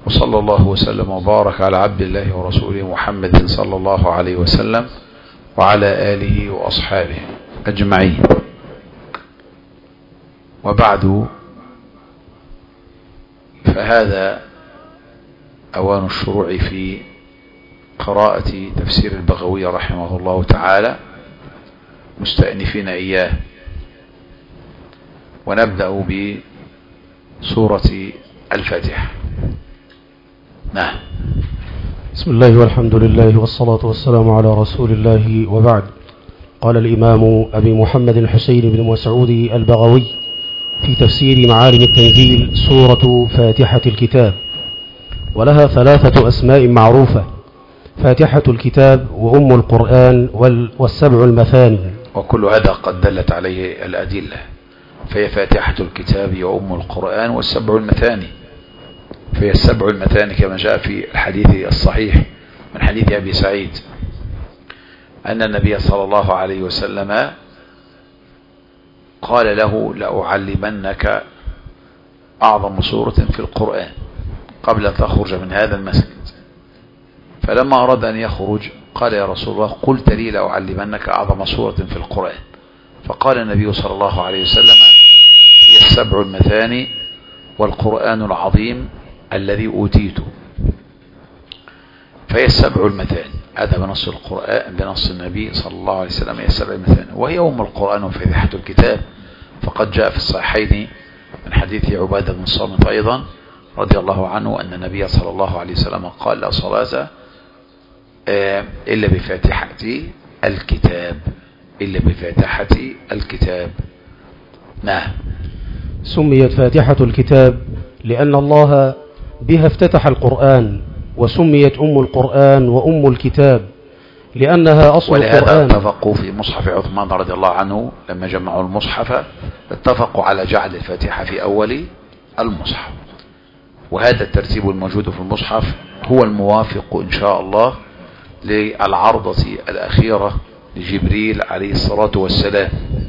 وصلى الله وسلم وبارك على عبد الله ورسوله محمد صلى الله عليه وسلم وعلى آله وأصحابه أجمعين. وبعد، فهذا أوان الشروع في قراءة تفسير البغوي رحمه الله تعالى مستأنفين إياه، ونبدأ بسورة الفاتحة. نعم. بسم الله والحمد لله والصلاة والسلام على رسول الله، وبعد. قال الإمام أبي محمد الحسين بن مسعود البغوي في تفسير معالم التنزيل: سورة فاتحة الكتاب، ولها 3 أسماء معروفة: فاتحة الكتاب، وأم القرآن، والسبع المثاني. وكل هذا قد دلت عليه الأدلة، فهي فاتحة الكتاب وأم القرآن والسبع المثاني. فهي السبع المثاني كما جاء في الحديث الصحيح من حديث أبي سعيد أن النبي صلى الله عليه وسلم قال له: لأعلمنك أعظم سورة في القرآن قبل أن تخرج من هذا المسجد. فلما أراد أن يخرج قال: يا رسول الله، قلت لي لأعلمنك أعظم سورة في القرآن. فقال النبي صلى الله عليه وسلم: هي السبع المثاني والقرآن العظيم الذي أوتيته. فهي السبع المثاني، هذا بنص القرآن بنص النبي صلى الله عليه وسلم. هي السبع المثاني، وهي أم القرآن وفاتحة الكتاب. فقد جاء في الصحيحين من حديث عبادة بن الصامت أيضا رضي الله عنه أن النبي صلى الله عليه وسلم قال: لا صلاة إلا بفاتحة الكتاب، إلا بفاتحة الكتاب. نعم. سميت فاتحة الكتاب لأن الله بها افتتح القرآن، وسميت أم القرآن وأم الكتاب لأنها أصل القرآن. ولهذا اتفقوا في مصحف عثمان رضي الله عنه لما جمعوا المصحف، اتفقوا على جعل الفاتحة في أول المصحف. وهذا الترتيب الموجود في المصحف هو الموافق إن شاء الله للعرضة الأخيرة لجبريل عليه الصلاة والسلام.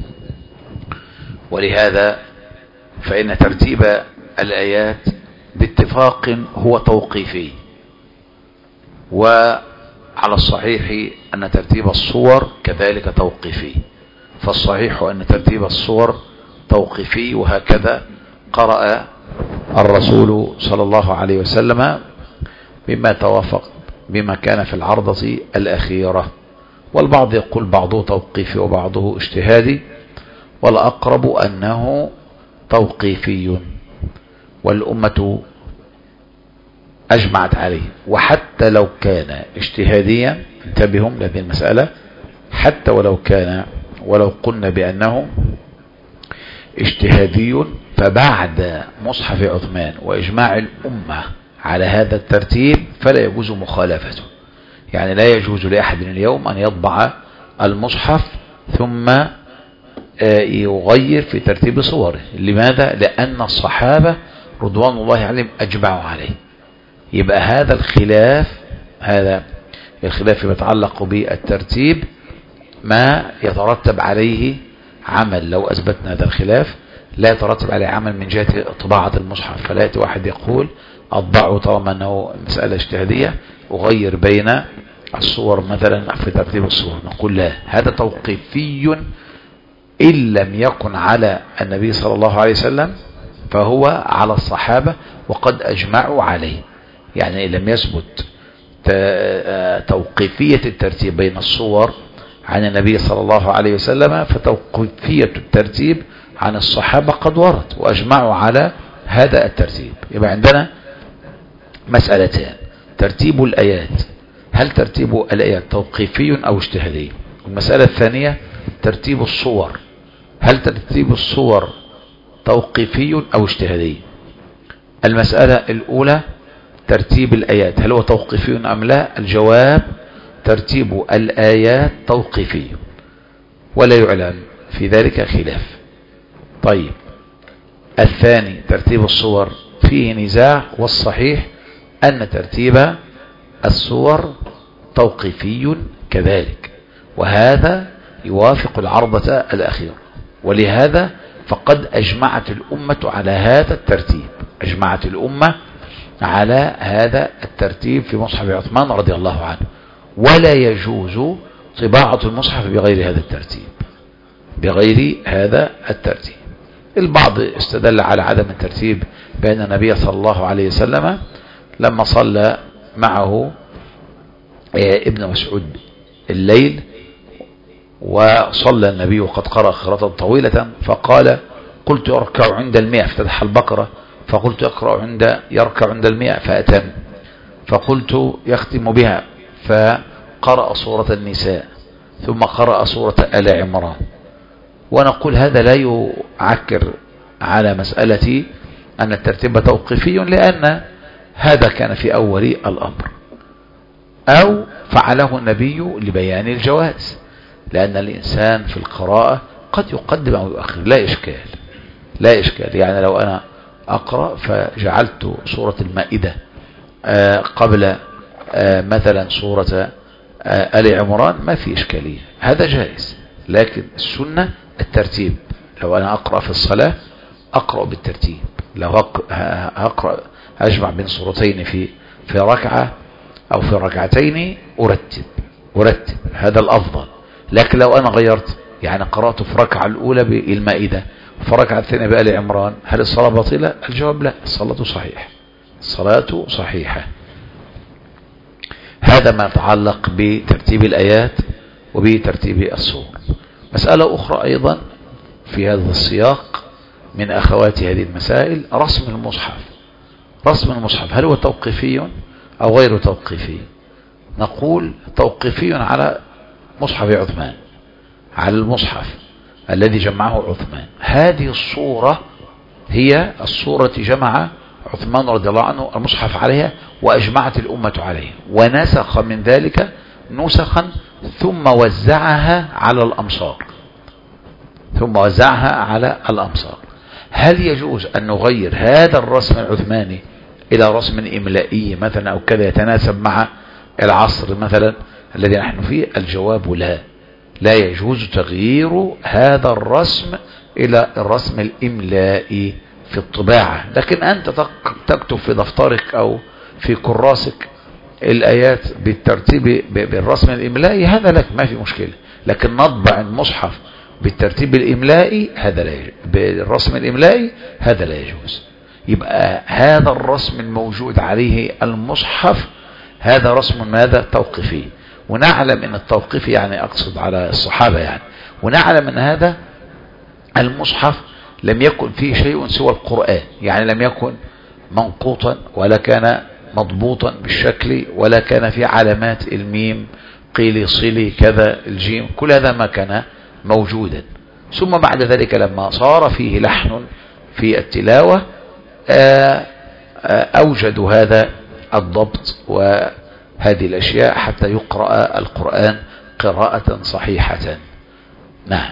ولهذا فإن ترتيب الآيات باتفاق هو توقيفي، وعلى الصحيح أن ترتيب الصور كذلك توقيفي. فالصحيح أن ترتيب الصور توقيفي، وهكذا قرأ الرسول صلى الله عليه وسلم بما توافق بما كان في العرضة الأخيرة. والبعض يقول بعضه توقيفي وبعضه اجتهادي، والأقرب أنه توقيفي، والأمة أجمعت عليه. وحتى لو كان اجتهاديا، انتبهوا لهذه المسألة، حتى ولو قلنا بأنه اجتهادي، فبعد مصحف عثمان وإجماع الأمة على هذا الترتيب فلا يجوز مخالفته. يعني لا يجوز لأحد اليوم أن يطبع المصحف ثم يغير في ترتيب صوره. لماذا؟ لأن الصحابة رضوان الله عليهم أجمعوا عليه. يبقى هذا الخلاف يتعلق بالترتيب ما يترتب عليه عمل. لو أثبتنا هذا الخلاف لا يترتب عليه عمل من جهة طباعة المصحف. فلا يأتي واحد يقول أطبعه طالما أنه مسألة اجتهادية أغير بين الصور مثلا في ترتيب الصور. نقول لا، هذا توقيفي إن لم يكن على النبي صلى الله عليه وسلم فهو على الصحابة وقد أجمعوا عليه. يعني إن لم يثبت توقيفية الترتيب بين الصور عن النبي صلى الله عليه وسلم، فتوقيفية الترتيب عن الصحابة قد ورد وأجمعوا على هذا الترتيب. يبقى عندنا مسألتان: ترتيب الآيات، هل ترتيب الآيات توقيفي أو اجتهادي؟ المسألة الثانية: ترتيب الصور، هل ترتيب الصور توقيفي أو اجتهادي؟ المسألة الأولى: ترتيب الآيات هل هو توقيفي أم لا؟ الجواب: ترتيب الآيات توقيفي، ولا يعلم في ذلك خلاف. طيب، الثاني: ترتيب الصور، فيه نزاع، والصحيح أن ترتيب الصور توقيفي كذلك، وهذا يوافق العرضة الأخيرة. ولهذا فقد أجمعت الأمة على هذا الترتيب، أجمعت الأمة على هذا الترتيب في مصحف عثمان رضي الله عنه، ولا يجوز طباعة المصحف بغير هذا الترتيب، بغير هذا الترتيب. البعض استدل على عدم الترتيب بأن النبي صلى الله عليه وسلم لما صلى معه ابن مسعود الليل، وصلى النبي وقد قرأ قراءة طويلة، فقال قلت يركع عند 100، افتتح البقرة فقلت يركع عند 100 فأتم، فقلت يختم بها فقرأ سورة النساء ثم قرأ سورة آل عمران. ونقول هذا لا يعكر على مسألة أن الترتيب توقيفي، لأن هذا كان في أول الأمر، أو فعله النبي لبيان الجواز، لأن الإنسان في القراءة قد يقدم أو يؤخر، لا إشكال. يعني لو أنا أقرأ فجعلت سورة المائدة قبل مثلا سورة آل عمران ما في إشكالية، هذا جائز. لكن السنة الترتيب، لو أنا أقرأ في الصلاة أقرأ بالترتيب، لو أقرأ أجمع بين سورتين في ركعة أو في ركعتين أرتب، هذا الأفضل. لكن لو أنا غيرت، يعني قرأت في ركعة الأولى بالمائدة وفي ركعة الثانية بآل عمران، هل الصلاة باطلة؟ الجواب لا، الصلاة صحيحة. هذا ما يتعلق بترتيب الآيات وبترتيب السور. مسألة أخرى أيضا في هذا السياق من أخوات هذه المسائل، رسم المصحف هل هو توقيفي أو غير توقيفي؟ نقول توقيفي على مصحف عثمان، على المصحف الذي جمعه عثمان. هذه الصورة هي الصورة جمع عثمان رضي الله عنه المصحف عليها وأجمعت الأمة عليها، ونسخ من ذلك نسخا ثم وزعها على الأمصار. هل يجوز أن نغير هذا الرسم العثماني إلى رسم إملائي مثلا أو كذا يتناسب مع العصر مثلا الذي نحن فيه؟ الجواب لا يجوز تغيير هذا الرسم إلى الرسم الإملائي في الطباعة. لكن أنت تكتب في دفترك أو في كراسك الآيات بالترتيب بالرسم الإملائي، هذا لك ما في مشكلة. لكن نطبع المصحف بالترتيب الإملائي بالرسم الإملائي هذا لا يجوز. يبقى هذا الرسم الموجود عليه المصحف هذا رسم ماذا؟ توقيفي. ونعلم ان التوقيفي يعني اقصد على الصحابة يعني، ونعلم ان هذا المصحف لم يكن فيه شيء سوى القرآن، يعني لم يكن منقوطا ولا كان مضبوطا بالشكل ولا كان فيه علامات الميم قيلي صلي كذا الجيم، كل هذا ما كان موجودا. ثم بعد ذلك لما صار فيه لحن في التلاوة أوجدوا هذا الضبط وهذه الأشياء حتى يقرأ القرآن قراءة صحيحة. نعم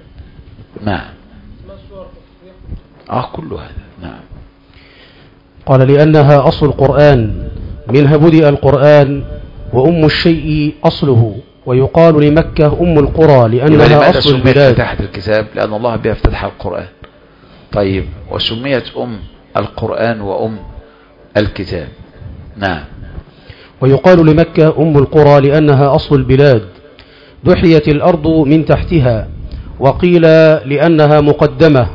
كل هذا. نعم. قال لأنها أصل القرآن، منها بدأ القرآن، وأم الشيء أصله، ويقال لمكة أم القرى لأنها أصل البلاد. فتحت الكتاب لأن الله بها افتتح القرآن. طيب، وسميت أم القرآن وأم الكتاب. نعم. ويقال لمكة أم القرى لأنها أصل البلاد، دحيت الأرض من تحتها، وقيل لأنها مقدمة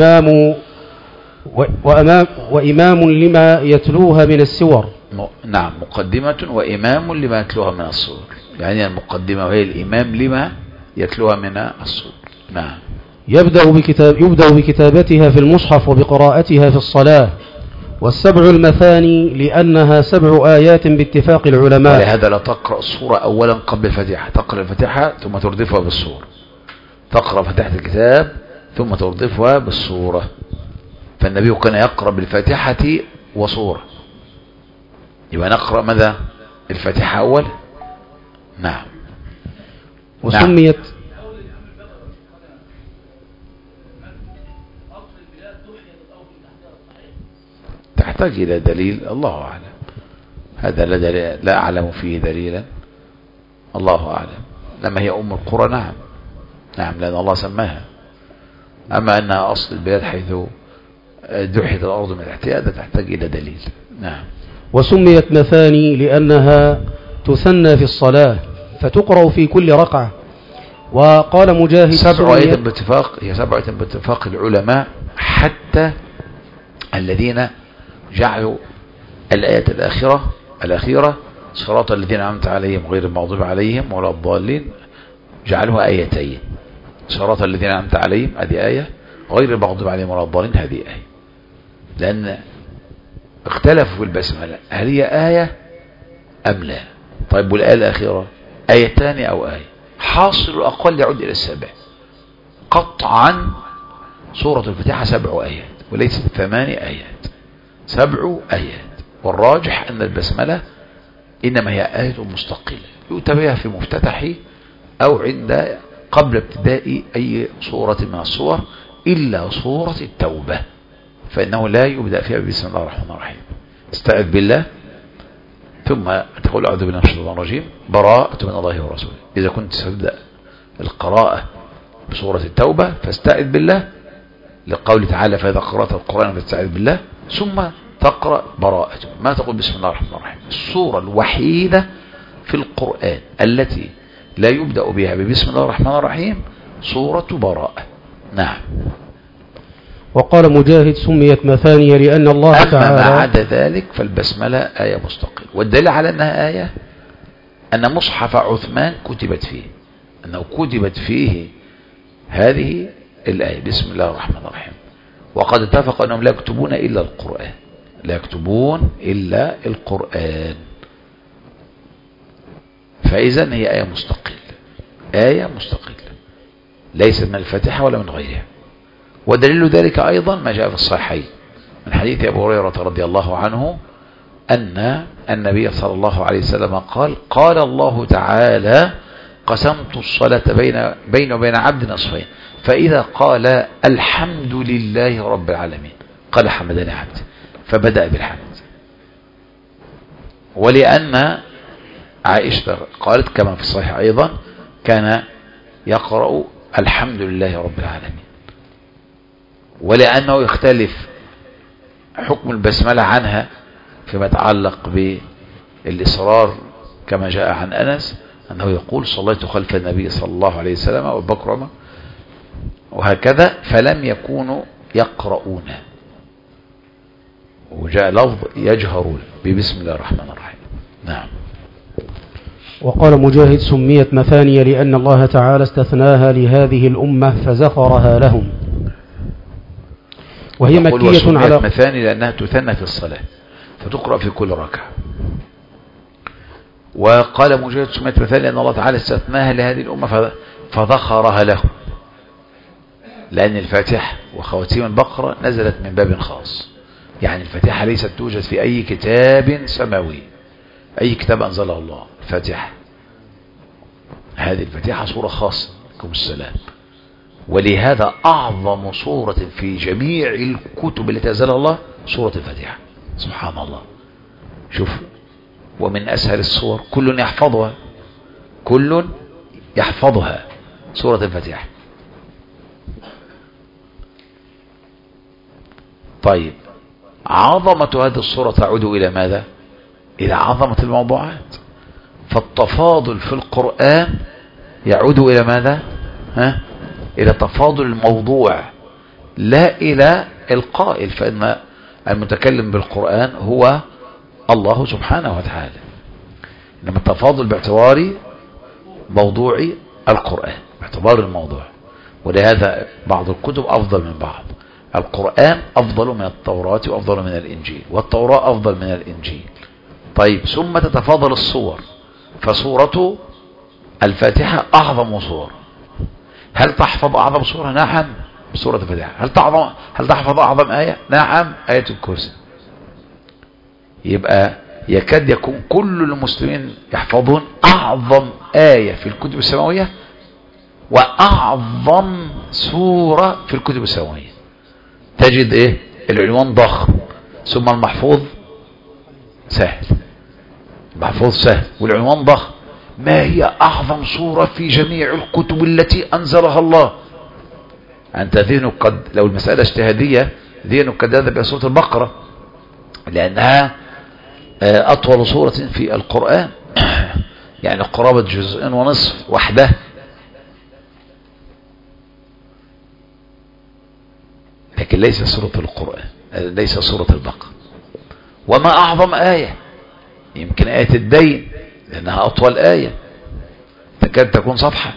وإمام لما يتلوها من السور. نعم، مقدمة وإمام لما يتلوها من السور، يعني المقدمة وهي الإمام لما يتلوها من السور. نعم. يبدأ بكتابتها في المصحف وبقراءتها في الصلاة، والسبع المثاني لأنها 7 آيات باتفاق العلماء. ولهذا لا تقرأ السورة أولا قبل الفاتحة، تقرأ الفاتحة ثم تردفها بالسورة، تقرأ فتحة الكتاب ثم تردفها بالسورة. فالنبي كان يقرأ بالفاتحة وسورة، يبقى نقرأ ماذا؟ الفاتحة أول. نعم. وسميت تحتاج إلى دليل، الله أعلم، هذا لا أعلم فيه دليلا، الله أعلم. لما هي أم القرى نعم لأن الله سماها. أما أنها أصل البلاد حيث دحيت الأرض من تحتها، هذا تحتاج إلى دليل. نعم. وسميت مثاني لأنها تثنى في الصلاة فتقرأ في كل ركعة. وقال مجاهد 7 آيات باتفاق، هي 7 آيات باتفاق العلماء، حتى الذين جعلوا الآيات الأخيرة صراط الذين أنعمت عليهم غير المغضوب عليهم ولا الضالين جعلوها آيتين. صراط الذين أنعمت عليهم هذه آية، غير المغضوب عليهم ولا الضالين هذه آية، لأن اختلفوا في البسملة هل هي آية أم لا. طيب والآية الأخيرة آيتان أو آية؟ حاصل الأقل يعود إلى 7 قطعا. سورة الفاتحة 7 آيات وليست 8 آيات، 7 آيات. والراجح أن البسملة إنما هي آية مستقلة يؤتى بها في مفتتح أو عند قبل ابتداء أي صورة من الصور إلا صورة التوبة، فإنه لا يبدأ فيها بسم الله الرحمن الرحيم. استعذ بالله ثم تقول أعوذ بالله من الشيطان الرجيم، براءة من الله ورسوله. إذا كنت ستبدأ القراءة بصورة التوبة فاستعذ بالله، لقول تعالى فإذا قرأت القرآن فاستعذ بالله، ثم تقرأ براءة. ما تقول بسم الله الرحمن الرحيم. السورة الوحيدة في القرآن التي لا يبدأ بها ببسم الله الرحمن الرحيم سورة براءة. نعم. وقال مجاهد سميت مثانية لأن الله تعالى أما ما عدا ذلك فالبسملة آية مستقلة. والدليل على أنها آية أن مصحف عثمان كتبت فيه، أنه كتبت فيه هذه الآية بسم الله الرحمن الرحيم. وقد اتفق أنهم لا يكتبون إلا القرآن، لا يكتبون إلا القرآن. فإذا هي آية مستقلة، آية مستقلة ليست من الفاتحة ولا من غيرها. ودليل ذلك أيضا ما جاء في الصحيحين من حديث أبي هريرة رضي الله عنه أن النبي صلى الله عليه وسلم قال: قال الله تعالى: قسمت الصلاة بين وبين عبد نصفين، فإذا قال الحمد لله رب العالمين قال حمدني عبدي، فبدأ بالحمد. ولأن عائشة قالت كما في الصحيح أيضا كان يقرأ الحمد لله رب العالمين. ولأنه يختلف حكم البسملة عنها فيما يتعلق بالإصرار كما جاء عن أنس أنه يقول: صليت خلف النبي صلى الله عليه وسلم وأبو بكر وعمر وهكذا، فلم يكونوا يقرؤون. وجاء لفظ يجهرون ببسم الله الرحمن الرحيم. نعم. وقال مجاهد سميت مثانية لأن الله تعالى استثناها لهذه الأمة فزفرها لهم، وهي مكية على مثاني لأنها تثنى في الصلاة فتقرأ في كل ركعة. وقال مجاهد سميت مثاني لأن الله تعالى استثناها لهذه الأمة فذخرها لهم، لأن الفاتحة وخواتيم البقرة نزلت من باب خاص، يعني الفاتحة ليست توجد في أي كتاب سماوي، أي كتاب أنزله الله. الفاتحة هذه الفاتحة صورة خاصة لكم السلام، ولهذا أعظم صورة في جميع الكتب التي أنزلها الله صورة الفاتحة. سبحان الله. شوف، ومن أسهل الصور كل يحفظها سورة الفاتحة. طيب، عظمة هذه الصورة تعود إلى ماذا؟ إلى عظمة الموضوعات. فالتفاضل في القرآن يعود إلى ماذا؟ إلى تفاضل الموضوع لا إلى القائل، فإن المتكلم بالقرآن هو الله سبحانه وتعالى، إنما التفاضل باعتبار موضوع القرآن، باعتبار الموضوع. ولهذا بعض الكتب أفضل من بعض. القرآن أفضل من التوراة وأفضل من الإنجيل، والتوراة أفضل من الإنجيل. طيب، ثم تتفاضل الصور، فصورة الفاتحة أعظم صور. هل تحفظ أعظم صورة؟ نعم، سورة الفاتحة. هل تحفظ أعظم آية؟ نعم، آية الكرسي. يبقى يكاد يكون كل المسلمين يحفظون أعظم آية في الكتب السماوية وأعظم سورة في الكتب السماوية. تجد العنوان ضخم، ثم المحفوظ سهل، المحفوظ سهل والعنوان ضخم. ما هي أعظم سورة في جميع الكتب التي أنزلها الله؟ أنت ذهنك قد، لو المسألة اجتهادية، ذهنك قد يذهب إلى سورة البقرة، لأنها أطول سورة في القرآن يعني قرابة جزء ونصف وحده، لكن ليس سورة القرآن، ليس سورة البقرة. وما أعظم آية، يمكن آية الدين لأنها أطول آية تكاد تكون صفحة،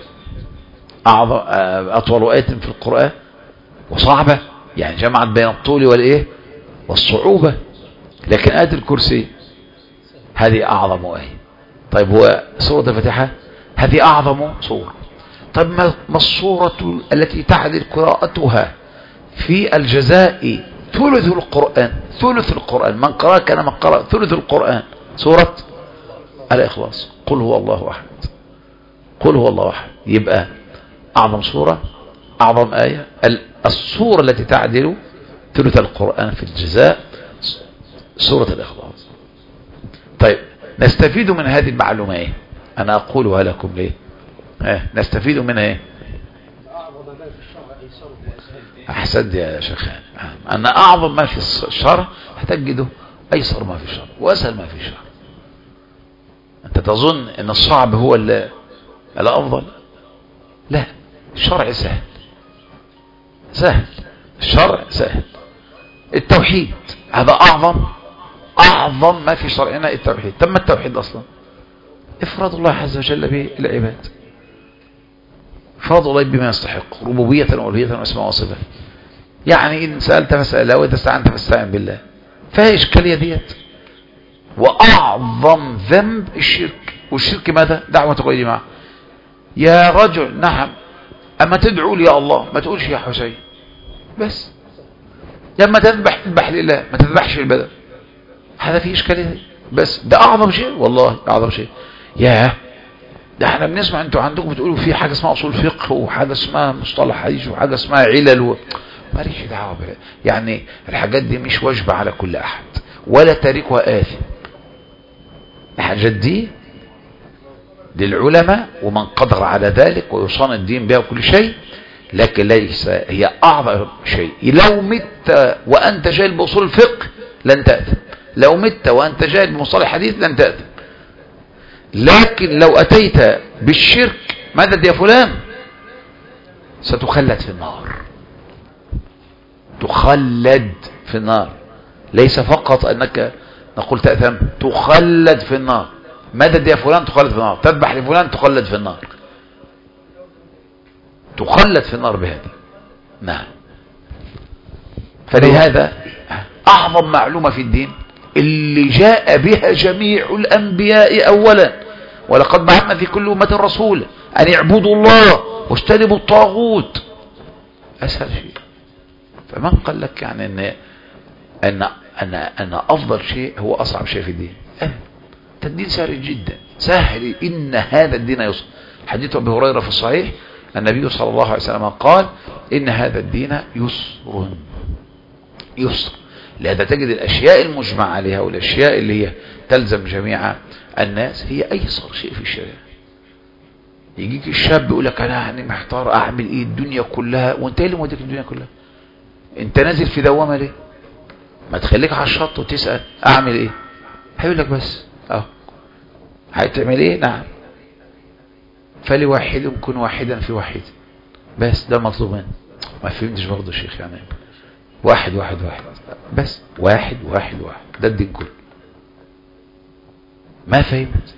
أطول آية في القرآن وصعبة، يعني جمعت بين الطول والإيه والصعوبة. لكن آية الكرسي هذه أعظم آية. طيب هو سورة الفاتحة هذه أعظم سورة. طيب ما السورة التي تعدل قراءتها في الجزاء ثلث القرآن؟ ثلث القرآن من قرأ كان من قرأ ثلث القرآن، سورة الإخلاص، قل هو الله أحد، قل هو الله أحد. يبقى أعظم سورة، أعظم آية، السورة التي تعدل ثلث القرآن في الجزاء سورة الإخلاص. طيب نستفيد من هذه المعلومة ايه؟ أنا أقولها لكم ليه؟ نستفيد منها ايه؟ أحسنت يا شيخان، أن أعظم ما في الشرع هتجده أيسر ما في الشرع وأسهل ما في الشرع. أنت تظن أن الصعب هو الأفضل؟ لا، الشرع سهل، سهل، الشرع سهل. التوحيد هذا أعظم ما في شرعنا، التوحيد. تم التوحيد أصلا إفراد الله عز وجل بالعباد، إفراد الله بما يستحق ربوبية وألوهية وأسماء وصفات. يعني إن سألت فاسأل وإذا استعنت فاستعن بالله، فهي إشكالية ديت. وأعظم ذنب الشرك، والشرك ماذا؟ دعوة غير معه. يا رجل نعم، أما تدعو لي يا الله، ما تقولش يا حسين بس. لما تذبح لله، ما تذبحش البدن. هذا فيه إشكالية بس. ده أعظم شيء، والله أعظم شيء. ياه، ده احنا بنسمع انتوا عندكم بتقولوا في حاجة اسمها أصول فقه وحاجة اسمها مصطلح حديث وحاجة اسمها علل ماليش دعوة بها. يعني الحاجات دي مش واجبة على كل أحد ولا تاركها آثم. الحاجات دي للعلماء ومن قدر على ذلك ويصان الدين بها كل شيء، لكن ليس هي أعظم شيء. لو مت وأنت جاهل بأصول الفقه لن تأثم، لو مت وأنت جاهل بمصطلح حديث لن تأثم. لكن لو أتيت بالشرك ماذا يا فلان؟ ستخلد في النار، تخلد في النار. ليس فقط أنك نقول تأثم، تخلد في النار. ماذا يا فلان؟ تخلد في النار. تذبح لفلان تخلد في النار، تخلد في النار بهذا. نعم. فلهذا أعظم معلومة في الدين اللي جاء بها جميع الأنبياء أولا، ولقد بعثنا في كل أمة رسولا أن يعبدوا الله واجتنبوا الطاغوت. أسهل شيء. فمن قال لك يعني أن أفضل شيء هو أصعب شيء في الدين؟ الدين سهل جدا، سهل. إن هذا الدين يسر. حديث أبي هريرة في الصحيح النبي صلى الله عليه وسلم قال إن هذا الدين يسر، يسر. لهذا تجد الأشياء المجمع عليها والأشياء اللي هي تلزم جميع الناس هي أيسر شيء في الشريعة. يجيك الشاب يقول لك أنا يعني محتار أعمل إيه الدنيا كلها، وأنت إيه اللي موديك الدنيا كلها؟ أنت نازل في دوامة ليه؟ ما تخليك على الشط وتسأل أعمل إيه؟ هيقول لك بس هتعمل إيه؟ نعم. فلواحد كن واحدا في واحد، بس ده المطلوب منه. ما فهمتش برضه الشيخ يعني واحد واحد واحد بس، واحد واحد واحد، ده الدين كله. ما فهمت؟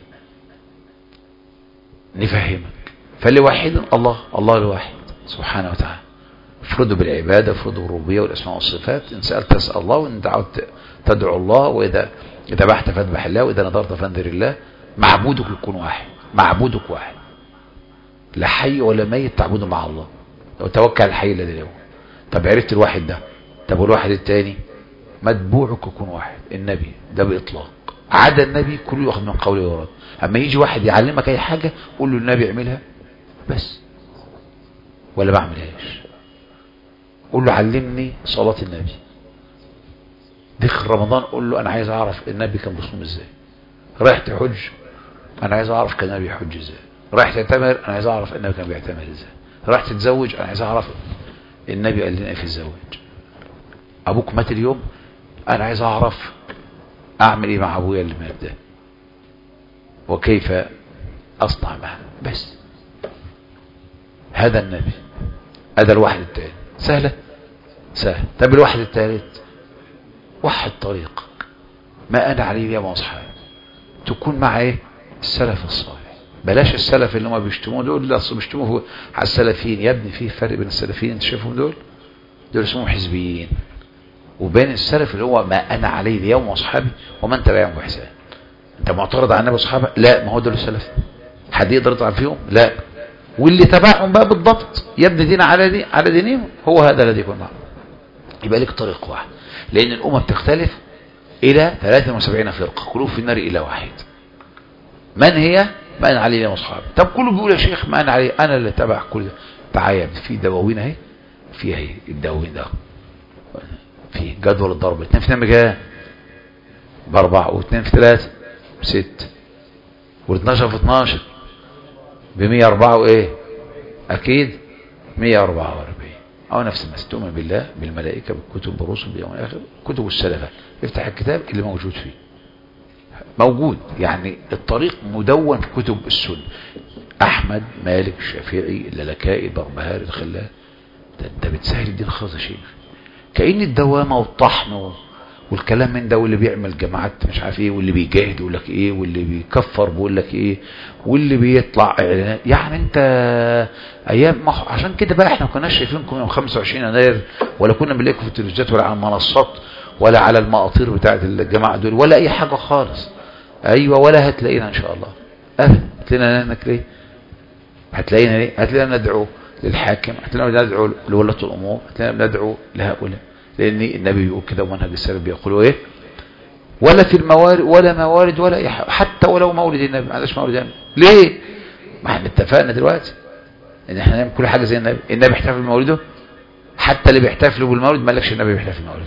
نفهمك. فلواحد الله الواحد سبحانه وتعالى. افرده بالعبادة، افرده بالربوبية والاسماء والصفات. ان سألت تسأل الله، وان دعوت تدعو الله، واذا ذبحت فاذبح الله، واذا نظرت فانذر الله. معبودك يكون واحد، معبودك واحد، لا حي ولا ميت تعبده مع الله. لو توكل على الحي الذي له. طب عرفت الواحد ده، طب والواحد الثاني؟ متبوعك يكون واحد، النبي ده بإطلاق. عدا النبي كله ياخذ من قوله ورد. اما يجي واحد يعلمك اي حاجة قول له النبي اعملها بس، ولا ما اعملهاش. قول له علمني صلاة النبي. دخل رمضان قول له انا عايز اعرف النبي كان بيصوم ازاي. رايح تحج انا عايز اعرف كان النبي يحج ازاي. رايح تعتمر انا عايز اعرف النبي كان بيعتمر ازاي. رايح تتزوج انا عايز اعرف النبي قال لنا ايه في الزواج. ابوك مات اليوم انا عايز اعرف اعمل ايه مع ابويا اللي مات ده، وكيف اصنع معه. بس هذا النبي. هذا الواحد الثاني سهلة سهل. طب الواحد الثالث، وحد طريقك ما انا عليه يا اصحابي، تكون مع ايه؟ السلف الصالح. بلاش السلف اللي هم بيشتموه دول، لا بيشتموه على السلفيين. يا ابني في فرق بين السلفيين انت شايفهم دول اسمهم حزبيين، وبين السلف اللي هو ما انا عليه اليوم واصحابي ومن تبعهم باحسان. انت معترض على النبي واصحابه؟ لا، ما هو دول السلف. حد يقدر يطلع فيهم؟ لا. واللي تبعهم بقى بالضبط يبني دين على دينهم، هو هذا الذي يكون معه. يبقى لك طريق واحد، لان الامه بتختلف الى 73 فرقه كلهم في النار الى واحد. من هي؟ ما انا عليه واصحابي. طب كله بيقول يا شيخ ما انا عليه، انا اللي تبع كل ده. تعالى في دواوين اهي، فيها اهي الدواوين ده، في جدول الضرب 2 في 2 بكام؟ ب4، و2 في 3 ب6، و12 في 12 ب104، وايه اكيد 144. او نفس ما تؤمن بالله بالملائكه بالكتب بالرسل باليوم الاخر، كتب السلف. افتح الكتاب اللي موجود فيه موجود، يعني الطريق مدون في كتب السنه. احمد، مالك، الشافعي، اللالكائي، البربهاري، الخلال. ده انت بتسهل الدين خالص يا شيخ. كأن الدوامه والطحن والكلام من ده، واللي بيعمل جماعات مش عارف ايه، واللي بيجاهد يقول لك ايه، واللي بيكفر بيقول لك ايه، واللي بيطلع اعلانات. يعني انت ايام عشان كده بقى احنا ما كناش شايفينكم يوم 25 يناير، ولا كنا بنلاقيكم في التلفزيونات ولا على المنصات ولا على المقاطير بتاعت الجماعه دول ولا اي حاجه خالص. ايوه، ولا هتلاقينا ان شاء الله. هتلاقينا انك ليه؟ هتلاقينا ليه؟ هتلاقينا ندعو للحاكم، هتلاقينا ندعو لولاة الامور، هتلاقينا ندعو لهؤلاء، لان النبي بيقول كده ومنهج السلف بيقولوا ايه؟ ولا في الموارد ولا موارد ولا اي حاجه، حتى ولو مولد النبي ما عندناش مولد النبي. ليه؟ ما احنا اتفقنا دلوقتي ان احنا نعمل كل حاجه زي النبي. النبي بيحتفل بمولده، حتى اللي بيحتفلوا بالمولد ما قالكش النبي بيحتفل بمولده.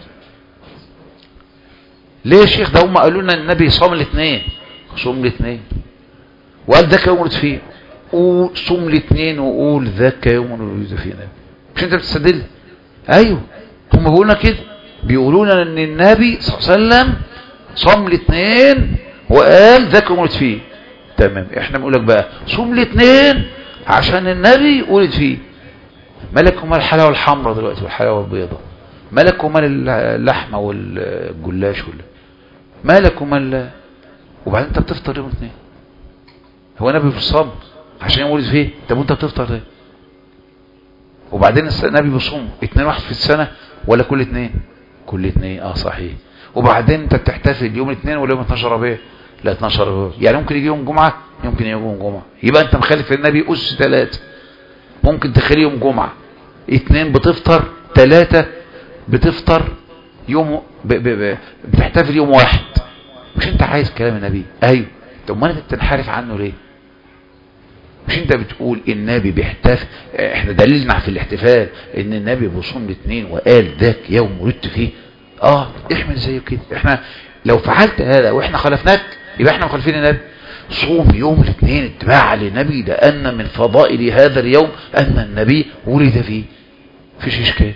ليه يا شيخ؟ ده هم قالوا لنا النبي صام الاثنين، صوم الاثنين وقال ذاك يوم ولد فيه، وصوم الاثنين وقول ذاك يوم ولد فيه النبي. مش انت بتستدل؟ ايوه، هم بيقولوا كده، بيقولوا لنا ان النبي صلى الله عليه وسلم صام الاثنين وقال ذاك يوم ولد فيه. تمام، احنا بنقول لك بقى صوم الاثنين عشان النبي ولد فيه. مالك ومال الحلاوه الحمراء دلوقتي والحلاوه البيضاء؟ مالك ومال اللحمه والجلاش مالك ومال؟ وبعدين انت بتفطر يوم الاثنين. هو النبي بيصوم عشان يوم ولد فيه؟ طب وانت بتفطر ليه؟ وبعدين النبي بيصوم 2 واحد في السنه ولا كل 2؟ كل 2. صحيح. وبعدين انت بتحتفل يوم الاثنين ولا يوم 12 ربيع؟ لا 12 ربيع. يعني ممكن يجي يوم جمعه، يمكن يجي يوم جمعه، يبقى انت مخالف النبي اس 3. ممكن تخلي يوم جمعه، 2 بتفطر، 3 بتفطر يوم بتحتفل يوم واحد. مش انت عايز كلام النبي؟ ايوه. طب ما انت بتنحرف عنه ليه؟ مش انت بتقول النبي بيحتفل؟ احنا دليلنا في الاحتفال ان النبي بيصوم الاثنين وقال ذاك يوم ولدت فيه. احمل زيه كده. احنا لو فعلت هذا واحنا خالفناك يبقى احنا مخالفين النبي. صوم يوم الاثنين اتباعا للنبي، لان من فضائل هذا اليوم ان النبي ولد فيه، مفيش اشكال.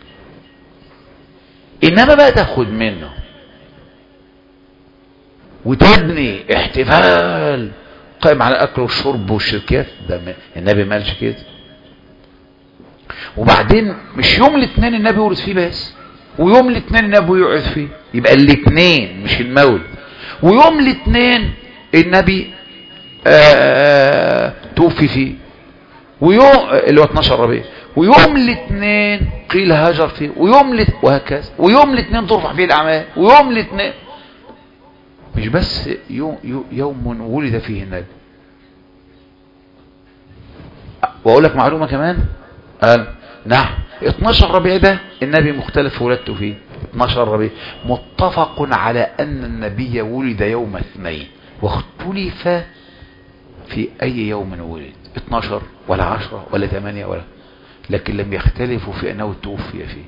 انما بقى تاخد منه وتبني احتفال قائم على الاكل والشرب والشركات، ده النبي ما قالش كده. وبعدين مش يوم الاثنين النبي ولد فيه بس، ويوم الاثنين النبي يقعد فيه، يبقى الاثنين مش المولد. ويوم الاثنين النبي توفي فيه، ويوم اللي هو 12 ربيع، ويوم الاثنين قيل هاجر فيه، ويوم وهكذا، ويوم الاثنين ترفع فيه الاعمال، ويوم الاثنين مش بس يوم ولد فيه النبي. واقول لك معلومه كمان، نعم 12 ربيع ده النبي مختلف في ولادته فيه. 12 ربيع متفق على ان النبي ولد يوم اثنين، واختلف في اي يوم ولد، 12 ولا 10 ولا 8 ولا، لكن لم يختلفوا في انه توفي فيه.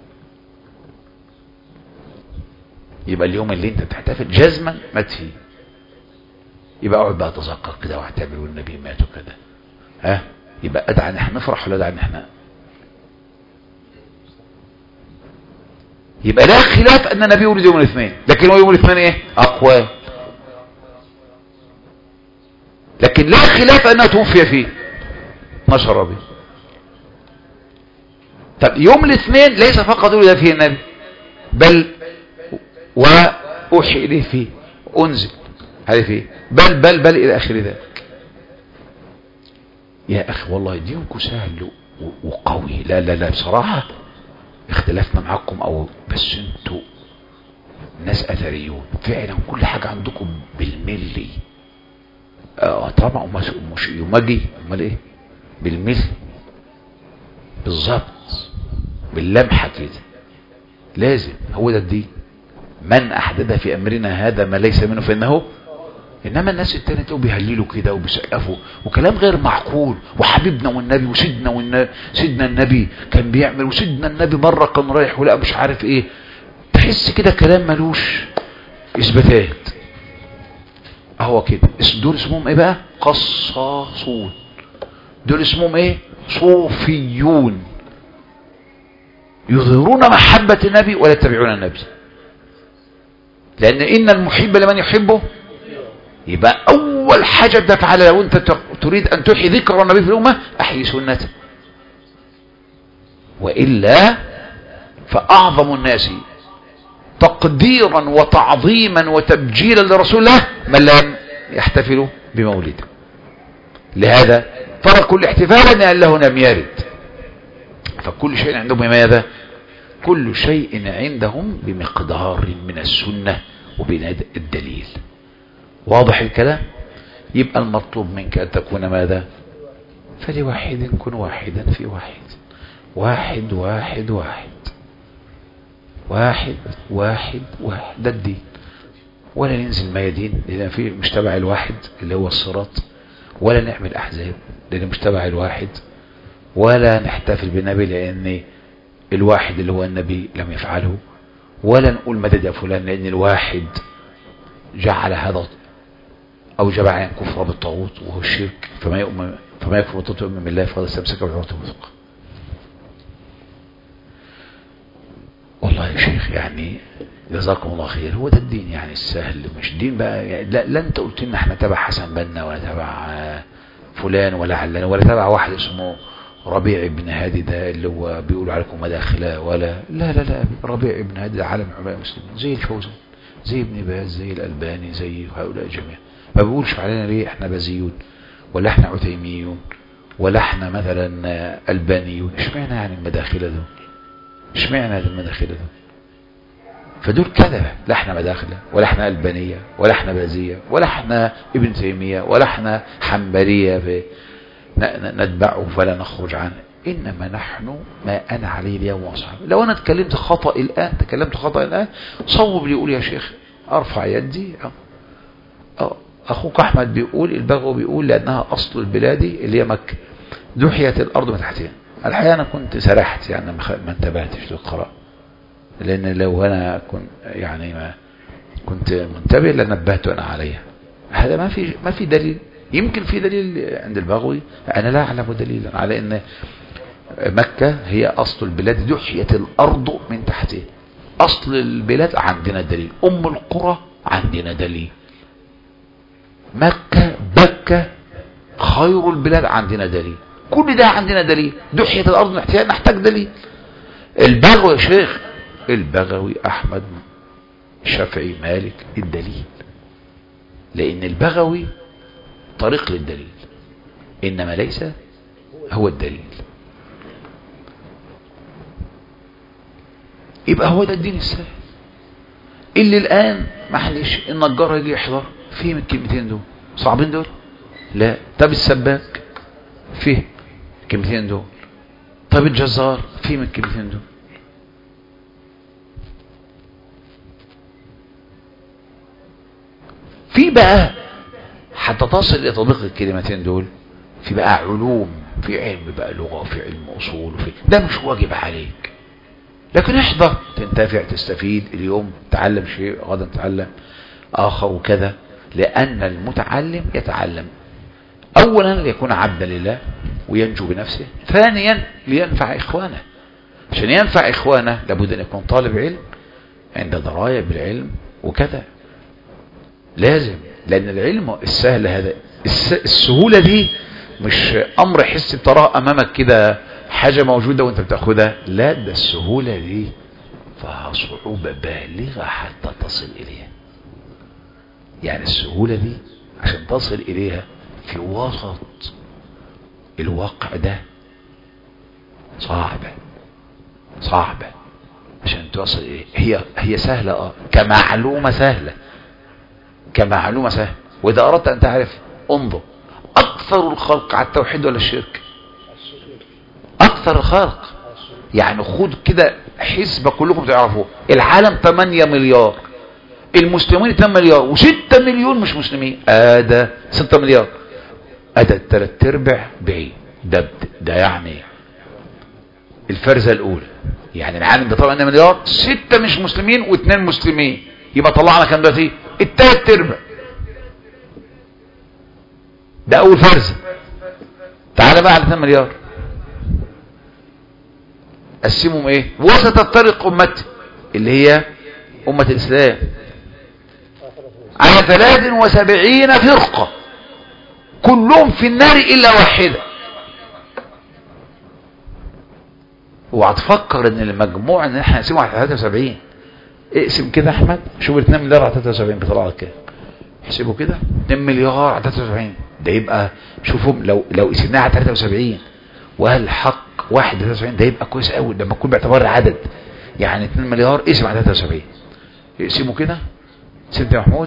يبقى اليوم اللي انت بتحتفل جزما مات فيه، يبقى اقعد بقى تذكر كده واعتبر والنبي مات وكده. يبقى ادعى ان احنا نفرح ولا ادعى ان احنا يبقى لا خلاف ان النبي ولد يوم الاثنين، لكن هو يوم الاثنين ايه؟ اقوال. لكن لا خلاف انه توفي فيه 12 ربيع. طب يوم الاثنين ليس فقط ولد فيه النبي، بل واوحي اليه فيه، انزل هذه فيه، بل الى اخر ذلك. يا اخي والله دينكم سهل وقوي. لا بصراحة اختلفنا معكم او بس انتوا ناس اثريون فعلا، كل حاجة عندكم بالملي. طبعا مش يمجي، امال ايه؟ بالملي بالظبط، باللمحة كده، لازم. هو ده الدين. من احدث في امرنا هذا ما ليس منه فانه. انما الناس التانية تقول بيهللوا كده وبيسقفوا وكلام غير معقول، وحبيبنا والنبي وسيدنا سيدنا النبي كان بيعمل، وسيدنا النبي مرة كان رايح ولا مش عارف ايه. تحس كده كلام ملوش اثباتات. اهو كده. دول اسمهم ايه بقى؟ قصاصون. دول اسمهم ايه؟ صوفيون، يظهرون محبة النبي ولا يتبعون النبي. لان ان المحب لمن يحبه. يبقى اول حاجة تفعلها لو انت تريد ان تحيي ذكر النبي في الامة، احيي سنته. وإلا فاعظم الناس تقديرا وتعظيما وتبجيلا لرسول الله من لم يحتفلوا بمولده. لهذا تركوا الاحتفال لأنه لم يرد. فكل شيء عندهم ماذا؟ كل شيء عندهم بمقدار من السنة وبالدليل. واضح الكلام؟ يبقى المطلوب منك أن تكون ماذا؟ فلواحد كن واحدا في واحد، واحد واحد واحد واحد واحد واحد. ده الدين. ولا ننزل ميادين لأن في مش تبع الواحد اللي هو الصراط، ولا نعمل أحزاب لأن مش تبع الواحد، ولا نحتفل بالنبي لأن الواحد اللي هو النبي لم يفعله، ولا نقول مدد يا فلان لأن الواحد جعل هذا أوجب عن كفر بالطاغوت وهو الشرك. فما يكفر بالطاغوت ويؤمن بالله فقد استمسك بالعروة الوثقى. والله يا شيخ يعني جزاكم الله خير. هو ده الدين يعني السهل، مش دين بقى يعني. لا انت قلت لنا احنا تبع حسن بنا ولا تبع فلان ولا علان ولا تبع واحد اسمه ربيع بن هادي ده اللي هو بيقول عليكم مداخله، ولا لا ربيع بن هادي ده عالم علماء المسلمين زي الفوزان، زي ابن باز، زي الألباني، زي هؤلاء جميعا. ما بيقولش علينا ليه احنا بازيون ولا احنا عثيميون ولا احنا مثلا ألبانيون. اشمعنى يعني المداخله دول؟ اشمعنى هذه المداخله دول؟ فدول كذا. لا احنا مداخله ولا احنا ألبانية ولا احنا بازية ولا احنا ابن تيمية ولا احنا حنبلية نتبعه فلا نخرج عنه. انما نحن ما انا عليه اليوم واصحابي. لو انا تكلمت خطأ الان صوب لي، يقول يا شيخ ارفع يدي. اخوك احمد بيقول البغوي بيقول لانها اصل البلاد اللي هي مكة دحيت الارض من تحتها. الحقيقة انا كنت سرحت يعني ما انتبهتش للقراءة، لان لو انا كنت يعني ما كنت منتبه لنبهت انا عليها. هذا ما في دليل. يمكن في دليل عند البغوي، انا لا اعلم دليلا على ان مكة هي اصل البلاد دحيت الارض من تحتها. اصل البلاد عندنا دليل، ام القرى عندنا دليل، مكة بكة خير البلاد عندنا دليل، كل ده عندنا دليل. دحيت الارض من تحتها نحتاج دليل. البغوي يا شيخ، البغوي احمد الشافعي مالك الدليل، لان البغوي طريق للدليل انما ليس هو الدليل. يبقى هو ده الدين السهل اللي الان معلش النجار يجي يحضر فيه من الكلمتين دول صعبين دول؟ لا. طب السباك فيه الكلمتين دول؟ طب الجزار فيه من الكلمتين دول؟ في بقى حتى تصل الى تطبيق الكلمتين دول في بقى علوم، في علم بقى لغة، في علم اصول، في ده مش واجب عليك، لكن احضر تنتفع تستفيد. اليوم تعلم شيء غدا تعلم اخر وكذا. لان المتعلم يتعلم اولا ليكون عبدا لله وينجو بنفسه، ثانيا لينفع اخوانه. عشان ينفع اخوانه لابد ان يكون طالب علم عند دراية بالعلم وكذا لازم، لان العلم السهل هذا السهولة دي مش امر حسي بتراه امامك كده حاجة موجودة وانت بتاخدها، لا ده السهولة دي فيها صعوبة بالغة حتى تصل اليها. يعني السهولة دي عشان تصل اليها في وسط الواقع ده صعبة عشان توصل اليه. هي سهلة كمعلومة سهلة واذا اردت ان تعرف انظر اكثر الخلق على التوحيد ولا الشرك؟ اكثر الخلق. يعني خد كده حسبة كلكم تعرفوه، العالم 8 مليار، المسلمين 2 مليار و6 مليون مش مسلمين، ده 6 مليار، ده 3/4 بعيد. ده يعني الفرزة الاولى. يعني العالم ده 8 مليار، 6 مش مسلمين و2 مسلمين، يبقى طلعنا كام دلوقتي؟ 3/4. ده اول فرزة. تعال بقى على 2 مليار قسمهم ايه؟ وسط الطريق امتي اللي هي امة الاسلام على 73 فرقة كلهم في النار الا واحدة. وهتفكر ان المجموع ان احنا نقسمه على 73. اقسم كده احمد، شوف 2 مليار على 73 بيطلع لك كام؟ احسبه كده 2 مليار على 73، ده يبقى شوفهم لو قسمناها على 73 وهل حق 1 ده يبقى كويس قوي لما تكون باعتبار العدد. يعني 2 مليار اقسم على 73، اقسمه كده سيدنا محمود،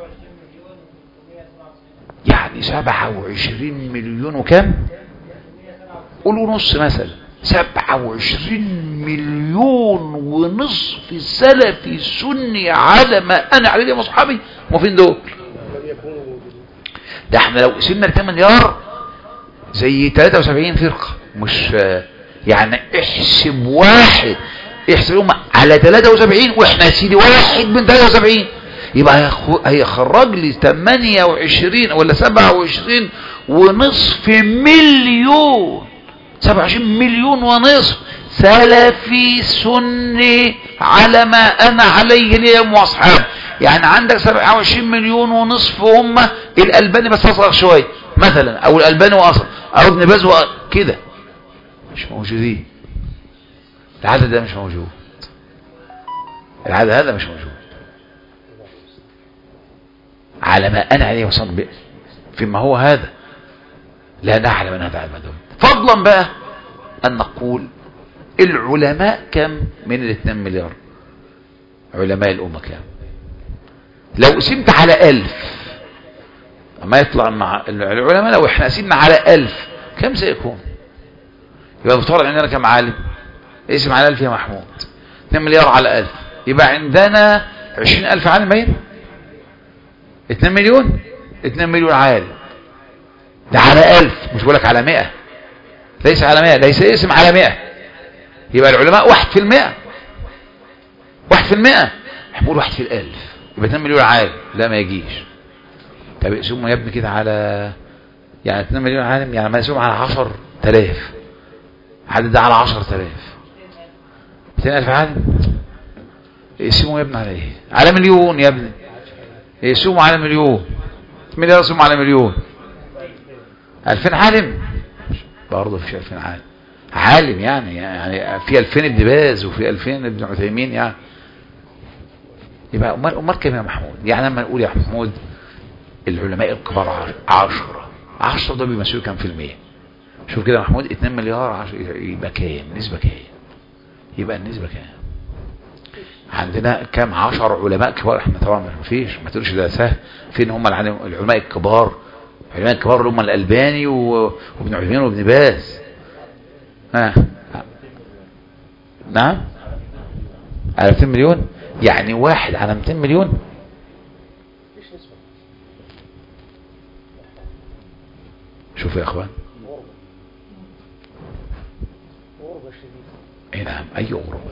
يعني 27 مليون وكام؟ قولوا نص مثلا، 27 مليون ونصف سلفي سني على ما انا عليه يا اصحابي. وفين دول؟ ده احنا لو قسمنا 2 مليار زي 73 فرقة، مش يعني احسب واحد، احسبهم على 73 واحنا يا سيدي واحد من 73، يبقى هيخرج لي 28 ولا 27 ونصف مليون، 27 مليون ونصف سلفي سني على ما انا عليه اليوم واصحابي. يعني عندك 27 مليون ونصف هم الالباني بس اصغر شويه مثلا، او الالباني واصغر، او ابن باز كده، مش موجودين. العدد ده مش موجود، العدد هذا مش موجود على ما انا عليه وصل فيما هو هذا. لا نعلم ان هذا عبادهم. فضلا بقى ان نقول العلماء كم من 2 مليار؟ علماء الامه كم؟ لو قسمت على 1000 ما يطلع مع العلماء، لو احنا قسمنا على 1000 كم سيكون؟ يبقى بفترض عندنا كم عالم؟ اسم على 1000 يا محمود، 2 مليار على 1000 يبقى عندنا 20,000 عالم. باين 2 مليون، 2 مليون عالم، ده على 1000، مش بقولك على 100، ليس على 100، ليس اسم على 100. يبقى العلماء 1%، 1%، بقول 1 في 1000 يبقى 2 مليون عالم. لا ما يجيش. طب اقسموا يا ابني كده على، يعني 2 مليون عالم يعني ما يقسموا على 10,000، عدد ده على 10,000، 200,000 عالم اقسموا يا ابني على ايه؟ على مليون يا ابني، اقسموا على مليون، مليار اقسموا على مليون، 2000 عالم برضه مفيش 2000 عالم يعني في 2000 ابن باز وفي 2000 ابن عثيمين يعني. يبقى امال كام يا محمود؟ يعني لما نقول يا محمود العلماء الكبار 10 ده بيمثلوا كام في المية؟ شوف كده يا محمود، 2 مليار يبقى كام؟ نسبة كام؟ يبقى النسبة كام؟ عندنا كام 10 علماء كبار؟ احنا طبعا ما فيش، ما تقولش ده سهل. فين هم العلماء الكبار؟ العلماء الكبار اللي هم الألباني وابن عثيمين وابن باز. نعم على 200 مليون، يعني واحد على 200 مليون. شوفوا يا اخوان، اي نعم، اي غربة.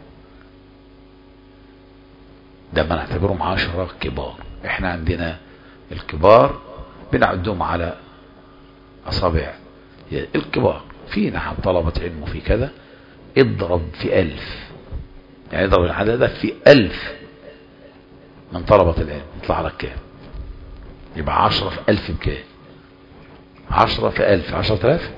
ده ما نعتبرهم 10 كبار. احنا عندنا الكبار بنعدهم على اصابع الكبار، في نحن طلبة علم وفي كذا، اضرب في 1000 يعني اضرب العدد ده في 1000 من طلبة العلم يطلع لك كام؟ يبقى 10 في 1000 بكام؟ 10 في 1000 10,000.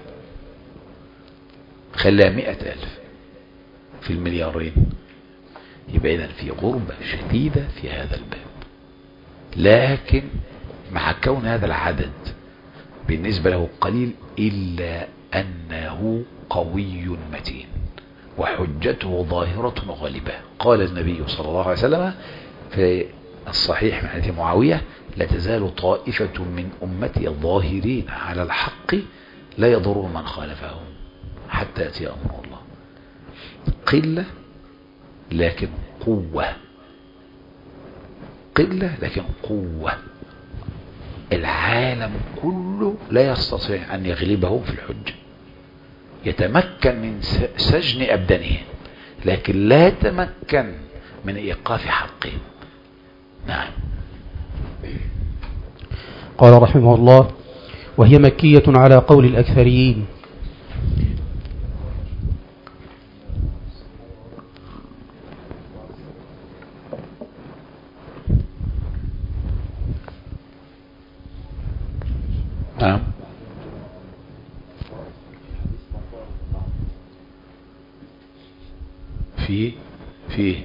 خليها 100,000 في المليارين. يبقى إذن في غربة شديدة في هذا الباب. لكن مع كون هذا العدد بالنسبة له قليل إلا أنه قوي متين وحجته ظاهرة غالبة. قال النبي صلى الله عليه وسلم في الصحيح من حديث معاوية: لا تزال طائفة من أمتي الظاهرين على الحق لا يضر من خالفهم حتى يأتي أمر الله. قلة لكن قوة، قلة لكن قوة. العالم كله لا يستطيع أن يغلبهم في الحجة، يتمكن من سجن أبدانهم لكن لا يتمكن من إيقاف حقهم. نعم. قال رحمه الله: وهي مكية على قول الأكثريين. نعم. في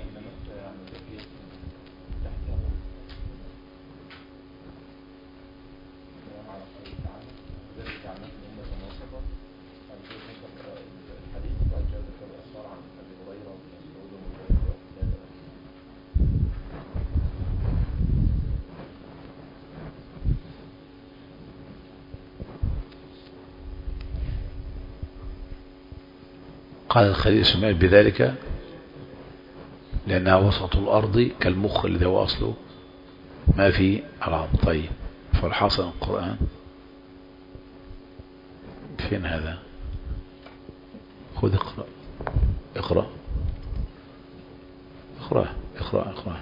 قال الخليل سميت بذلك لأنها وسط الأرض كالمخ الذي هو أصله ما في العظم. طيب، فالحاصل القرآن فين هذا؟ خذ اقرأ اقرأ اقرأ اقرأ اقرأ.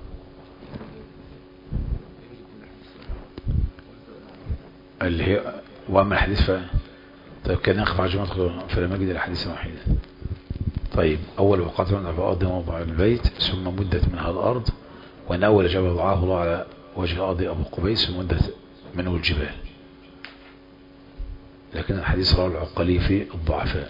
اللي هي وأما الحديث طيب كان يخفى عجمات فلم يجد الحديث وحيدا. طيب، أول وقعت من الأرض موضع البيت ثم مدت منها الأرض، وأن أول جبل وضعه الله على وجه الأرض أبو قبيس ثم مدت منه الجبال. لكن الحديث رواه العقلي في الضعفاء.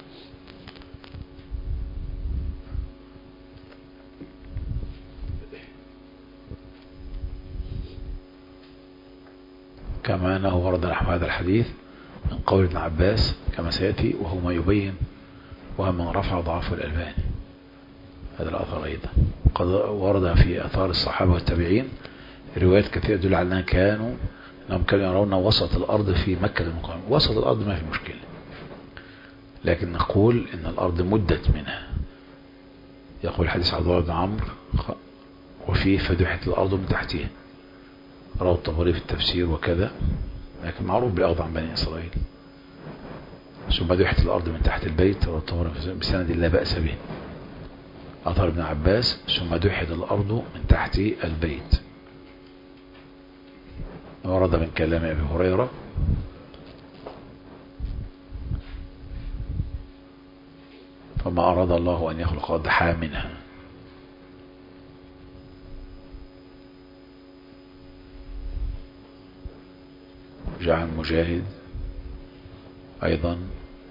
كما أنه ورد نحو هذا الحديث من قول ابن عباس كما سيأتي، وهو ما يبين ومن رفع ضعف الألباني. هذا الأثر أيضا قد ورد في أثار الصحابة والتابعين روايات كثيرة تدل على أنهم كانوا يرون وسط الأرض في مكة المكرمة. وسط الأرض ما في مشكلة، لكن نقول إن الأرض مدت منها. يقول الحديث عبد الله بن عمرو وفيه فدحت الأرض من تحتها، رواه الطبري في التفسير وكذا، لكن معروف بالأخذ عن بني إسرائيل. ثم دحت الأرض من تحت البيت، رواه الطبري بسند لا بأس به. أثر ابن عباس ثم دحت الأرض من تحت البيت. ورد من كلام أبي هريرة فما أراد الله أن يخلق ضحى منها. جعل مجاهد أيضا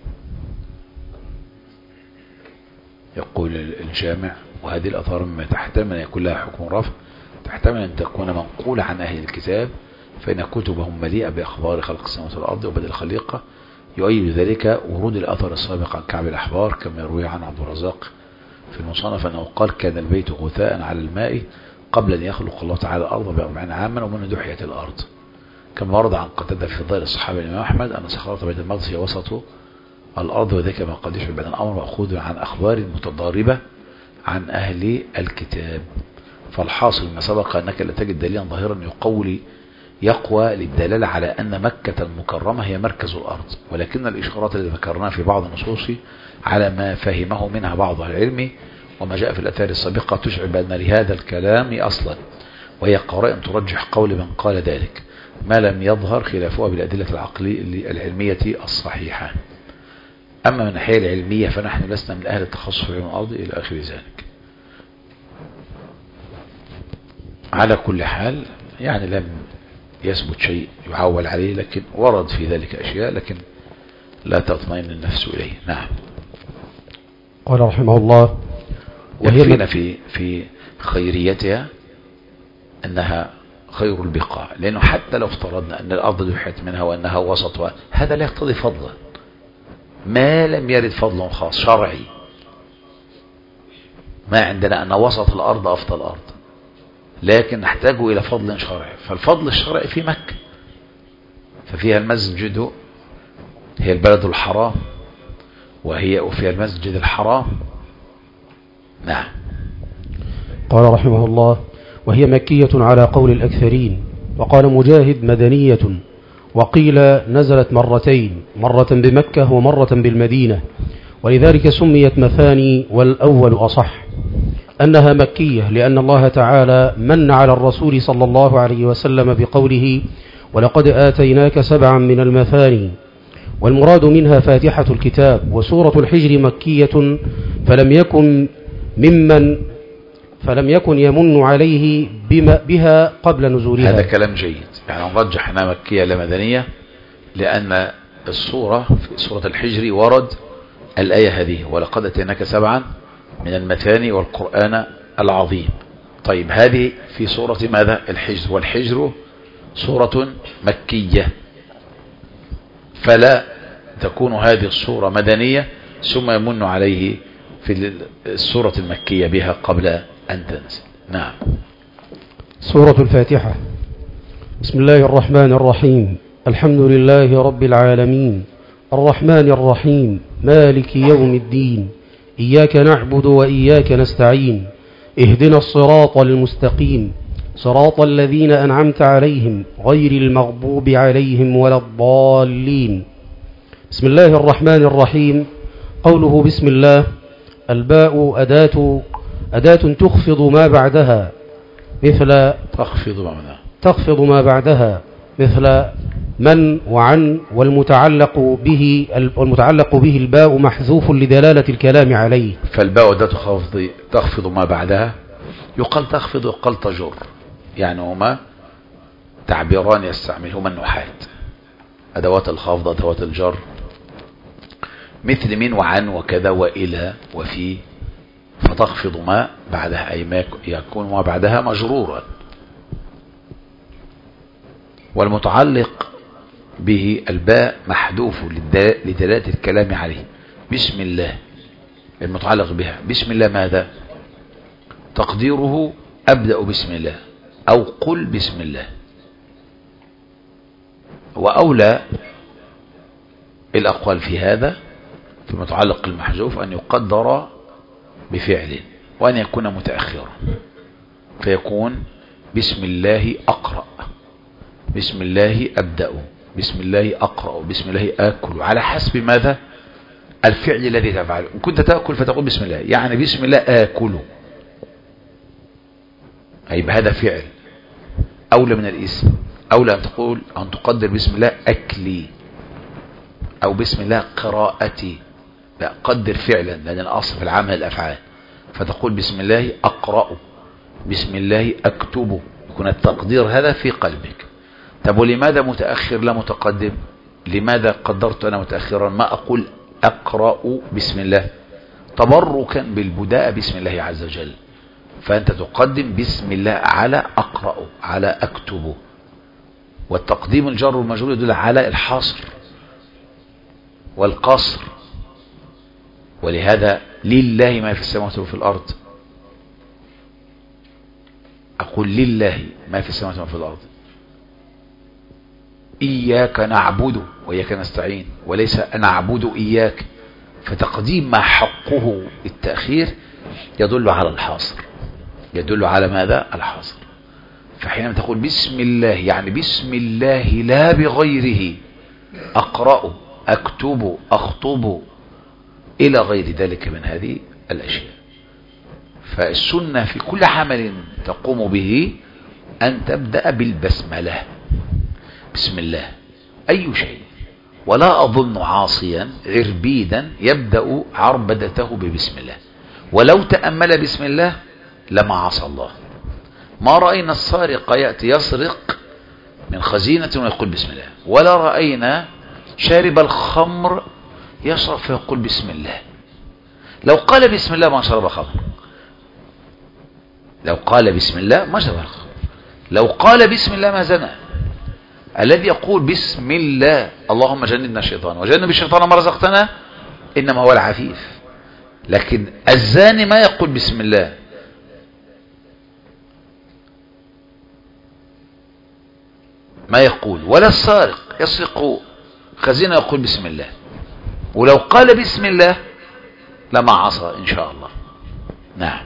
يقول الجامع: وهذه الأثار مما تحتمل أن يكون لها حكم رفع، تحتمل أن تكون منقولة عن أهل الكتاب، فإن كتبهم مليئة بأخبار خلق السماوات والأرض وبدء الخليقة. يؤيد ذلك ورود الأثر السابق عن كعب الأحبار كما يروي عن عبد الرزاق في المصنف أنه قال: كان البيت غثاء على الماء قبل أن يخلق الله تعالى الأرض ب40 عاما ومن دحيت الأرض. كما ورد عن قتادة في ظاهر الصحابة الإمام أحمد أن صخرة بيت المقدس هي وسط الأرض، وذلك ما قد يشبه بين الأمر مأخوذ عن أخبار متضاربة عن أهل الكتاب. فالحاصل ما سبق أنك لا تجد دليلا ظاهرا يقوى للدلالة على أن مكة المكرمة هي مركز الأرض، ولكن الإشارات التي ذكرناها في بعض النصوص على ما فهمه منها بعض العلم وما جاء في الآثار السابقة تشعر بأن لهذا الكلام أصلا، وهي قرائن ترجح قول من قال ذلك ما لم يظهر خلافها بالأدلة العقلية العلمية الصحيحة. أما من الناحية العلمية فنحن لسنا من أهل التخصص في علم الأرض إلى آخر ذلك. على كل حال يعني لم يثبت شيء يعول عليه، لكن ورد في ذلك أشياء لكن لا تطمئن النفس إليه. نعم. قال رحمه الله: يكفينا في خيريتها أنها خير البقاع، لأنه حتى لو افترضنا أن الأرض دحت منها وأنها وسط، هذا لا يقتضي فضلا ما لم يرد فضل خاص شرعي. ما عندنا أن وسط الأرض أفضل الأرض، لكن نحتاج إلى فضل شرعي. فالفضل الشرعي في مكة، ففيها المسجد هي البلد الحرام، وفيها المسجد الحرام. نعم. قال رحمه الله: وهي مكية على قول الأكثرين. وقال مجاهد: مدنية. وقيل نزلت مرتين، مرة بمكة ومرة بالمدينة، ولذلك سميت مثاني، والأول أصح أنها مكية، لأن الله تعالى من على الرسول صلى الله عليه وسلم بقوله: ولقد آتيناك 7 من المثاني، والمراد منها فاتحة الكتاب. وسورة الحجر مكية، فلم يكن يمن عليه بها قبل نزولها. هذا كلام جيد، يعني نرجح أنها مكية لمدنية، لأن السورة في سورة الحجر ورد الآية هذه: ولقد أتيناك 7 من المثاني والقرآن العظيم. طيب هذه في سورة ماذا؟ الحجر، والحجر سورة مكية، فلا تكون هذه السورة مدنية ثم يمن عليه في السورة المكية بها قبل أن تنزل. نعم. سورة الفاتحة. بسم الله الرحمن الرحيم. الحمد لله رب العالمين، الرحمن الرحيم، مالك يوم الدين، إياك نعبد وإياك نستعين، اهدنا الصراط المستقيم، صراط الذين أنعمت عليهم غير المغضوب عليهم ولا الضالين. بسم الله الرحمن الرحيم. قوله بسم الله، الباء أداة تخفض ما بعدها مثل تخفض ما بعدها مثل من وعن، والمتعلق به الباء محذوف لدلالة الكلام عليه. فالباء أداة تخفض ما بعدها، يقال تخفض ويقال تجر، يعني هما تعبيران يستعملهما النحاة، أدوات الخفض أدوات الجر، مثل من وعن وكذا وإلى وفي، فتخفض ما بعدها أي ما يكون ما بعدها مجرورا. والمتعلق به الباء محذوف لدلالة الكلام عليه. بسم الله المتعلق بها، بسم الله ماذا؟ تقديره أبدأ بسم الله أو قل بسم الله. وأولى الأقوال في هذا في المتعلق المحذوف أن يقدر بفعل وأن يكون متأخرا، فيكون بسم الله أقرأ، بسم الله أبدأ، بسم الله أقرأ، بسم الله آكل، على حسب ماذا؟ الفعل الذي تفعله. إن كنت تأكل فتقول بسم الله، يعني بسم الله آكل، أي بهذا فعل أولى من الاسم. أولى أن تقدر بسم الله أكلي أو بسم الله قراءتي، لا قدر فعلا، لأن الأصل في العام الأفعال، فتقول بسم الله أقرأ، بسم الله أكتب، يكون التقدير هذا في قلبك. طب ولماذا متأخر لا متقدم؟ لماذا قدرت أنا متأخرا ما أقول أقرأ بسم الله؟ تبركا بالبداء بسم الله عز وجل، فأنت تقدم بسم الله على أقرأ على أكتب. والتقديم الجر والمجرور يدل على الحصر والقصر، ولهذا لله ما في السماوات وفي الأرض، أقول لله ما في السماوات وفي الأرض. إياك نعبد وإياك نستعين، وليس نعبد إياك، فتقديم ما حقه التأخير يدل على الحصر، يدل على ماذا؟ الحصر. فحينما تقول بسم الله يعني بسم الله لا بغيره، أقرأ أكتب أخطب إلى غير ذلك من هذه الأشياء. فالسنة في كل عمل تقوم به أن تبدأ بالبسملة، بسم الله أي شيء. ولا أظن عاصيا عربيدا يبدأ عربدته ببسم الله، ولو تأمل بسم الله لما عصى الله، ما رأينا السارق يأتي يسرق من خزينة ويقول بسم الله، ولا رأينا شارب الخمر يشرب فيقول بسم الله. لو قال بسم الله ما شرب خمر، لو قال بسم الله ما شرب خمر، لو قال بسم الله ما زنى. الذي يقول بسم الله اللهم جنبنا الشيطان وجنب الشيطان ما رزقتنا إنما هو العفيف. لكن الزاني ما يقول بسم الله، ما يقول، ولا السارق يسرق خزينة يقول بسم الله. ولو قال بسم الله لما عصى إن شاء الله. نعم.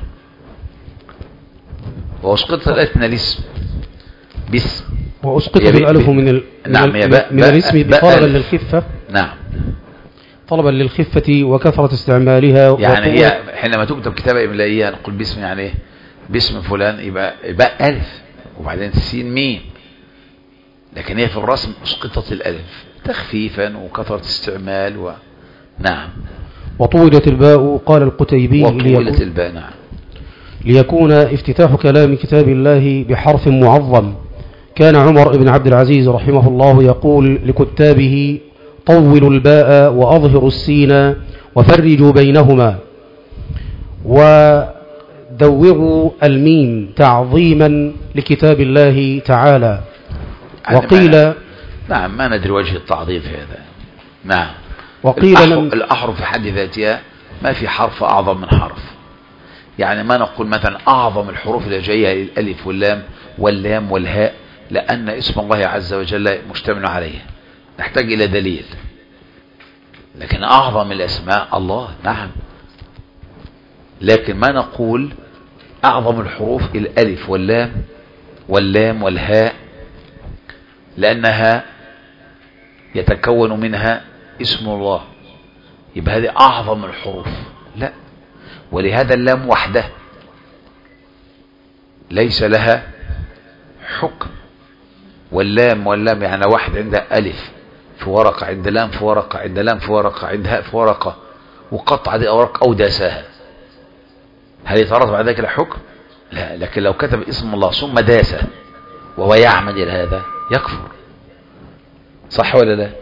وأسقطت الألف من الاسم باسم، وأسقطت الألف من الاسم طلبا للخفة. نعم، طلبا للخفة وكثرة استعمالها. يعني هي حينما تكتب كتابة إملائية نقول باسم، يعني إيه؟ باسم فلان يبقى ألف وبعدين سين ميم، لكن هي في الرسم أسقطت الألف تخفيفا وكثرة استعمال نعم. وطولت الباء قال القتيبي وطولت الباء. نعم. ليكون افتتاح كلام كتاب الله بحرف معظم. كان عمر بن عبد العزيز رحمه الله يقول لكتابه: طولوا الباء وأظهروا السين وفرجوا بينهما، ودوغوا الميم تعظيما لكتاب الله تعالى. وقيل نعم ما ندري وجه التعظيم في هذا. نعم. وقيل الأحرف في حد ذاتها ما في حرف أعظم من حرف، يعني ما نقول مثلا أعظم الحروف اللي جاية الألف واللام واللام والهاء، لأن اسم الله عز وجل مشتمل عليه، نحتاج إلى دليل. لكن أعظم الأسماء الله. نعم. لكن ما نقول أعظم الحروف الألف واللام واللام والهاء، لأنها يتكون منها اسم الله، يبقى هذه أعظم الحروف. لا، ولهذا اللام وحده ليس لها حكم. واللام يعني واحد عندها ألف في ورقة، عند لام في ورقة، عند لام في ورقة، عند هاء في ورقة، وقطع هذه أوراق أو داساها، هل يترتب على ذلك الحكم؟ لا. لكن لو كتب اسم الله ثم داسه وهو يعمد إلى هذا يكفر. صح ولا لا؟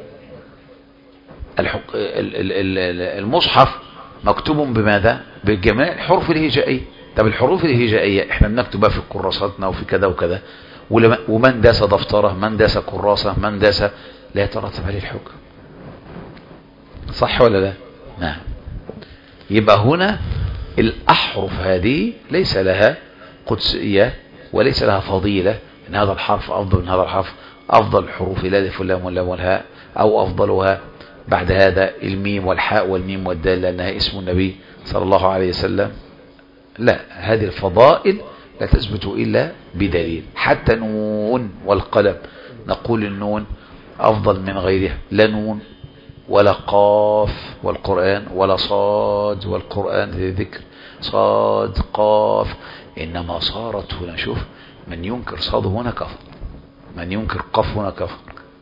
المصحف مكتوب بماذا؟ بجميع الحروف الهجائية. طب الحروف الهجائية احنا بنكتبها في كراساتنا وفي كذا وكذا، ومن داس دفتره، من داس كراسة، من داس، لا يترتب عليه الحكم. صح ولا لا؟ نعم. يبقى هنا الأحرف هذه ليس لها قدسية وليس لها فضيلة ان هذا الحرف افضل من هذا الحرف. افضل الحروف الالف واللام واللام والهاء، او افضلها بعد هذا الميم والحاء والميم والدال لانها اسم النبي صلى الله عليه وسلم. لا، هذه الفضائل لا تثبت الا بدليل. حتى نون والقلم نقول النون افضل من غيرها، لا نون ولا قاف والقرآن ولا صاد والقرآن ذكر، صاد قاف، انما صارت هنا. شوف، من ينكر صاد هنا كفر، من ينكر قاف هنا كفر،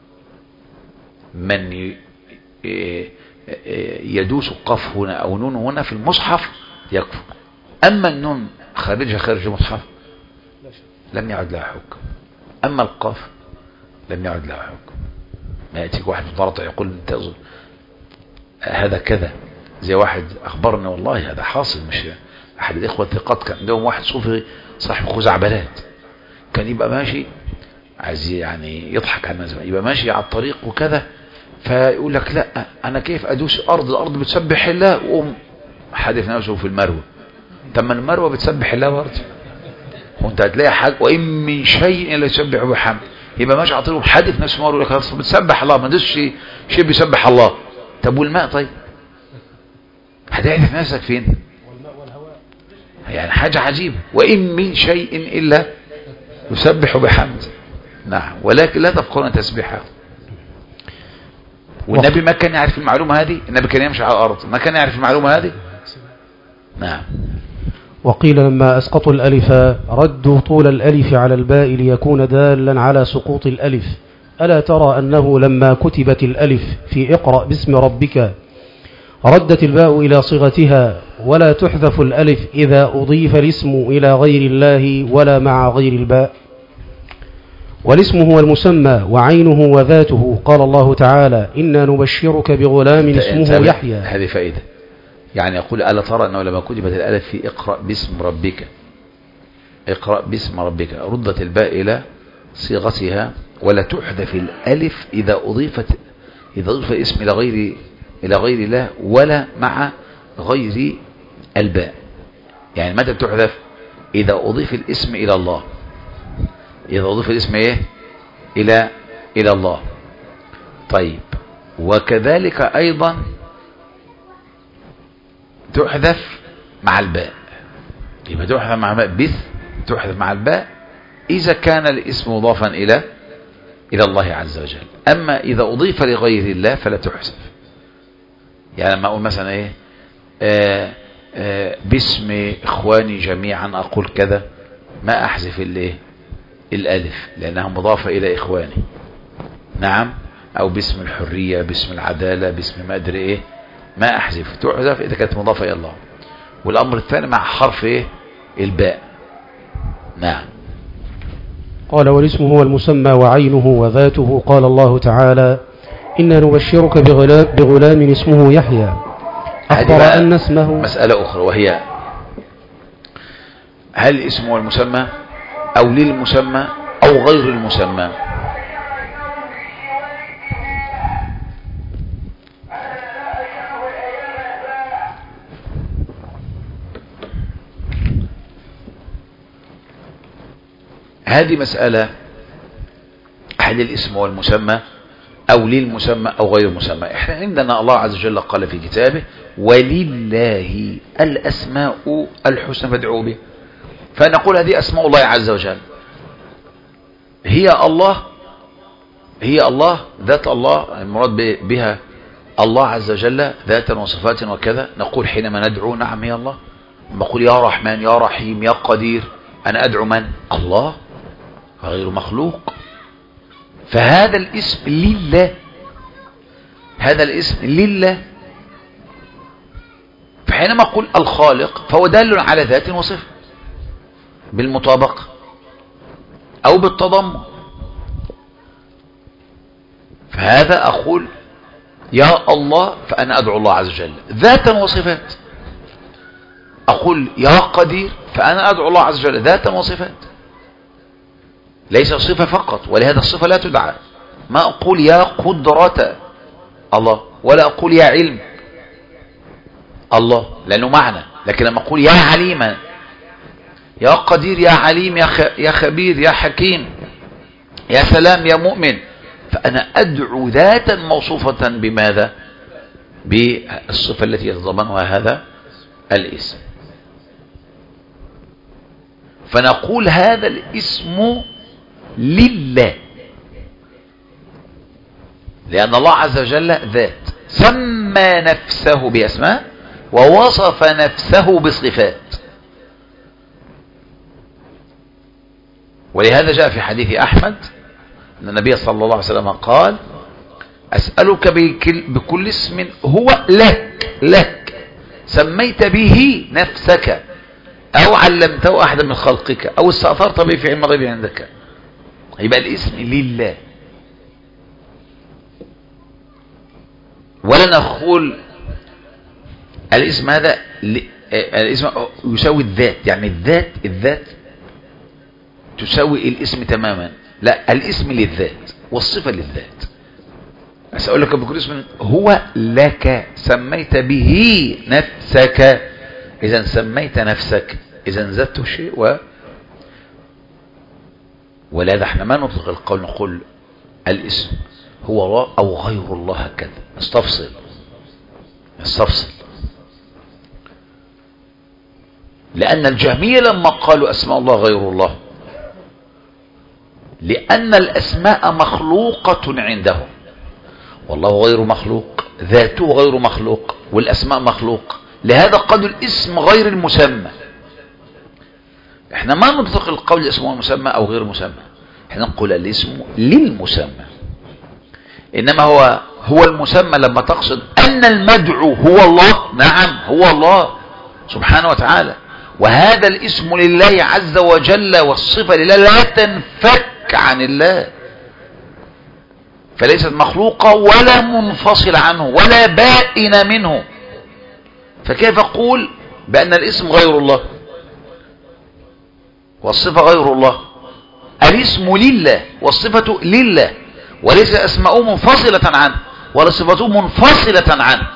من يدوس قاف هنا او نون هنا في المصحف يكفر. اما النون خارجها خارج المصحف لم يعد لها حكم، اما القاف لم يعد لها حكم. ما يأتيك واحد مطرطع يقول انت هذا كذا، زي واحد اخبرنا والله هذا حاصل، مش احد الاخوه الثقات كان عندهم واحد صوفي صاحب خزعبلات، كان يبقى ماشي عايز يعني يضحك على الناس، يبقى ماشي على الطريق وكذا، فيقول لك لا انا كيف ادوس الارض بتسبح الله، وقوم حادف نفسه في المروه. طب ما المروه بتسبح الله برضه، وانت هتلاقي حاجه وان من شيء الا يسبح بحمد، يبقى ماشي على الطريق حادف نفسه مروه، يقول لك بتسبح الله، ما تدوسش شيء بيسبح الله. طب والماء طيب هتعرف نفسك فين؟ يعني حاجة عجيبة، وإن من شيء إلا يسبح بحمد. نعم، ولكن لا تفقهون تسبيحه. والنبي ما كان يعرف المعلومة هذه، النبي كان يمشي على الأرض ما كان يعرف المعلومة هذه. نعم. وقيل لما أسقطوا الألف ردوا طول الألف على الباء ليكون دالا على سقوط الألف. ألا ترى أنه لما كتبت الألف في اقرأ باسم ربك ردت الباء إلى صيغتها ولا تحذف الألف إذا أضيف الاسم إلى غير الله ولا مع غير الباء. والاسم هو المسمى وعينه وذاته. قال الله تعالى إنا نبشرك بغلام اسمه يحيى. هذه فائدة، يعني يقول ألا ترى أنه لما كتبت الألف في اقرأ باسم ربك، اقرأ باسم ربك، ردت الباء إلى صيغتها ولا تحذف الألف إذا أضيف اسم إلى غير الله ولا مع غير الباء. يعني متى تحذف؟ إذا أضيف الاسم إلى الله، إذا أضيف الاسم إيه؟ إلى الله. طيب، وكذلك أيضا تحذف مع الباء، يبقى تحذف مع الباء تحذف مع الباء إذا كان الاسم مضافا إلى الله عز وجل. أما إذا أضيف لغير الله فلا تحذف. يعني لما أقول مثلا إيه باسم إخواني جميعا أقول كذا، ما أحذف الألف لأنها مضافة إلى إخواني. نعم. أو باسم الحرية، باسم العدالة، باسم ما أدري إيه، ما أحذف، تحذف إذا كانت مضافة إلى الله. والأمر الثاني مع حرف إيه؟ الباء. نعم. قال والاسم هو المسمى وعينه وذاته. قال الله تعالى إنا نبشرك بغلام اسمه يحيى. أخبر أن اسمه مسألة أخرى، وهي هل الاسم هو المسمى أو للمسمى أو غير المسمى؟ هذه مسألة، هل الاسم هو المسمى أو للمسمى أو غير المسمى؟ إحنا عندنا الله عز وجل قال في كتابه ولله الأسماء الحسنى فادعوه بها. فنقول هذه أسماء الله عز وجل، هي الله ذات الله، المراد بها الله عز وجل ذاتا وصفات وكذا. نقول حينما ندعو نعم هي الله. نقول يا رحمن يا رحيم يا قدير، أنا أدعو من؟ الله، غير مخلوق. فهذا الاسم لله، هذا الاسم لله. فحينما أقول الخالق فهو دال على ذات وصفة بالمطابقة أو بالتضمن. فهذا أقول يا الله فأنا أدعو الله عز وجل ذاتا وصفات. أقول يا قدير فأنا أدعو الله عز وجل ذاتا وصفات، ليس صفة فقط. ولهذا الصفة لا تدعى. ما أقول يا قدرة الله ولا أقول يا علم الله لأنه معنى. لكن لما أقول يا عليما، يا قدير يا عليم يا خبير يا حكيم يا سلام يا مؤمن، فأنا أدعو ذاتا موصوفة بماذا؟ بالصفة التي يتضمنها هذا الاسم. فنقول هذا الاسم لله، لأن الله عز وجل ذات سمى نفسه بأسماء ووصف نفسه بصفات. ولهذا جاء في حديث أحمد أن النبي صلى الله عليه وسلم قال أسألك بكل اسم هو لك سميت به نفسك أو علمته أحدا من خلقك أو استأثرت به في علم الغيب عندك. يبقى الاسم لله. ولا نقول الاسم هذا الاسم يساوي الذات، يعني الذات تساوي الاسم تماما. لا، الاسم للذات والصفة للذات. أسأل لك بكل اسم هو لك سميت به نفسك. إذا سميت نفسك إذا زدت شيء ولهذا احنا ما نطلق القول نقول الاسم هو الله أو غير الله هكذا. نستفصل لأن الجهمية لما قالوا أسماء الله غير الله، لأن الأسماء مخلوقة عندهم والله غير مخلوق، ذاته غير مخلوق والأسماء مخلوق. لهذا قالوا الاسم غير المسمى. احنا ما نطلق القول اسمه مسمى أو غير مسمى، احنا نقول الاسم للمسمى. إنما هو المسمى لما تقصد أن المدعو هو الله. نعم هو الله سبحانه وتعالى، وهذا الاسم لله عز وجل والصفة لله لا تنفك عن الله، فليست مخلوقة ولا منفصلة عنه ولا بائنة منه. فكيف أقول بأن الاسم غير الله والصفة غير الله؟ الاسم لله والصفة لله، وليس أسماؤه منفصلة عنه ولا صفته منفصلة عنه.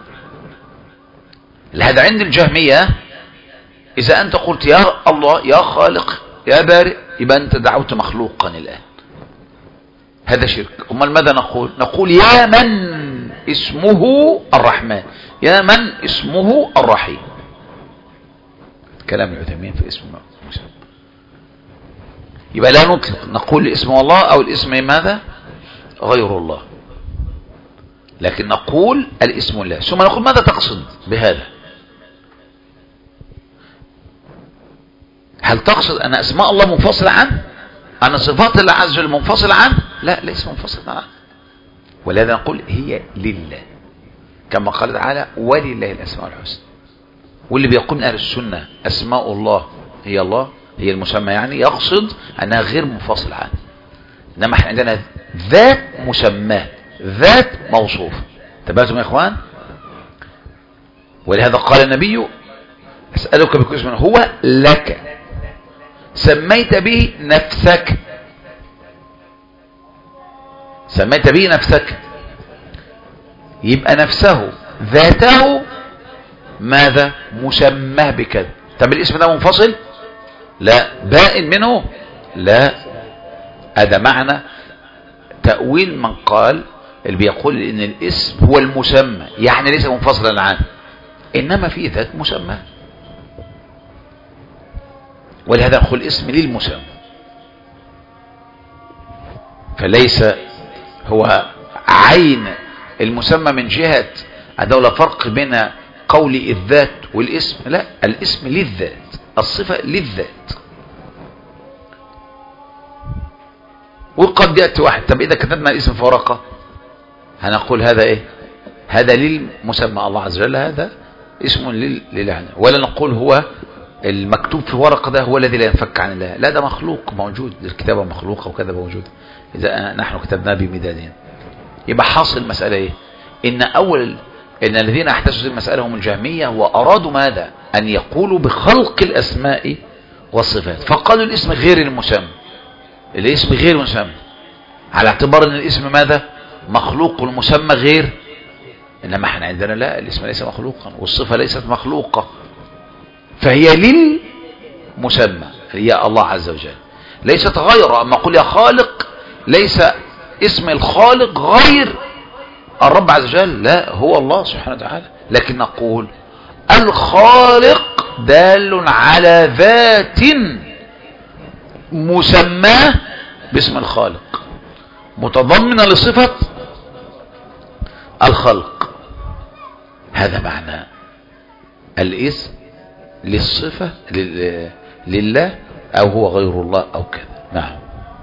لهذا عند الجهمية إذا أنت قلت يا الله يا خالق يا بارئ يبقى أنت دعوت مخلوقا الآن، هذا شرك. أمال ماذا نقول؟ نقول يا من اسمه الرحمن، يا من اسمه الرحيم. كلام العثيمين في اسم موسى. يبقى لا نطلق نقول اسم الله أو الاسم ماذا غير الله، لكن نقول الاسم الله. ثم نقول ماذا تقصد بهذا؟ هل تقصد أن أسماء الله منفصلة عنه؟ أن صفات الله عز وجل منفصلة عنه؟ لا، ليس منفصلة عنه. ولهذا نقول هي لله، كما قال تعالى ولله الأسماء الحسنى. واللي بيقول من أهل السنة أسماء الله هي الله هي المسمى، يعني يقصد أنها غير منفصلة عنه. إنما احنا عندنا ذات مسمى ذات موصوف. تبعتم يا إخوان؟ ولهذا قال النبي أسألك بكل اسم هو لك سميت به نفسك، سميت به نفسك، يبقى نفسه ذاته ماذا مسمى بكذا. طب الاسم ده منفصل؟ لا. بائن منه؟ لا. هذا معنى تأويل من قال اللي بيقول ان الاسم هو المسمى، يعني ليس منفصلا عنه انما في ذات مسمى. ولهذا نقول الاسم للمسمى، فليس هو عين المسمى من جهة أنه لا فرق بين قول الذات والاسم. لا، الاسم للذات، الصفة للذات. وقد يأتي واحد طب إذا كتبنا الاسم في ورقة هنقول هذا إيه؟ هذا للمسمى الله عز وجل، هذا اسم لله، ولا نقول هو المكتوب في ورقة ده هو الذي لا ينفك عن الله. لا، ده مخلوق موجود، الكتابة مخلوقة وكذا موجود إذا نحن كتبنا بمدادين. يبقى حاصل المسألة إيه؟ إن الذين احتجوا هذه المسألة هم الجهمية، وأرادوا ماذا؟ أن يقولوا بخلق الأسماء والصفات، فقالوا الاسم غير المسمى، الاسم غير المسمى، على اعتبار أن الاسم ماذا؟ مخلوق والمسمى غير. إنما احنا عندنا لا، الاسم ليس مخلوقا والصفة ليست مخلوقة، فهي للمسمى هي الله عز وجل، ليست غير. أما أقول يا خالق ليس اسم الخالق غير الرب عز وجل، لا، هو الله سبحانه وتعالى. لكن نقول الخالق دال على ذات مسماه باسم الخالق متضمنة لصفة الخلق. هذا معنى الاسم للصفة لله أو هو غير الله أو كذا. نعم.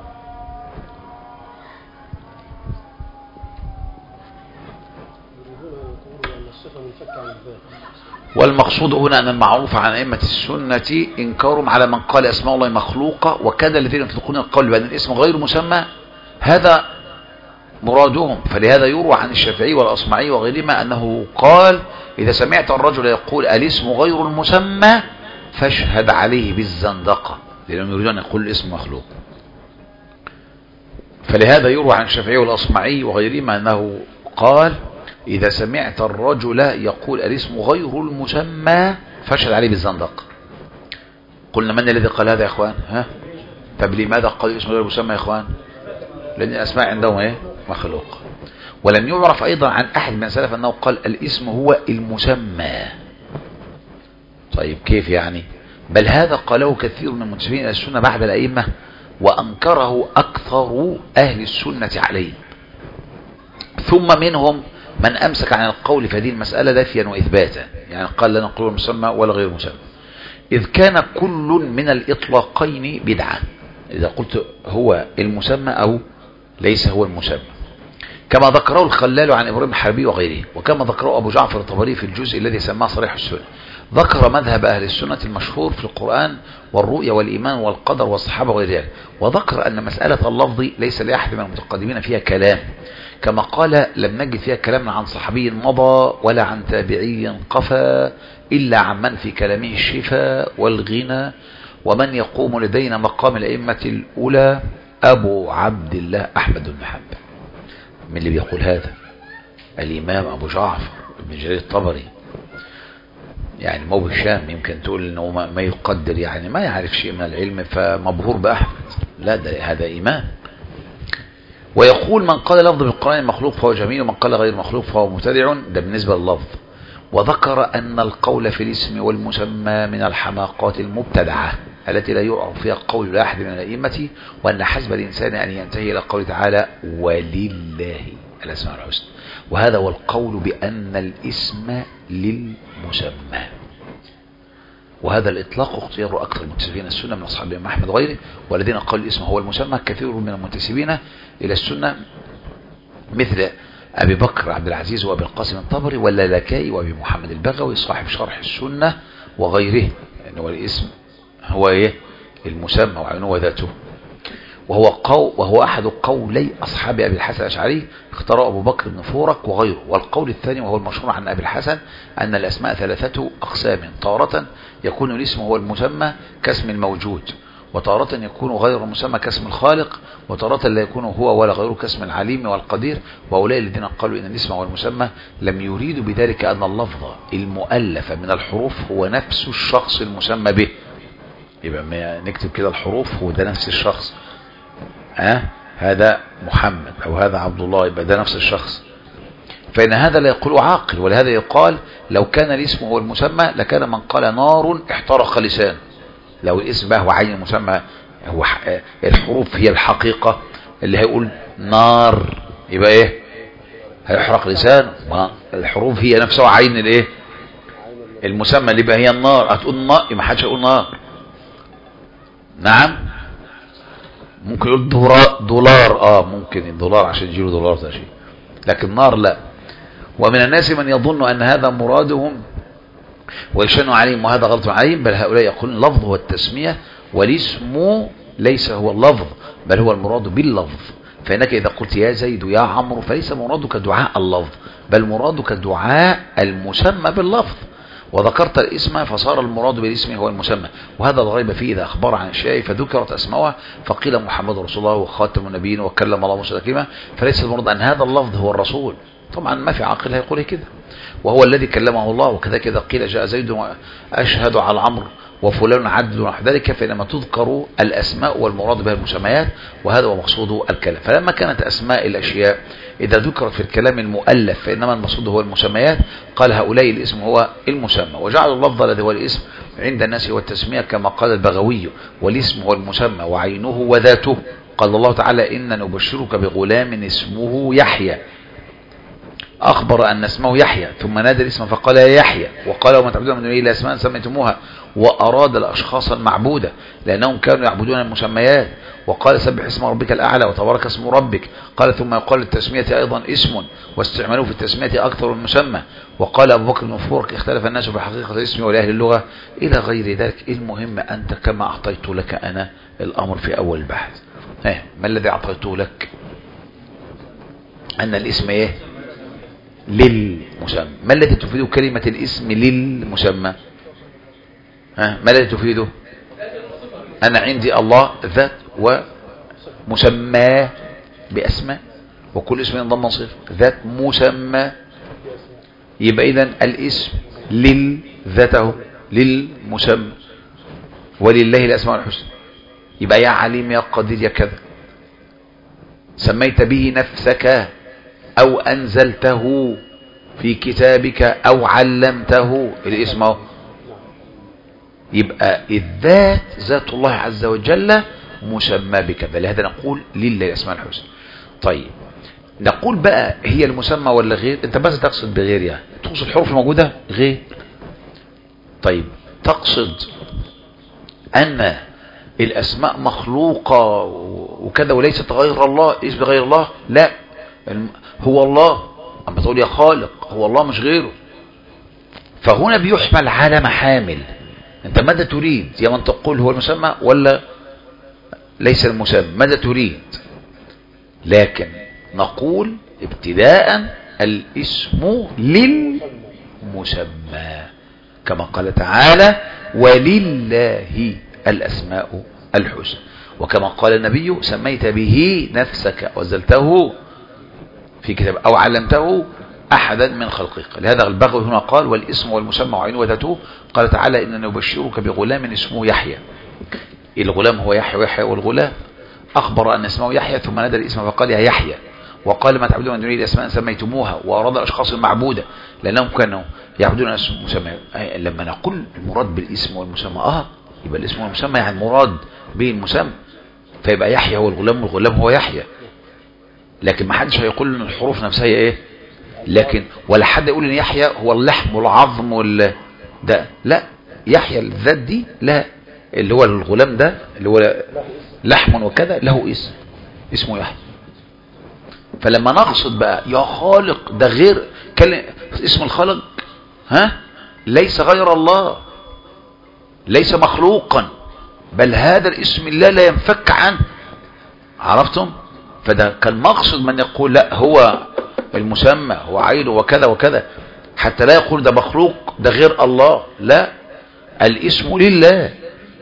والمقصود هنا أن المعروف عن أئمة السنة إنكارهم على من قال أسماء الله مخلوقة، وكذا الذين يطلقون القول بأن الاسم غير مسمى هذا مرادهم. فلهذا يروى عن الشافعي والأصمعي وغيرهما أنه قال إذا سمعت الرجل يقول الاسم غير المسمى فاشهد عليه بالزندقة، لأنهم يريدون أن يقول الاسم مخلوق. فلهذا يروى عن الشافعي والأصمعي وغيرهما أنه قال إذا سمعت الرجل يقول الاسم غير المسمى فاشهد عليه بالزندقة. قلنا من الذي قال هذا يا إخوان؟ طب لماذا قال الاسم غير المسمى يا إخوان؟ لأن الأسماء عندهم إيه؟ مخلوق. ولم يعرف أيضا عن أحد من سلف أنه قال الاسم هو المسمى. طيب كيف يعني؟ بل هذا قاله كثير من المنتسبين إلى السنة بعد الأئمة، وأنكره أكثر أهل السنة عليه. ثم منهم من أمسك عن القول في هذه المسألة نفيا وإثباتا، يعني قال لا نقول المسمى ولا غير المسمى، إذ كان كل من الإطلاقين بدعة. إذا قلت هو المسمى أو ليس هو المسمى، كما ذكره الخلال عن إبراهيم الحربي وغيره، وكما ذكره أبو جعفر الطبري في الجزء الذي سماه صريح السنة. ذكر مذهب أهل السنة المشهور في القرآن والرؤية والإيمان والقدر والصحابة وغير ذلك، وذكر أن مسألة اللفظ ليس لأحد من المتقدمين فيها كلام، كما قال لم نجد فيها كلام عن صحابي مضى ولا عن تابعي قفى إلا عن من في كلامه الشفاء والغنى، ومن يقوم لدينا مقام الأئمة الأولى أبو عبد الله أحمد بن حنبل. من اللي بيقول هذا؟ الإمام أبو جعفر بن جرير الطبري، يعني مو بالشام، يمكن تقول انه ما يقدر، يعني ما يعرف شيء من العلم فمبهور بأحمد، لا ده هذا إمام. ويقول من قال لفظ بالقرآن مخلوق فهو جميل، ومن قال غير مخلوق فهو مبتدع، ده بالنسبة لللفظ. وذكر أن القول في الاسم والمسمى من الحماقات المبتدعة التي لا يعرف فيها قول لا أحد من الأئمة، وأن حسب الإنسان أن ينتهي إلى قوله تعالى ولله الأسماء الحسنى، وهذا هو القول بأن الاسم للمسمى. وهذا الإطلاق اختيار أكثر المنتسبين السنة من أصحاب الإمام أحمد وغيره، والذين قالوا الاسم هو المسمى كثير من المنتسبين إلى السنة مثل أبي بكر عبد العزيز وأبي القاسم الطبري واللالكائي وأبي محمد البغوي صاحب شرح السنة وغيره، يعني هو الاسم هو إيه؟ المسمى وعنوه ذاته. وهو أحد قولي أصحاب أبي الحسن الأشعري اختاره أبو بكر بن فورك وغيره. والقول الثاني وهو المشهور عن أبي الحسن أن الأسماء ثلاثة أقسام، تارة يكون الاسم هو المسمى كاسم الموجود، وتارة يكون غير المسمى كاسم الخالق، وتارة لا يكون هو ولا غيره كاسم العليم والقدير. وأولئك الذين قالوا إن الاسم هو المسمى لم يريدوا بذلك أن اللفظ المؤلف من الحروف هو نفس الشخص المسمى به. يبقى ما نكتب كده الحروف هو ده نفس الشخص، هذا محمد أو هذا عبد الله، يبقى ده نفس الشخص، فإن هذا لا يقول عاقل. ولهذا يقال لو كان الاسم هو المسمى لكان من قال نار احترق لسانه. لو الاسم بقى هو عين المسمى، هو الحروف هي الحقيقة، اللي هيقول نار يبقى ايه؟ هيحرق لسانه. الحروف هي نفسها عين الايه؟ المسمى اللي بقى هي النار. هتقول نار ما حدش يقول نار. نعم ممكن يقول دولار، ممكن الدولار عشان يجيله دولار ده شيء، لكن نار لا. ومن الناس من يظن أن هذا مرادهم ويشن عليهم وهذا غلط عليهم، بل هؤلاء يقولون اللفظ هو التسمية والاسم ليس هو اللفظ، بل هو المراد باللفظ. فإنك إذا قلت يا زيد يا عمرو فليس مرادك دعاء اللفظ، بل مرادك دعاء المسمى باللفظ. وذكرت الاسم فصار المراد بالاسم هو المسمى، وهذا الغيب فيه إذا أخبر عن الشيء فذكرت أسماءه فقيل محمد رسول الله وخاتم النبيين وكلم الله موسى تكليما، فليس المراد أن هذا اللفظ هو الرسول. طبعا ما في عاقل هيقول كده، وهو الذي كلمه الله. وكذلك إذا قيل جاء زيد وأشهد على عمرو وفلان عدل ونحو ذلك، فإنما تذكر الأسماء والمراد بها المسميات، وهذا هو مقصود الكلام. فلما كانت أسماء الأشياء إذا ذكرت في الكلام المؤلف فإنما المقصود هو المسميات، قال هؤلاء الاسم هو المسمى، وجعلوا اللفظ الذي هو الاسم عند الناس هو التسمية، كما قال البغوي والاسم هو المسمى وعينه وذاته. قال الله تعالى إن نبشرك بغلام اسمه يحيى، أخبر أن اسمه يحيى ثم نادى الاسم فقال يا يحيى، وقال وما تعبدون من دونه إلا أسماء سميتموها، وأراد الأشخاص المعبودة لأنهم كانوا يعبدون المسميات. وقال سبح اسم ربك الأعلى وتبارك اسم ربك. قال ثم يقال للتسمية أيضا اسم، واستعملوه في التسمية أكثر من المسمى. وقال أبو بكر بن فورك اختلف الناس في حقيقة الاسم ولأهل اللغة إلى غير ذلك. المهم أنت كما أعطيت لك أنا الأمر في أول البحث، ما الذي أعطيته لك؟ أن الاسم إيه؟ للمسمى. ما الذي تفيده كلمة الاسم للمسمى؟ ما الذي تفيده؟ أنا عندي الله ذات ومسمى بأسماء، وكل اسم ينضم صفة ذات مسمى، يبقى إذن الاسم ذاته للمسمى، ولله الأسماء الحسنى. يبقى يا عليم يا قدير يا كذا، سميت به نفسك أو أنزلته في كتابك أو علمته، الاسم اهو. يبقى الذات ذات الله عز وجل مسمى بك، لهذا نقول لله الأسماء الحسنى. طيب نقول بقى هي المسمى ولا غير؟ انت بس تقصد بغير، يعني تقصد حروف موجودة غير. طيب تقصد أن الأسماء مخلوقة وكذا وليست غير الله، اسم غير الله؟ لا، هو الله، اما تقول يا خالق هو الله مش غيره. فهنا بيحمل على محامل. انت ماذا تريد؟ يا من تقول هو المسمى ولا ليس المسمى؟ ماذا تريد؟ لكن نقول ابتداء الاسم للمسمى كما قال تعالى ولله الأسماء الحسنى، وكما قال النبي سميت به نفسك وزلته في كتاب أو علمته أحدا من خلقك. لهذا البغوي هنا قال والاسم والمسمى وعين وذاته. قال تعالى إننا نبشرك بغلام اسمه يحيى. الغلام هو يحيى ويحيى والغلام. أخبر أن اسمه يحيى ثم نادى الاسم فقال يا يحيى، وقال ما تعبدون من دونه الأسماء سميتموها، وأراد الأشخاص المعبودة لأنهم كانوا يعبدون المسمى. لما نقول المراد بالاسم والمسمى يبقى الاسم والمسمى يعني مراد به المسمى، فيبقى يحيى هو الغلام والغلام هو يحيى. لكن ما حدش هيقول ان الحروف نفسها هي ايه، لكن ولا حد يقول ان يحيى هو اللحم والعظم ده لا، يحيى الذات دي لا، اللي هو الغلام ده اللي هو لحم وكذا له اسمه يحيى. فلما نقصد بقى يا خالق ده غير اسم الخالق ليس غير الله، ليس مخلوقا، بل هذا الاسم الله لا ينفك عنه. عرفتم؟ فده كان مقصد من يقول لا هو المسمى هو عينه وكذا وكذا، حتى لا يقول ده مخلوق ده غير الله، لا، الاسم لله.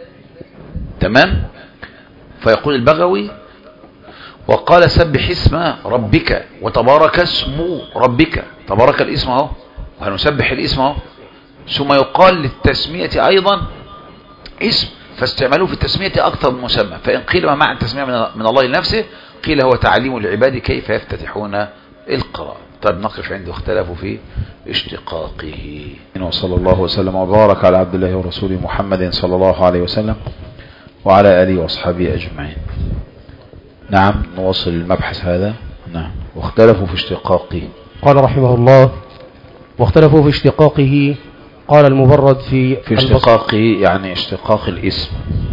تمام؟ فيقول البغوي وقال سبح اسم ربك وتبارك اسم ربك. تبارك الاسم اهو وهنسبح الاسم اهو. ثم يقال للتسمية ايضا اسم، فاستعملوه في التسمية اكثر من مسمى. فان قيل ما معنى التسمية من الله لنفسه قيل هو تعليم العباد كيف يفتتحون القراءة. طيب نقف عنده اختلفوا في اشتقاقه. وصلى الله وسلم وبارك على عبد الله ورسوله محمد صلى الله عليه وسلم وعلى آله وأصحابه أجمعين. نعم نواصل المبحث هذا. نعم واختلفوا في اشتقاقه. قال رحمه الله واختلفوا في اشتقاقه. قال المبرد في اشتقاقه يعني اشتقاق الاسم.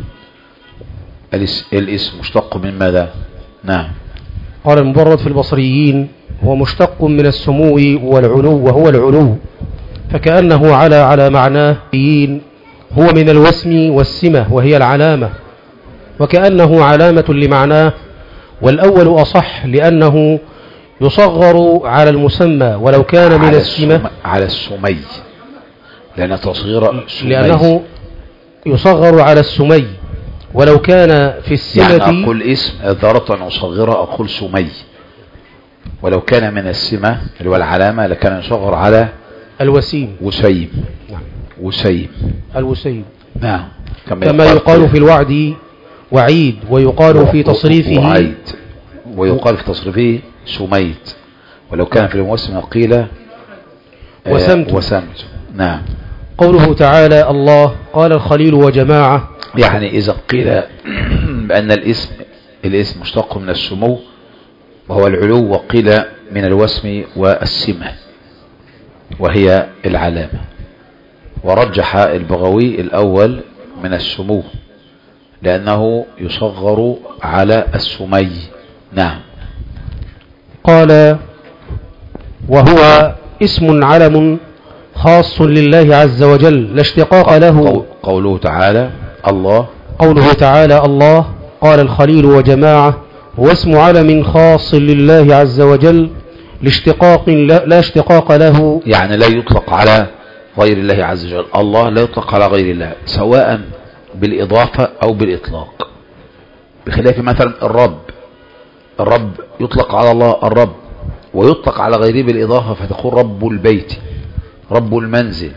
الاسم مشتق من ماذا؟ نعم. قال المبرد في البصريين هو مشتق من السمو والعلو وهو العلو، فكأنه على معناه هو من الوسم والسمة وهي العلامة، وكأنه علامة لمعناه. والأول أصح لأنه يصغر على المسمى ولو كان من السمة على السمي، لأن تصغير لأنه يصغر على السمي ولو كان في السمة. يعني أقول اسم ذرة أن أصغر أقول سمي، ولو كان من السمة اللي هو العلامة لكان يصغر على الوسيم وسيم. نعم. وسيم الوسيم. نعم. كما يقال في الوعد وعيد، ويقال في تصريفه وعيد، ويقال في تصريفه سميت، ولو كان في الموسم قيل وسمت. نعم. قوله تعالى الله قال الخليل وجماعة، يعني إذا قيل بأن الاسم مشتق من السمو وهو العلو، وقيل من الوسم والسمة وهي العلامة. ورجح البغوي الأول من السمو لأنه يصغر على السمي. نعم. قال وهو اسم علم خاص لله عز وجل لا اشتقاق له. قوله تعالى الله. قوله تعالى الله قال الخليل وجماعة هو اسم علم خاص لله عز وجل لاشتقاق لا اشتقاق له، يعني لا يطلق على غير الله عز وجل. الله لا يطلق على غير الله سواء بالإضافة أو بالإطلاق، بخلاف مثلا الرب يطلق على الله الرب، ويطلق على غيره بالإضافة فتقول رب البيت رب المنزل.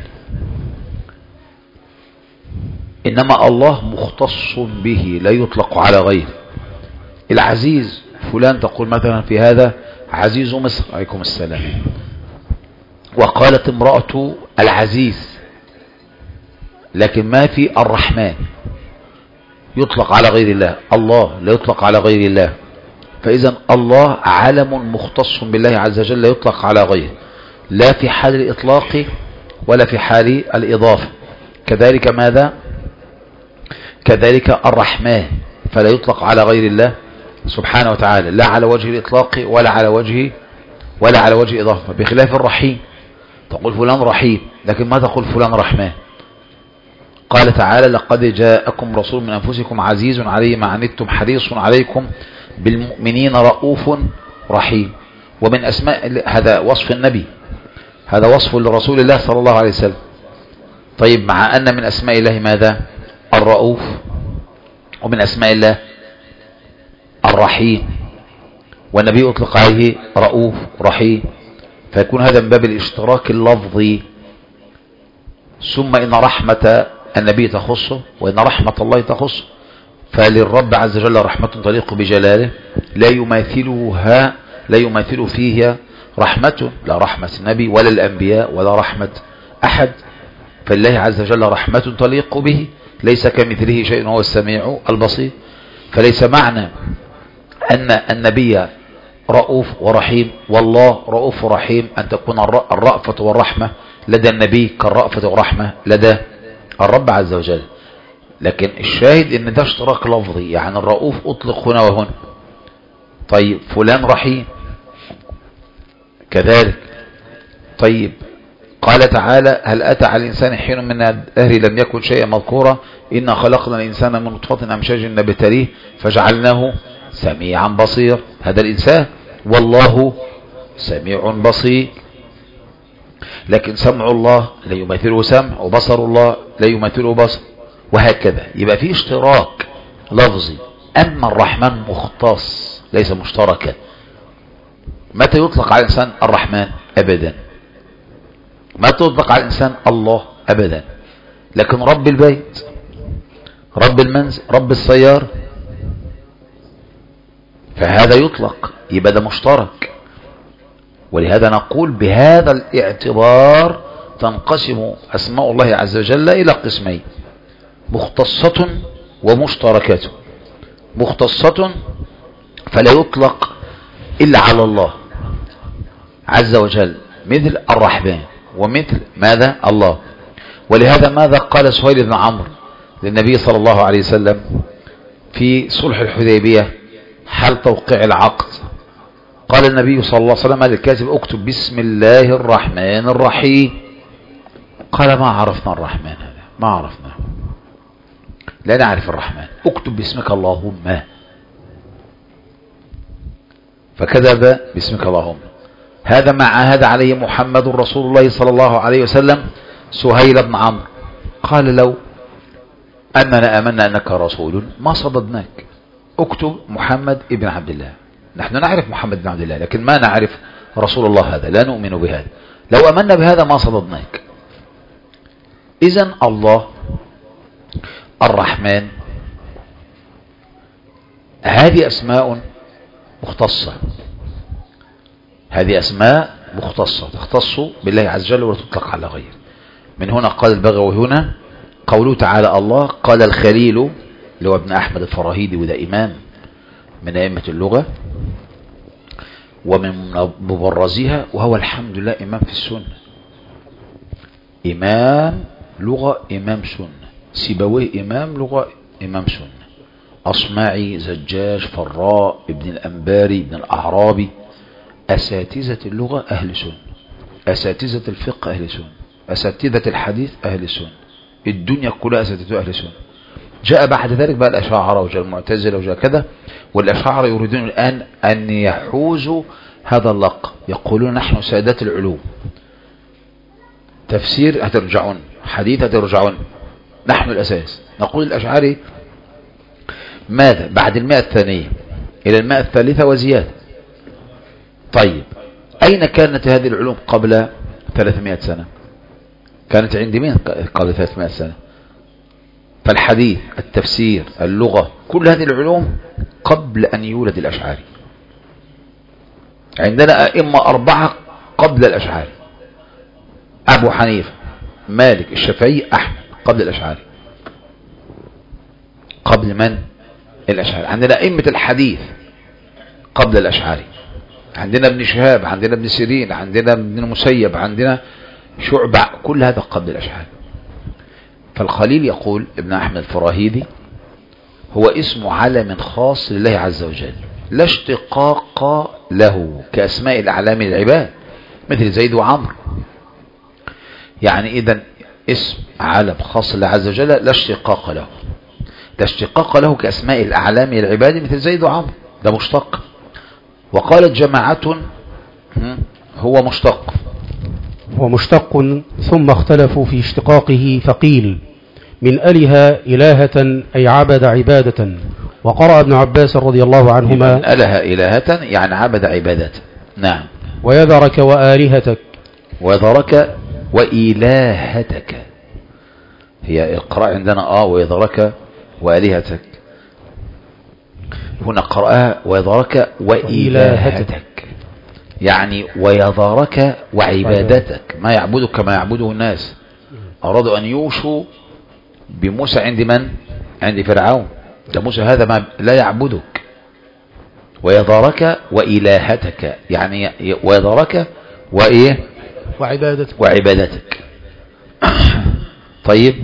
إنما الله مختص به لا يطلق على غيره. العزيز فلان تقول مثلا في هذا عزيز مصر عليكم السلام. وقالت امرأة العزيز، لكن ما في الرحمن يطلق على غير الله، الله لا يطلق على غير الله. فإذا الله علم مختص بالله عز وجل لا يطلق على غيره، لا في حال الإطلاق ولا في حال الإضافة. كذلك ماذا؟ كذلك الرحمن فلا يطلق على غير الله سبحانه وتعالى، لا على وجه الإطلاق ولا على وجه إضافة، بخلاف الرحيم. تقول فلان رحيم لكن ما تقول فلان رحمن. قال تعالى: لقد جاءكم رسول من أنفسكم عزيز عليه ما عنتم حريص عليكم بالمؤمنين رؤوف رحيم. ومن أسماء، هذا وصف النبي، هذا وصف لرسول الله صلى الله عليه وسلم. طيب، مع أن من أسماء الله ماذا؟ الرؤوف، ومن أسماء الله الرحيم، والنبي أطلق عليه رؤوف رحيم، فيكون هذا من باب الاشتراك اللفظي. ثم إن رحمة النبي تخصه وإن رحمة الله تخصه، فللرب عز وجل رحمة تليق بجلاله لا يماثل فيها رحمة، لا رحمة النبي ولا الأنبياء ولا رحمة أحد. فالله عز وجل رحمة تليق به، ليس كمثله شيء وهو السميع البصير. فليس معنى أن النبي رؤوف ورحيم والله رؤوف ورحيم أن تكون الرأفة والرحمة لدى النبي كالرأفة والرحمة لدى الرب عز وجل. لكن الشاهد ان ده اشتراك لفظي، يعني الرؤوف اطلق هنا وهنا. طيب، فلان رحيم كذلك. طيب، قال تعالى: هل أتى على الإنسان حين من الدهر لم يكن شيئا مذكورا إنا خلقنا الإنسان من نطفة أمشاج نبتليه فجعلناه سميعا بصير. هذا الإنسان، والله سميع بصير. لكن سمع الله لا يماثله سمع، وبصر الله لا يماثله بصر، وهكذا. يبقى في اشتراك لفظي. أما الرحمن مختص ليس مشتركا. متى يطلق على الإنسان الرحمن؟ أبدا. متى يطلق على الإنسان الله؟ أبدا. لكن رب البيت، رب المنزل، رب السيارة، فهذا يطلق، يبقى ده مشترك. ولهذا نقول بهذا الاعتبار تنقسم أسماء الله عز وجل إلى قسمين: مختصة ومشتركة. مختصة فلا يطلق إلا على الله عز وجل، مثل الرحمن، ومثل ماذا؟ الله. ولهذا ماذا قال سهيل بن عمرو للنبي صلى الله عليه وسلم في صلح الحديبية حال توقيع العقد؟ قال النبي صلى الله عليه وسلم للكاتب: اكتب بسم الله الرحمن الرحيم. قال: ما عرفنا الرحمن هذا، ما عرفنا، لا نعرف الرحمن، اكتب باسمك اللهم. فكذب باسمك اللهم. هذا ما عاهد عليه محمد رسول الله صلى الله عليه وسلم سهيل بن عمرو. قال: لو أننا آمنا أنك رسول ما صددناك، اكتب محمد ابن عبد الله. نحن نعرف محمد بن عبد الله لكن ما نعرف رسول الله هذا، لا نؤمن بهذا. لو أمنا بهذا ما صددناك. إذن الله الرحمن هذه أسماء مختصة، هذه أسماء مختصة تختص بالله عز وجل ولا تطلق على غيره. من هنا قال البغوي هنا قوله تعالى: الله قال الخليل اللي هو ابن أحمد الفراهيدي، وده إمام من أئمة اللغة ومن مبرزها، وهو الحمد لله إمام في السنة، إمام لغة إمام سنة. سيبويه إمام لغة إمام سنة. أصمعي، زجاج، فراء، ابن الأنباري، ابن الأعرابي، أساتذة اللغة أهل سنة، أساتذة الفقه أهل سنة، أساتذة الحديث أهل سنة، الدنيا كلها أساتذة أهل سنة. جاء بعد ذلك بقى الأشاعرة وجاء المعتزلة وجاء كذا، والأشاعرة يريدون الآن أن يحوزوا هذا اللقب، يقولون نحن سادات العلوم، تفسير هترجعون، حديث هترجعون، نحن الأساس. نقول الأشعري ماذا بعد 100 الثانية إلى 100 الثالثة وزيادة؟ طيب، أين كانت هذه العلوم قبل 300 سنة؟ كانت عند مين قبل 300 سنة؟ فالحديث، التفسير، اللغة، كل هذه العلوم قبل أن يولد الأشعري. عندنا أئمة 4 قبل الأشعري: أبو حنيفة، مالك، الشافعي، أحمد، قبل الأشعري. قبل من؟ الأشعري. عندنا أئمة الحديث قبل الأشعري، عندنا ابن شهاب، عندنا ابن سيرين، عندنا ابن المسيب، عندنا شعبة، كل هذا قبل الأشعري. فالخليل يقول ابن أحمد الفراهيدي هو اسم علم خاص لله عز وجل، لا اشتقاق له كأسماء الأعلام للعباد مثل زيد وعمرو. يعني إذن اسم علم خاص لله عز وجل لا اشتقاق له. ده اشتقاق له كأسماء الأعلام للعباد مثل زيد وعمرو، ده مشتق. وقالت جماعة هو مشتق. هو مشتق، ثم اختلفوا في اشتقاقه فقيل من أله إلهة أي عبد عبادة. وقرأ ابن عباس رضي الله عنهما من أله إلهة يعني عبد عبادة. نعم. ويذرك وآلهتك. ويذرك وإلهتك، هي القراءة عندنا ويذرك وآلهتك، هنا قرأها ويذرك وإلهتك، يعني ويذرك وعبادتك، ما يعبدك كما يعبده الناس. أرادوا أن يوشوا بموسى عند من؟ عند فرعون. ده موسى هذا ما لا يعبدك. ويذرك وإلهتك يعني ويذرك وإيه؟ وعبادتك. طيب،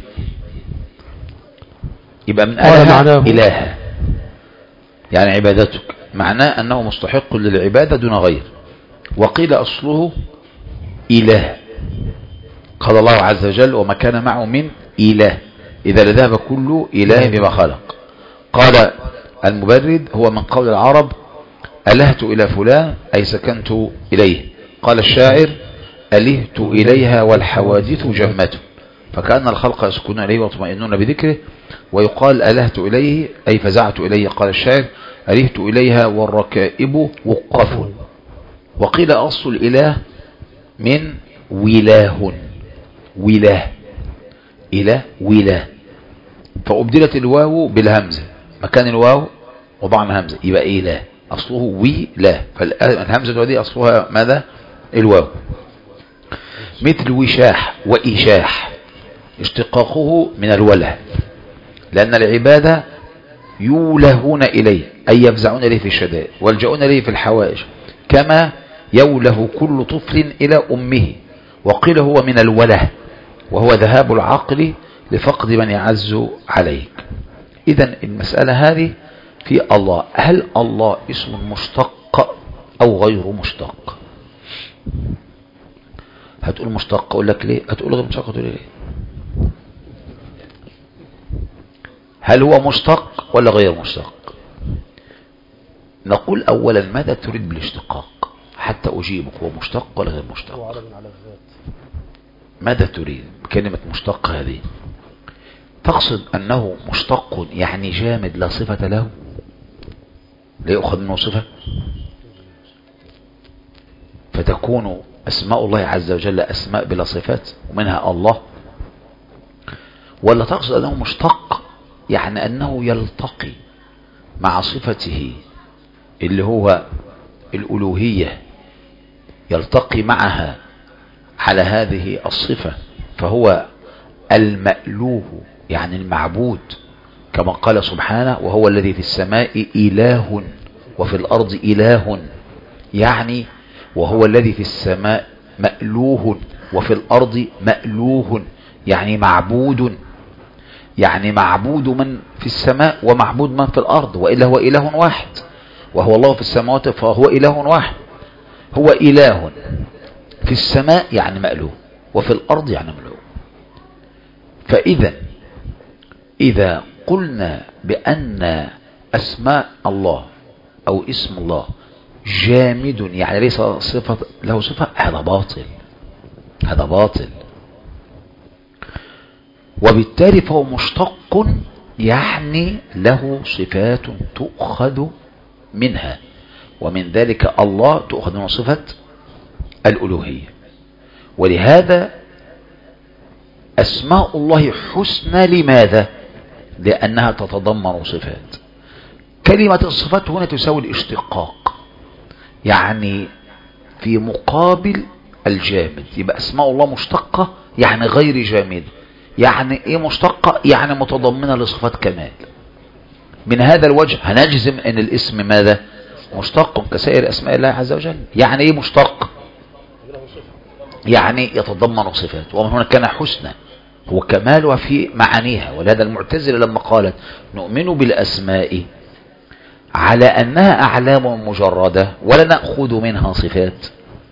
يبقى من إله يعني عبادتك، معناه أنه مستحق للعبادة دون غير. وقيل أصله إله، قال الله عز وجل وما كان معه من إله إذا لذهب كل إله بما خلق. قال المبرد هو من قول العرب ألهت إلى فلان أي سكنت إليه. قال الشاعر ألهت إليها والحوادث جمته، فكأن الخلق يسكنون إليه ويطمئنون بذكره. ويقال ألهت إليه أي فزعت إليه. قال الشاعر ألهت إليها والركائب وقف. وقيل أصل الإله من وله، وله إله وله، فأبدلت الواو بالهمزة مكان الواو وضعنا همزة يبقى إله، أصله وله، فالهمزة دي أصلها ماذا؟ الواو. مثل وشاح وإشاح اشتقاقه من الوله، لأن العبادة يولهون إليه أي يفزعون إليه في الشدائد والجؤون إليه في الحوائج، كما يوله كل طفل إلى أمه. وقيل هو من الوله وهو ذهاب العقل لفقد من يعز عليك. إذن المسألة هذه في الله، هل الله اسم مشتق أو غير مشتق؟ هتقول مشتق أقول لك ليه، هتقول غير مشتق تقول ليه. هل هو مشتق ولا غير مشتق؟ نقول أولا ماذا تريد بالاشتقاق حتى أجيبك، هو مشتق ولا غير مشتق؟ ماذا تريد بكلمة مشتق هذه؟ تقصد أنه مشتق يعني جامد لا صفة له، لا يؤخذ منه صفة، فتكون أسماء الله عز وجل أسماء بلا صفات ومنها الله؟ ولا تقصد أنه مشتق يعني أنه يلتقي مع صفته اللي هو الألوهية، يلتقي معها على هذه الصفة، فهو المألوه يعني المعبود، كما قال سبحانه وهو الذي في السماء إله وفي الأرض إله، يعني وهو الذي في السماء مألوه وفي الأرض مألوه، يعني معبود، يعني معبود من في السماء ومعبود من في الأرض، وإلا هو إله واحد، وهو الله في السماوات فهو إله واحد. هو إله في السماء يعني مألوه وفي الأرض يعني مألوه. إذا قلنا بأن أسماء الله أو اسم الله جامد يعني ليس صفة له صفة، هذا باطل. وبالتالي فهو مشتق يعني له صفات تؤخذ منها، ومن ذلك الله تؤخذ من صفة الألوهية. ولهذا أسماء الله حسنى، لماذا؟ لأنها تتضمن صفات. كلمة الصفات هنا تساوي الاشتقاق، يعني في مقابل الجامد. يبقى أسماء الله مشتقة يعني غير جامد. يعني ايه مشتقة؟ يعني متضمنة لصفات كمال. من هذا الوجه هنجزم ان الاسم ماذا؟ مشتق كسائر اسماء الله عز وجل. يعني ايه مشتق؟ يعني يتضمن صفات، ومن هنا كان حسنى هو كمالها في معانيها. ولهذا المعتزلة لما قالت نؤمن بالأسماء على أنها أعلام مجردة ولا نأخذ منها صفات.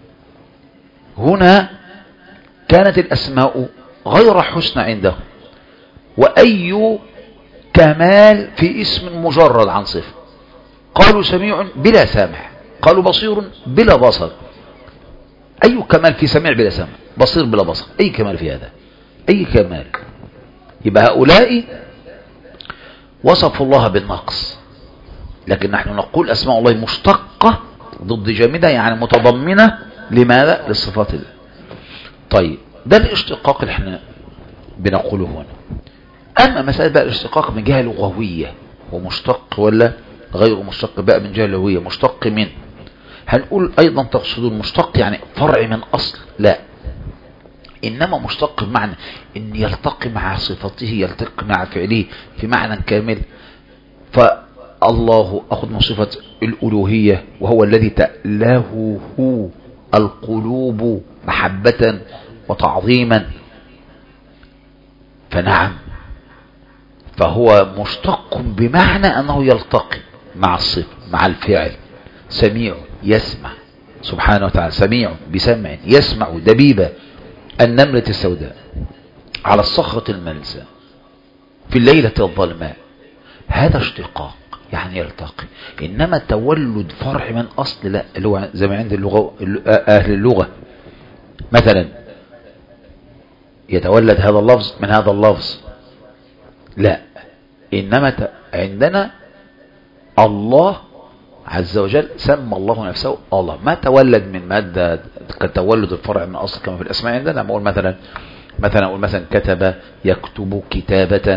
هنا كانت الأسماء غير حسنى عنده، وأي كمال في اسم مجرد عن صفة. قالوا سميع بلا سامع، قالوا بصير بلا بصر. أي كمال في سميع بلا سامع، بصير بلا بصر؟ أي كمال في هذا؟ أي كمال؟ يبقى هؤلاء وصفوا الله بالنقص، لكن نحن نقول أسماء الله مشتقة ضد جامدة، يعني متضمنة لماذا؟ للصفات الله. طيب ده الاشتقاق اللي احنا بنقوله هنا. أما مسألة بقى الاشتقاق من جهة لغوية، ومشتق ولا غير مشتق بقى من جهة لغوية، مشتق من، هنقول أيضا تقصدون مشتق يعني فرع من أصل؟ لا، إنما مشتق بمعنى إن يلتقي مع صفته، يلتقي مع فعله في معنى كامل. فالله أخذ من صفة الألوهية، وهو الذي تألهه القلوب محبة وتعظيما، فنعم، فهو مشتق بمعنى أنه يلتقي مع الصفة مع الفعل. سميع يسمع سبحانه وتعالى، سميع بسمع يسمع دبيب النملة السوداء على الصخرة الملسى في الليلة الظلماء. هذا اشتقاق يعني يلتقي. إنما تولد فرع من أصل لا، اللي هو زي ما عند اللغة أهل اللغة مثلا يتولد هذا اللفظ من هذا اللفظ، لا، إنما عندنا الله عز وجل سمى الله نفسه الله، ما تولد من مادة كتولد الفرع من أصل كما في الأسماء عندنا. لما أقول مثلا كتب يكتب كتابة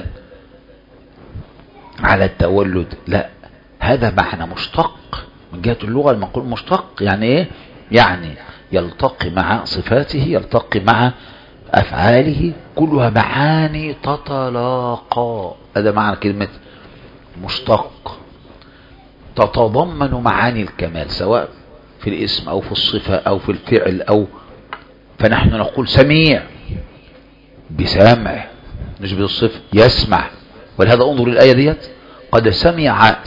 على التولد، لا، هذا معنى مشتق من جهة اللغة. لما نقول مشتق يعني ايه؟ يعني يلتقي مع صفاته، يلتقي مع أفعاله، كلها معاني تتلاقى. هذا معنى كلمة مشتق، تتضمن معاني الكمال سواء في الاسم أو في الصفة أو في الفعل أو. فنحن نقول سميع بسمع، نشبه الصفة يسمع. ولهذا انظر الآية ديت، قد سمع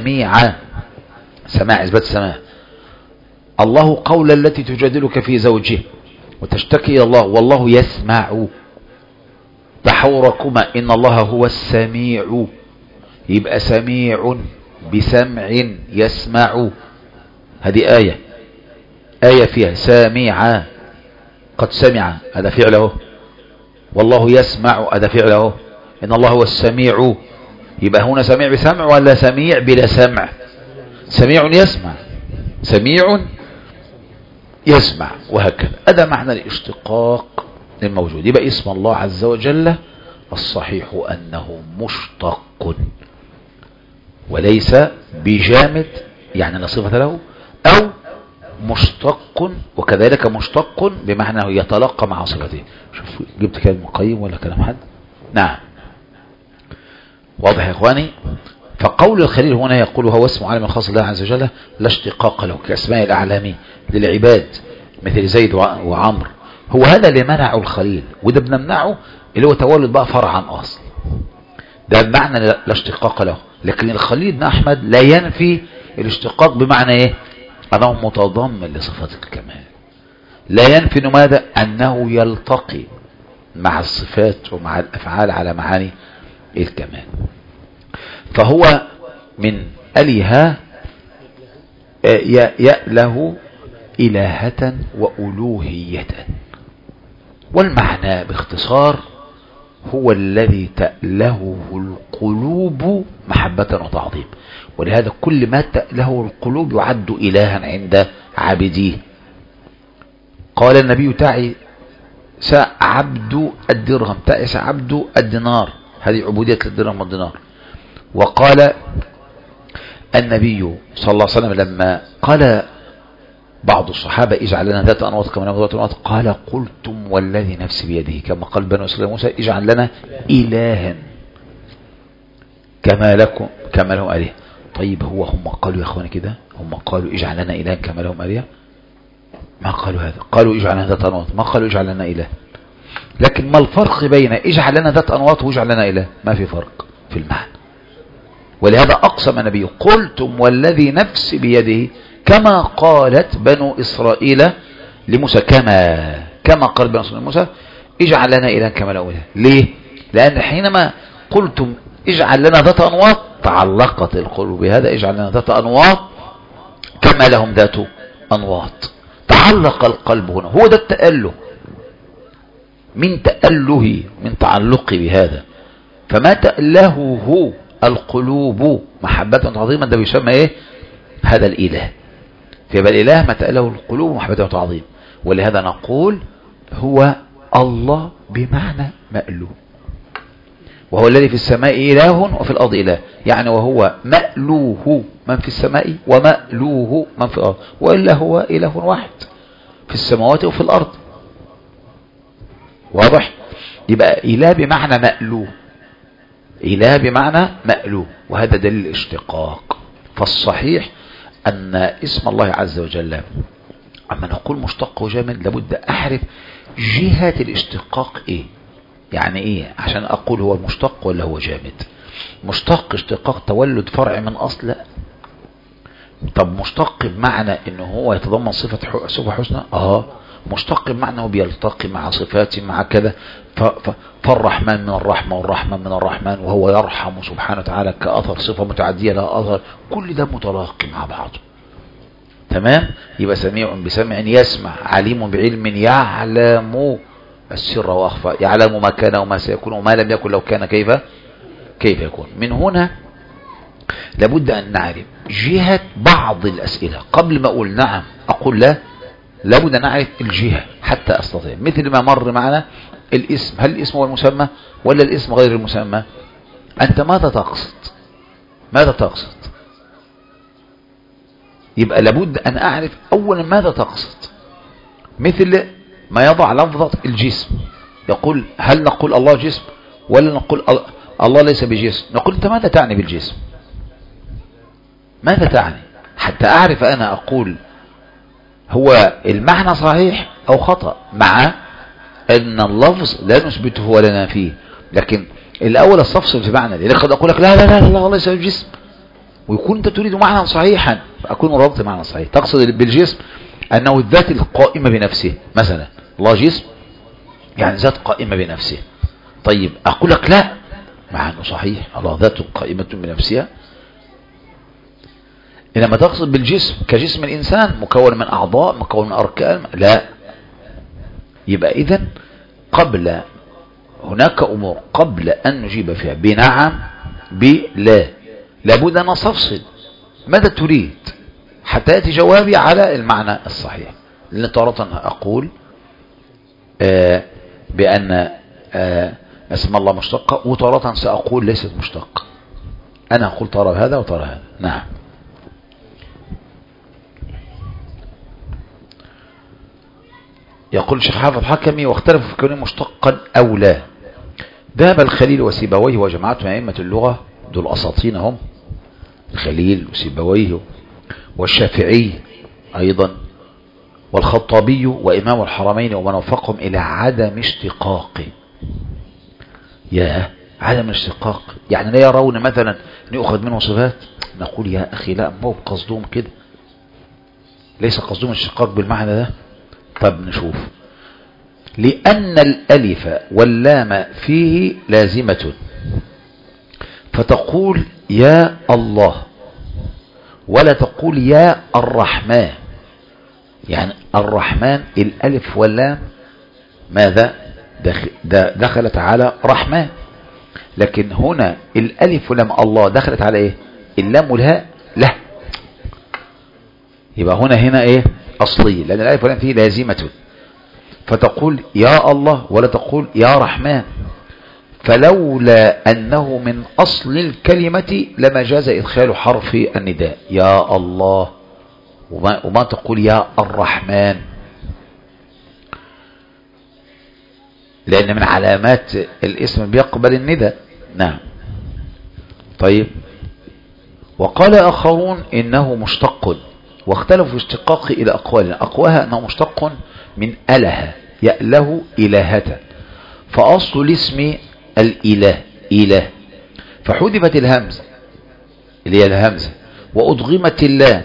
سماع إثبات السماع. الله قول التي تجادلك في زوجها وتشتكي إلى الله والله يسمع تحوركما إن الله هو السميع. يبقى سميع بسمع يسمع، هذه آية فيها سامع. قد سمع هذا فعله، والله يسمع هذا فعله، إن الله هو السميع. يبقى هنا سميع بسمع ولا سميع بلا سمع؟ سميع يسمع، سميع يسمع، وهكذا. هذا معنى الاشتقاق الموجود. يبقى اسم الله عز وجل الصحيح أنه مشتق وليس بجامد يعني لا صفة له، أو مشتق وكذلك مشتق بمعنى أنه يتلقى مع صفته. شوف جبت كلام قيم ولا كلام حد؟ نعم، واضح يا إخواني. فقول الخليل هنا يقول هو اسم عالم خاص الله عز وجل لا اشتقاق له كأسماء الأعلام للعباد مثل زيد وعمر. هو هذا اللي منعه الخليل، وده بنمنعه اللي هو تولد بقى فرع عن أصل. ده بمعنى لا اشتقاق له. لكن الخليل بن أحمد لا ينفي الاشتقاق بمعنى ايه؟ أنه متضمن لصفات الكمال. لا ينفي ماذا؟ أنه يلتقي مع الصفات ومع الأفعال على معاني الكمال. فهو من أله يأله إلهة وألوهية. والمعنى باختصار هو الذي تألهه القلوب محبة وتعظيم. ولهذا كل ما تألهه القلوب يعد إلها عند عابديه. قال النبي تعس عبد الدرهم، تعس عبد الدينار، هذه عبودية الدرهم والدينار. وقال النبي صلى الله عليه وسلم لما قال بعض الصحابة اجعل لنا ذات أنواط كما لنا ذات أنواط، قال قلتم والذي نفسي بيده، كما قال بنو إسرائيل موسى اجعل لنا إلها كما لهم آلهة. طيب هم قالوا يا اخواني كده، هم قالوا اجعل لنا إلها كما لهم آلهة؟ ما قالوا هذا، قالوا اجعل لنا ذات أنواط، ما قالوا اجعل لنا إله. لكن ما الفرق بين اجعل لنا ذات أنواط واجعل لنا إله؟ ما في فرق في المعنى. ولهذا أقسم النبي قلتم والذي نفسي بيده كما قالت بنو إسرائيل لموسى كما قال بنو إسرائيل لموسى اجعل لنا إلها كما له إله. ليه؟ لأن حينما قلتم اجعل لنا ذات أنواط تعلقت القلوب بهذا، اجعل لنا ذات أنواط كما لهم ذات أنواط. تعلق القلب هنا، هو ده التأله، من تأله من تعلق بهذا. فما تألهه القلوب محبة وتعظيما ده بيسمى ايه؟ هذا الإله. فيبقى الإله ما تأله القلوب محبة وتعظيم. ولهذا نقول هو الله بمعنى مألوه، وهو الذي في السماء إله وفي الأرض إله، يعني وهو مألوه من في السماء ومألوه من في الأرض، وإلا هو إله واحد في السماوات وفي الأرض. واضح؟ يبقى إله بمعنى مألوه، إله بمعنى مألوه، وهذا دليل الاشتقاق. فالصحيح أن اسم الله عز وجل أما نقول مشتق وجامد لابد أعرف جهة الاشتقاق إيه، يعني إيه عشان أقول هو مشتق ولا هو جامد. مشتق اشتقاق تولد فرع من أصل. طب مشتق بمعنى إنه هو يتضمن صفة حسنى، مشتق بمعنى هو بيلتقي مع صفات مع كذا. فالرحمن من الرحمة والرحمن من الرحمن، وهو يرحم سبحانه وتعالى كأثر صفة متعدية لها أثر، كل ده متلاقي مع بعضه. تمام؟ يبقى سميع بسمع يسمع، عليم بعلم يعلم السر وأخفى، يعلم ما كان وما سيكون وما لم يكن لو كان كيف يكون. من هنا لابد أن نعرف جهة بعض الأسئلة قبل ما أقول نعم أقول لا. لابد أن نعرف الجهة حتى أستطيع. مثل ما مر معنا الاسم، هل الاسم هو المسمى ولا الاسم غير المسمى؟ أنت ماذا تقصد؟ يبقى لابد أن أعرف أولا ماذا تقصد. مثل ما يضع لفظة الجسم، يقول هل نقول الله جسم ولا نقول الله ليس بجسم؟ نقول أنت ماذا تعني بالجسم؟ ماذا تعني حتى أعرف أنا أقول هو المعنى صحيح أو خطأ، مع أن اللفظ لا نثبته ولا ننفيه. لكن الأول استفصل في معنى، لذلك قد أقول لك لا الله ليس بجسم، ويكون أنت تريد معنى صحيحا فأكون رابط معنى صحيح. تقصد بالجسم أنه الذات القائمة بنفسه، مثلا الله جسم يعني ذات قائمة بنفسه. طيب أقول لك لا، مع أنه صحيح الله ذات قائمة بنفسها. إنما تقصد بالجسم كجسم الإنسان مكون من أعضاء مكون من أركان، لا. يبقى إذن قبل هناك أمور قبل أن نجيب فيها بنعم بلا لابد أن نستفصل ماذا تريد حتى يأتي جوابي على المعنى الصحيح. لأن تارة أقول بأن اسم الله مشتقة، وتارة سأقول ليست مشتقة. أنا أقول ترى هذا وترى هذا. نعم. يقول الشيخ حافظ حكمي واختلفوا في كونه مشتقا أو لا. ذهب الخليل وسيبويه وجماعة أئمة اللغة، دول أساطين هم، الخليل وسيبويه والشافعي أيضا والخطابي وإمام الحرمين ومن وفقهم إلى عدم اشتقاقه. يا عدم اشتقاق يعني لا يرون مثلا أن يؤخذ منه صفات. نقول يا أخي لا، مو بقصدهم كده، ليس قصدهم الاشتقاق بالمعنى ده. طب نشوف. لأن الألف واللام فيه لازمة، فتقول يا الله ولا تقول يا الرحمن. يعني الرحمن الألف واللام ماذا دخلت على رحمن، لكن هنا الألف واللام الله دخلت على ايه؟ اللام والهاء لا. يبقى هنا ايه أصلي، لأن الألف واللام فيه لازمة، فتقول يا الله ولا تقول يا رحمن. فلولا أنه من أصل الكلمة لما جاز إدخال حرف النداء يا الله، وما تقول يا الرحمن، لأن من علامات الاسم بيقبل النداء. نعم. طيب. وقال آخرون إنه مشتق، واختلفوا في اشتقاقه إلى أقوال، أقواها أنه مشتق من أله يأله إلهة، فأصل الاسم الإله إله، فحذفت الهمز اللي هي الهمزة، وأدغمت اللام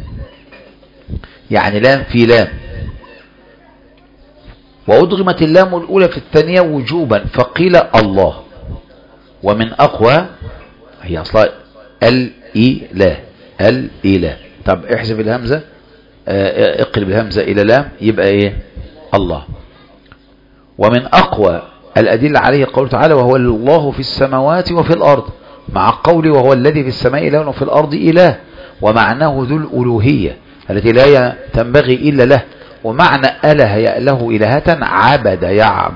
يعني لام في لام، وأدغمت اللام الأولى في الثانية وجوبا فقيل الله. ومن أقوى هي أصلا الإله، الإله. طب احذف الهمزة، اقلب الهمزة إلى لام يبقى إيه؟ الله. ومن أقوى الأدلة عليه قوله تعالى وهو الله في السماوات وفي الأرض، مع قوله وهو الذي في السماء إله وفي الأرض إله، ومعناه ذو الألوهية التي لا تنبغي إلا له. ومعنى أله يأله إلهة عبد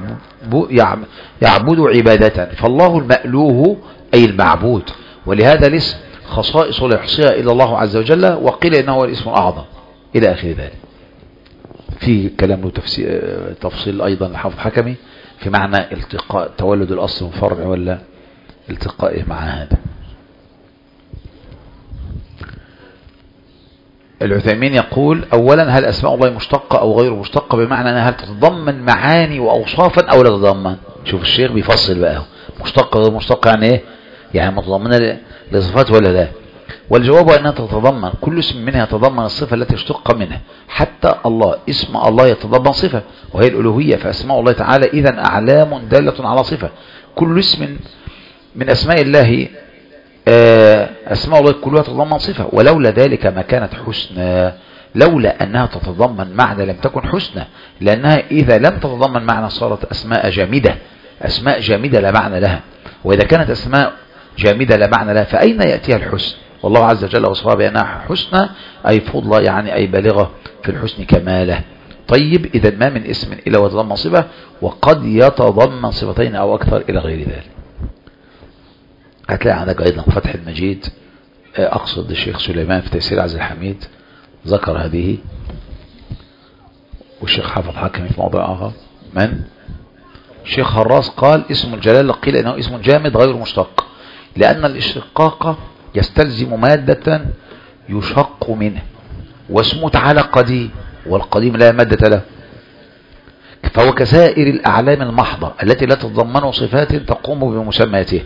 يعبد عبادة، فالله المألوه أي المعبود، ولهذا الاسم خصائص لا يحصيها إلا الله عز وجل، وقيل إنه هو الاسم الأعظم إلى آخر ذلك. في كلام له تفصيل أيضا لحافظ حكمي في معنى التقاء تولد الأصل والفرع ولا التقائه مع هذا. العثيمين يقول أولا هل أسماء الله مشتقة أو غير مشتقة، بمعنى أنها هل تتضمن معاني وأوصافا أو لا تتضمن. شوف الشيخ بيفصل بقى، مشتقة غير مشتقة يعني إيه؟ يعني متضمنة لصفات ولا لا. والجواب أنها تتضمن، كل اسم منها يتضمن الصفة التي اشتق منها، حتى الله اسم الله يتضمن صفة وهي الألوهية، فأسماء الله تعالى إذن أعلام دالة على صفة. كل اسم من أسماء الله أسماء الله كلها تتضمن صفة، ولولا ذلك ما كانت حسنى، لولا أنها تتضمن معنى لم تكن حسنى، لأنها إذا لم تتضمن معنى صارت أسماء جامدة، أسماء جامدة لا معنى لها. وإذا كانت أسماء جامدة لا معنى لها فأين يأتيها الحسن؟ والله عز وجل وصفها بأنها حسنى أي فضلة، يعني أي بالغة في الحسن كماله. طيب إذا ما من اسم إلا وتضمن صفة، وقد يتضمن صفتين أو أكثر إلى غير ذلك. هتلاقي عندك أيضا فتح المجيد، أقصد الشيخ سليمان في تيسير عز الحميد ذكر هذه، والشيخ حافظ حكمي في موضوع آخر. من؟ الشيخ هراس قال اسم الجلال قيل إنه اسم جامد غير مشتق، لأن الاشتقاق يستلزم مادة يشق منه، واسمه تعالى قديم، والقديم لا مادة له، فهو كسائر الأعلام المحضة التي لا تتضمن صفات تقوم بمسمياته.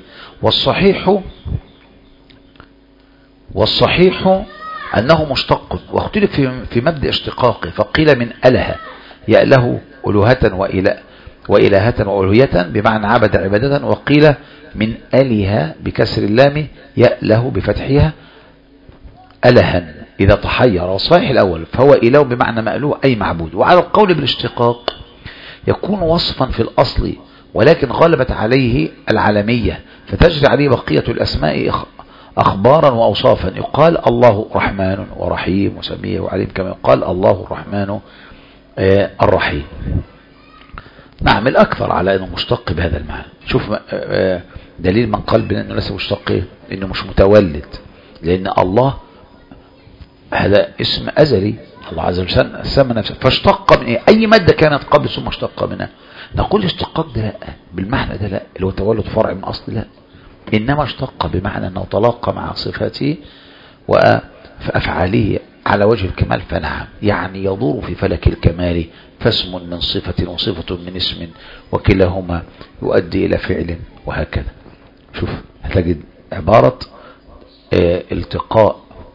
والصحيح أنه مشتق، واختلف في مبدأ اشتقاقه، فقيل من أله يأله ألوهة وإلهة وألوهية بمعنى عبد عبادة، وقيل من أله بكسر اللام يأله بفتحها ألها إذا تحير. والصحيح الأول فهو إله بمعنى مألوه أي معبود. وعلى القول بالاشتقاق يكون وصفا في الأصل، ولكن غلبت عليه العالمية فتجري عليه بقية الأسماء أخبارا وأوصافا. يقال الله رحمن ورحيم وسميع وعليم، كما يقال الله الرحمن الرحيم. نعم الأكثر على أنه مشتق بهذا المعنى. شوف دليل من قال بأنه ليس مشتق، إنه مش متولد، لأن الله هذا اسم أزلي، الله عز وجل سمى نفسه، فاشتق من أي مادة كانت قبل ثم اشتق منها. نقول اشتقاق ده لا، بالمعنى ده لا، اللي هو تولد فرع من أصل لا، إنما اشتق بمعنى أنه تلاقى مع صفاته وأفعاله على وجه الكمال، فنعم يعني يدور في فلك الكمال، فاسم من صفة وصفة من اسم، وكلاهما يؤدي إلى فعل، وهكذا. شوف هتجد عبارة التقاء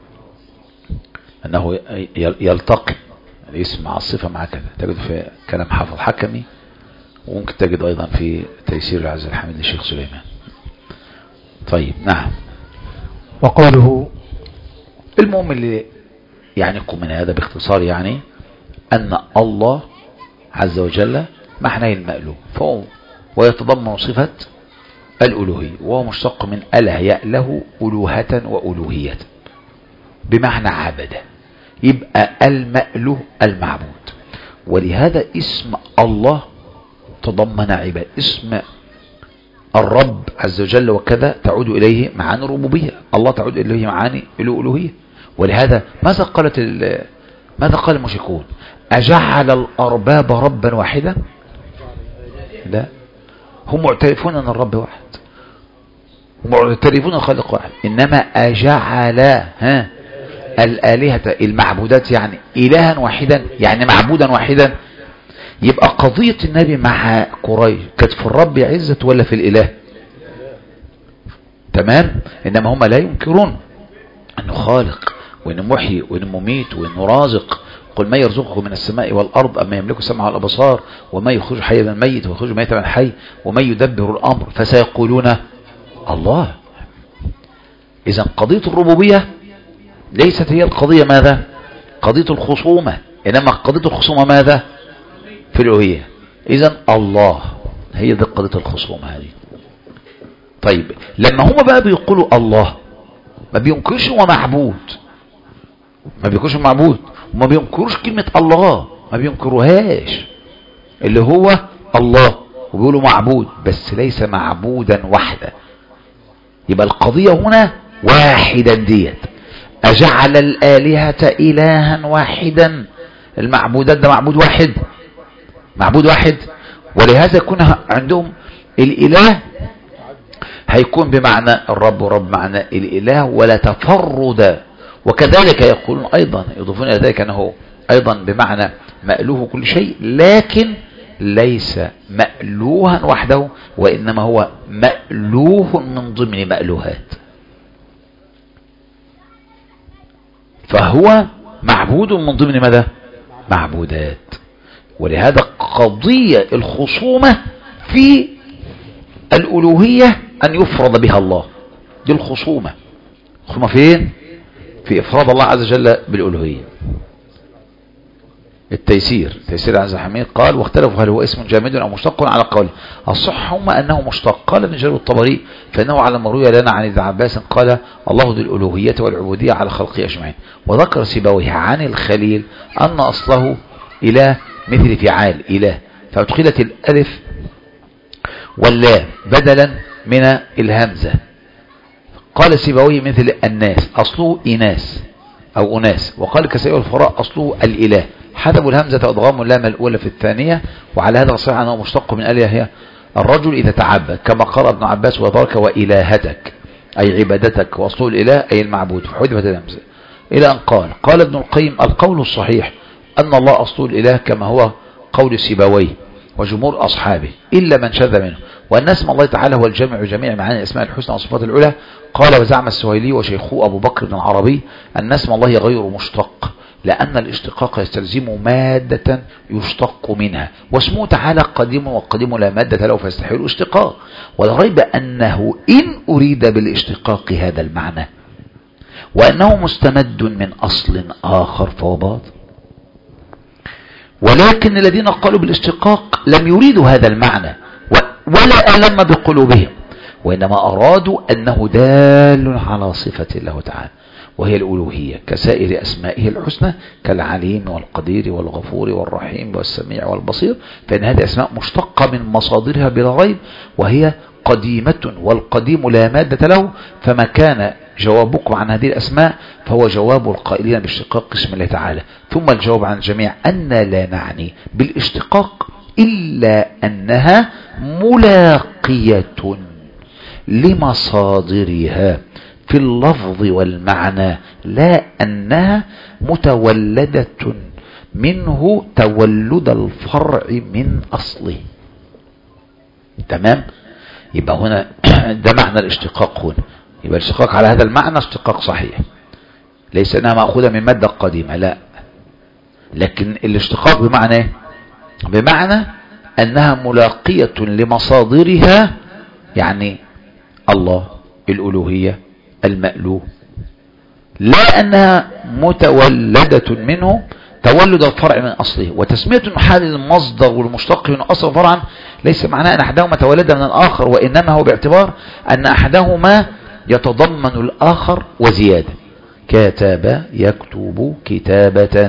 أنه يلتقي الاسم مع الصفة مع كذا، تجد في كلام حافظ حكمي، وممكن تجد أيضا في تيسير العز الحميد للشيخ سليمان. طيب نعم. وقوله المهم اللي يعنيكم من هذا باختصار، يعني أن الله عز وجل معناه المألوه، فهو ويتضمن صفة الألوهية، وهو مشتق من أله يأله ألوهة وألوهية بمعنى عبده، يبقى المألوه المعبود. ولهذا اسم الله تضمن عباد، اسم الرب عز وجل وكذا تعود إليه معاني الربوبية، الله تعود إليه معاني الألوهية. ولهذا ماذا قال المشركون؟ أجعل الأرباب ربا واحدا؟ لا، هم معترفون أن الرب واحد، هم معترفون الخالق واحد، إنما أجعل الآلهة المعبودات يعني إلها واحدا، يعني معبودا واحدا. يبقى قضية النبي مع قريش كانت في الرب عزة ولا في الإله؟ تمام. إنما هم لا ينكرون انه خالق وانه محيي وانه مميت وانه رازق. قل ما يرزقكم من السماء والارض اما يملك السمع والابصار وما يخرج حي من الميت ويخرج ميت من الحي وما يدبر الامر فسيقولون الله. اذا قضية الربوبية ليست هي القضية ماذا؟ قضية الخصومة، انما قضية الخصومة ماذا؟ في الالوهية. اذا الله هي دي قضية الخصومة هذه. طيب لما هما بقى بيقولوا الله ما بينكرش هو معبود، ما بينكرش معبود، وما بينكروش كلمة الله، ما بينكروهاش اللي هو الله، وبيقولوا معبود بس ليس معبودا وحده. يبقى القضية هنا واحدا ديت، أجعل الآلهة إلها واحدا، المعبودات ده معبود واحد، معبود واحد. ولهذا يكون عندهم الإله هيكون بمعنى الرب، ورب معنى الإله ولا تفرد. وكذلك يقولون أيضا يضيفون إلى ذلك أنه أيضا بمعنى مألوه كل شيء، لكن ليس مألوها وحده، وإنما هو مألوه من ضمن مألوهات، فهو معبود من ضمن ماذا؟ معبودات. ولهذا قضية الخصومة في الألوهية أن يفرض بها الله، دي الخصومة. الخصومة فين؟ في إفراد الله عز وجل بالألوهية. التيسير عز حميد قال واختلفوا هل هو اسم جامد أو مشتق على قول الصح هما أنه مشتق. قال ابن جرير الطبري فإنه على ما روي لنا عن ابن عباس قال الله ذو الألوهية والعبودية على خلقه أجمعين. وذكر سيبويه عن الخليل أن أصله إله مثل فعال إله، فأدخلت الألف واللام بدلا من الهمزة. قال سيبويه مثل الناس أصله إناس أو أناس. وقال كسائر الفراء أصله الإله، حذبوا الهمزة وأضغموا اللام الأولى في الثانية، وعلى هذا الصحيح أنه مشتق من الإله هي الرجل إذا تعبد، كما قال ابن عباس وذلك وإلهتك أي عبادتك، وأصله الإله أي المعبود، فحذفت الهمزة. إلى أن قال ابن القيم القول الصحيح أن الله أصله الإله كما هو قول سيبويه وجمهور أصحابه إلا من شذ منه، وأن اسم الله تعالى هو الجامع جميع معاني الأسماء الحسنى والصفات العلى. قال وزعم السهيلي وشيخه أبو بكر بن العربي أن اسم الله غير مشتق، لأن الاشتقاق يستلزم مادة يشتق منها، واسمه تعالى قديم، والقديم لا مادة له فيستحيل الاشتقاق. ولا ريب أنه إن أريد بالاشتقاق هذا المعنى وأنه مستمد من أصل آخر فهو باطل. ولكن الذين قالوا بالاشتقاق لم يريدوا هذا المعنى ولا ألم بقلوبهم، وإنما أرادوا أنه دال على صفة الله تعالى وهي الألوهية كسائر أسمائه الحسنى كالعليم والقدير والغفور والرحيم والسميع والبصير، فإن هذه أسماء مشتقة من مصادرها بلا ريب، وهي قديمة والقديم لا مادة له. فما كان جوابكم عن هذه الأسماء فهو جواب القائلين باشتقاق اسم الله تعالى. ثم الجواب عن الجميع أن لا نعني بالاشتقاق إلا أنها ملاقية لمصادرها في اللفظ والمعنى، لا أنها متولدة منه تولد الفرع من أصله. تمام؟ يبقى هنا ده معنى الاشتقاق هنا. يبقى الاشتقاق على هذا المعنى اشتقاق صحيح، ليس أنها مأخوذة من مادة قديمة، لا، لكن الاشتقاق بمعنى بمعنى أنها ملاقية لمصادرها، يعني الله الألوهية المألوه، لا أنها متولدة منه تولد الفرع من أصله. وتسمية حال المصدر والمشتق من أصل فرعا ليس معناه أن أحدهما تولد من الآخر، وإنما هو باعتبار أن أحدهما يتضمن الآخر وزيادة. كتب يكتب كتابة،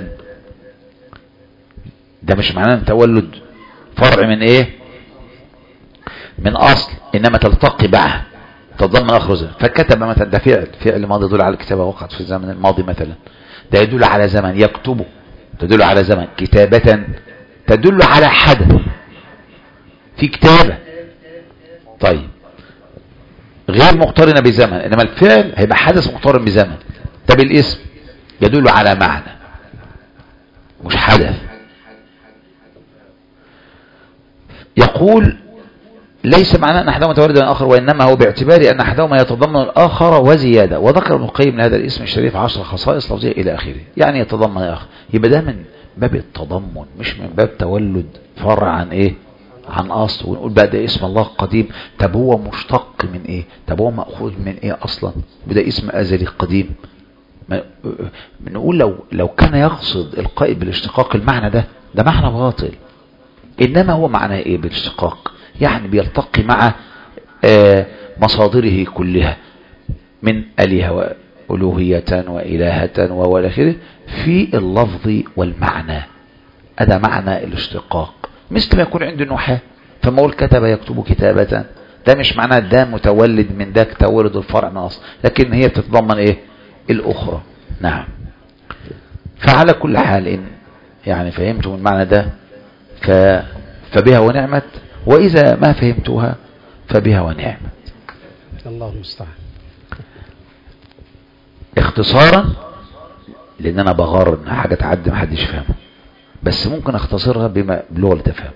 ده مش معناه أن تولد فرع من إيه؟ من أصل، إنما تلتقي معه تضمن آخر زمن. فكتب مثلا ده فعل ماضي يدل على الكتابة وقعت في الزمن الماضي مثلا، ده يدل على زمن. يكتب تدل على زمن، كتابة تدل على حدث في كتابة. طيب غير مقترنة بزمن، إنما الفعل هيبقى حدث مقترن بزمن. طب الاسم يدل على معنى مش حدث. يقول ليس معناه أن أحدهما متولد من الآخر، وإنما هو باعتبار أن أحدهما يتضمن الآخر وزيادة. وذكر ابن القيم لهذا الاسم الشريف 10 خصائص لفظية إلى آخره، يعني يتضمن الآخر. يبقى ده من باب التضمن، مش من باب تولد فرع عن إيه؟ عن أصل. ونقول بقى ده اسم الله قديم، طب هو مشتق من إيه؟ طب هو مأخوذ من إيه أصلا؟ وده اسم أزلي قديم. نقول لو كان يقصد القائل بالاشتقاق المعنى ده معنى باطل. إنما هو معنى إيه بالاشتقاق؟ يعني بيلتقي مع مصادره كلها من آلهة وألوهية وإلهة وإلى آخره في اللفظ والمعنى. هذا معنى الاشتقاق. مثل ما يكون عنده نحاة، فما أقول كتب يكتب كتابة، ده مش معناه ده متولد من ذاك تولد الفرع من أصل، لكن هي بتتضمن إيه؟ الأخرى. نعم. فعلى كل حال إن يعني فهمتم المعنى ده فبها ونعمت، وإذا ما فهمتوها فبها ونعمت. الله المستعان. اختصارا، لأن أنا بغار إن حاجة تعدي محدش فهمها، بس ممكن اختصرها بلغة تفهم.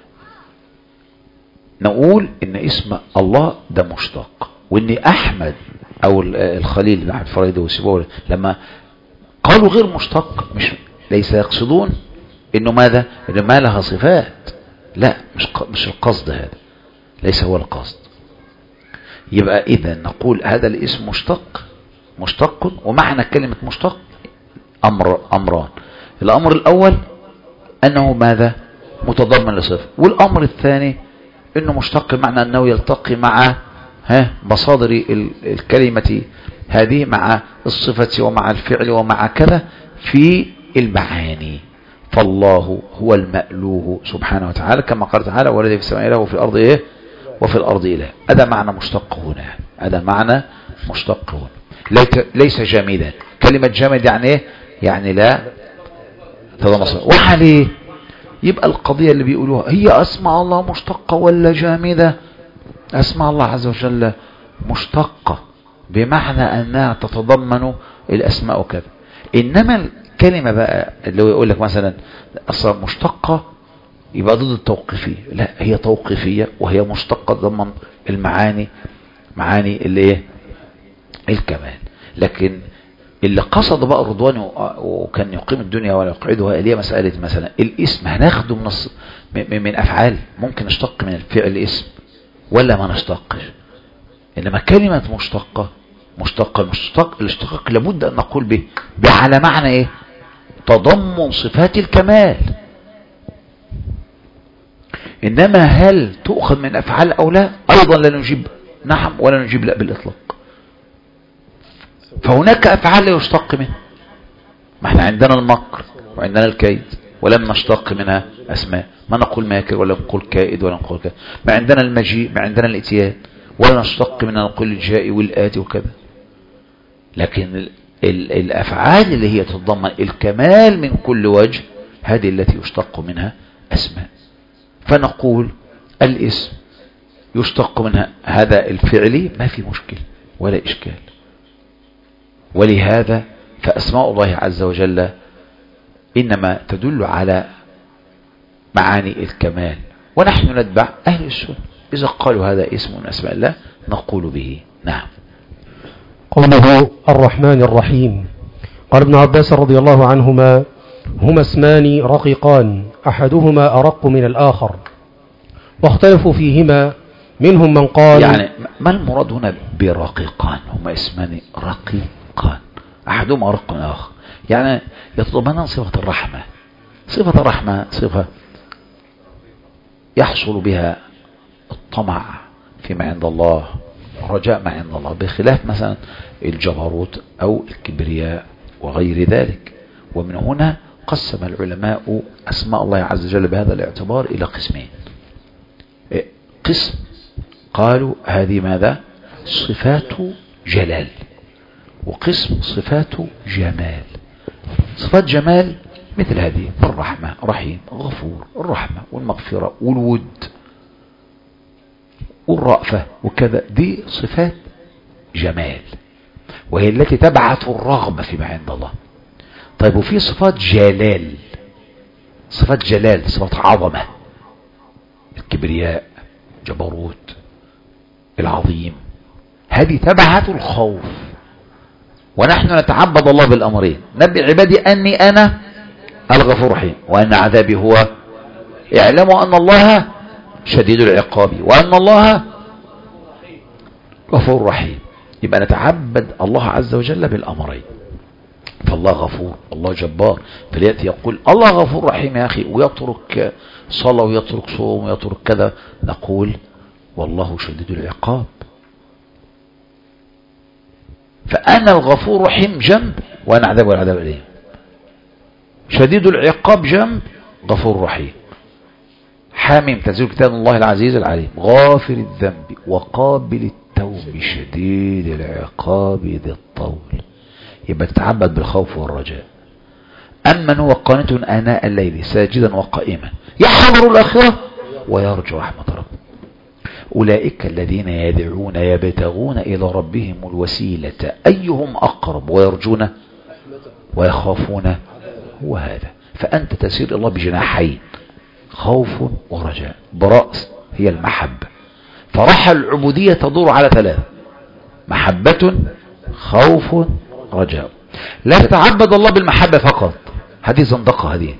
نقول إن اسم الله ده مشتق، وإن أحمد أو الخليل بن أحمد فريد وسيبوه لما قالوا غير مشتق ليس يقصدون إنه ماذا؟ إنه ما لها صفات. لا، مش القصد، هذا ليس هو القصد. يبقى إذا نقول هذا الاسم مشتق، ومعنى كلمة مشتق أمران. الأمر الأول أنه ماذا؟ متضمن لصفة. والأمر الثاني أنه مشتق معنى أنه يلتقي مع مصادر الكلمة هذه، مع الصفة ومع الفعل ومع كذا في المعاني. فالله هو المألوه سبحانه وتعالى، كما قال تعالى والذي في السماء إله وفي الأرض إيه؟ وفي الأرض إله. هذا معنى مشتق هنا، هذا معنى مشتق هنا، ليس جامدا. كلمة جامد يعني إيه؟ يعني لا تضمن. وحاليه يبقى القضية اللي بيقولوها هي أسماء الله مشتقة ولا جامدة؟ أسماء الله عز وجل مشتقة بمعنى أنها تتضمن الأسماء وكذا. إنما الكلمة بقى اللي هو يقول لك مثلا أصلا مشتقة يبقى ضد التوقيفية. لا، هي توقيفية وهي مشتقة تضمن المعاني، معاني اللي ايه؟ الكمال. لكن اللي قصد بقى الرضوان وكان يقيم الدنيا ولا يقعدها اللي هي مسألة مثلا الاسم هناخده من أفعال، ممكن نشتق من الفعل الاسم ولا ما نشتقش. إنما كلمة مشتقة الاشتقاق لابد أن نقول به على معنى ايه؟ تضمن صفات الكمال. إنما هل تؤخذ من أفعال أو لا؟ أيضا لا نجيب نعم ولا نجيب لا بالإطلاق. فهناك أفعال لا يشتق منها. ما احنا عندنا المكر وعندنا الكيد ولم نشتق منها أسماء، ما نقول ماكر ولا نقول كائد ولا نقول كذا. ما عندنا المجيء، ما عندنا الاتيان، ولا نشتق منها نقول الجائي والآتي وكذا. لكن الأفعال اللي هي تتضمن الكمال من كل وجه هذه التي يشتق منها أسماء. فنقول الاسم يشتق منها هذا الفعلي، ما في مشكل ولا إشكال. ولهذا فأسماء الله عز وجل إنما تدل على معاني الكمال، ونحن نتبع أهل السنة إذا قالوا هذا اسم من أسماء الله نقول به. نعم. قوله الرحمن الرحيم. قال ابن عباس رضي الله عنهما: هما اسمان رقيقان أحدهما أرق من الآخر، واختلفوا فيهما، منهم من قال يعني ما المراد هنا برقيقان؟ هما اسمان رقيقان أحدهما أرق من الآخر، يعني يتضمن صفة الرحمة. صفة الرحمة صفة يحصل بها الطمع فيما عند الله، رجاء ما عند الله، بخلاف مثلا الجبروت أو الكبرياء وغير ذلك. ومن هنا قسم العلماء أسماء الله عز وجل بهذا الاعتبار إلى قسمين. قسم قالوا هذه ماذا؟ صفات جلال، وقسم صفات جمال. صفات جمال مثل هذه: الرحمة، رحيم، غفور، الرحمة والمغفرة والود والرأفة وكذا، دي صفات جمال وهي التي تبعث الرغبة فيما عند الله. طيب وفي صفات جلال، صفات جلال، صفات عظمة، الكبرياء جبروت، العظيم. هذه تبعة الخوف. ونحن نتعبد الله بالأمرين: نبي عبادي أني أنا الغفور الرحيم، وأن عذابي هو، اعلموا أن الله شديد العقاب، وأن الله غفور رحيم. يبقى نتعبد الله عز وجل بالأمرين. فالله غفور، الله جبار، فليأتي يقول الله غفور رحيم يا أخي، ويترك صلاة ويترك صوم ويترك كذا، نقول والله شديد العقاب. فأنا الغفور رحيم جنب، وأنا عذاب والعذاب إليه. شديد العقاب جنب، غفور رحيم. حاميم تنزيل كتاب الله العزيز العليم، غافر الذنب وقابل التوب شديد العقاب ذي الطول. يبقى تتعبد بالخوف والرجاء. أمن هو قانت آناء الليل ساجدا وقائما يحذر الآخرة ويرجو رحمة ربه، أولئك الذين يدعون يبتغون إلى ربهم الوسيلة أيهم أقرب ويرجون ويخافون، هو هذا. فأنت تسير الله بجناحين، خوف ورجاء، برأس هي المحبة. فرحل العبودية تدور على ثلاث: محبة، خوف، رجاء. لا تتعبد الله بالمحبة فقط، هذه زندقة. هذه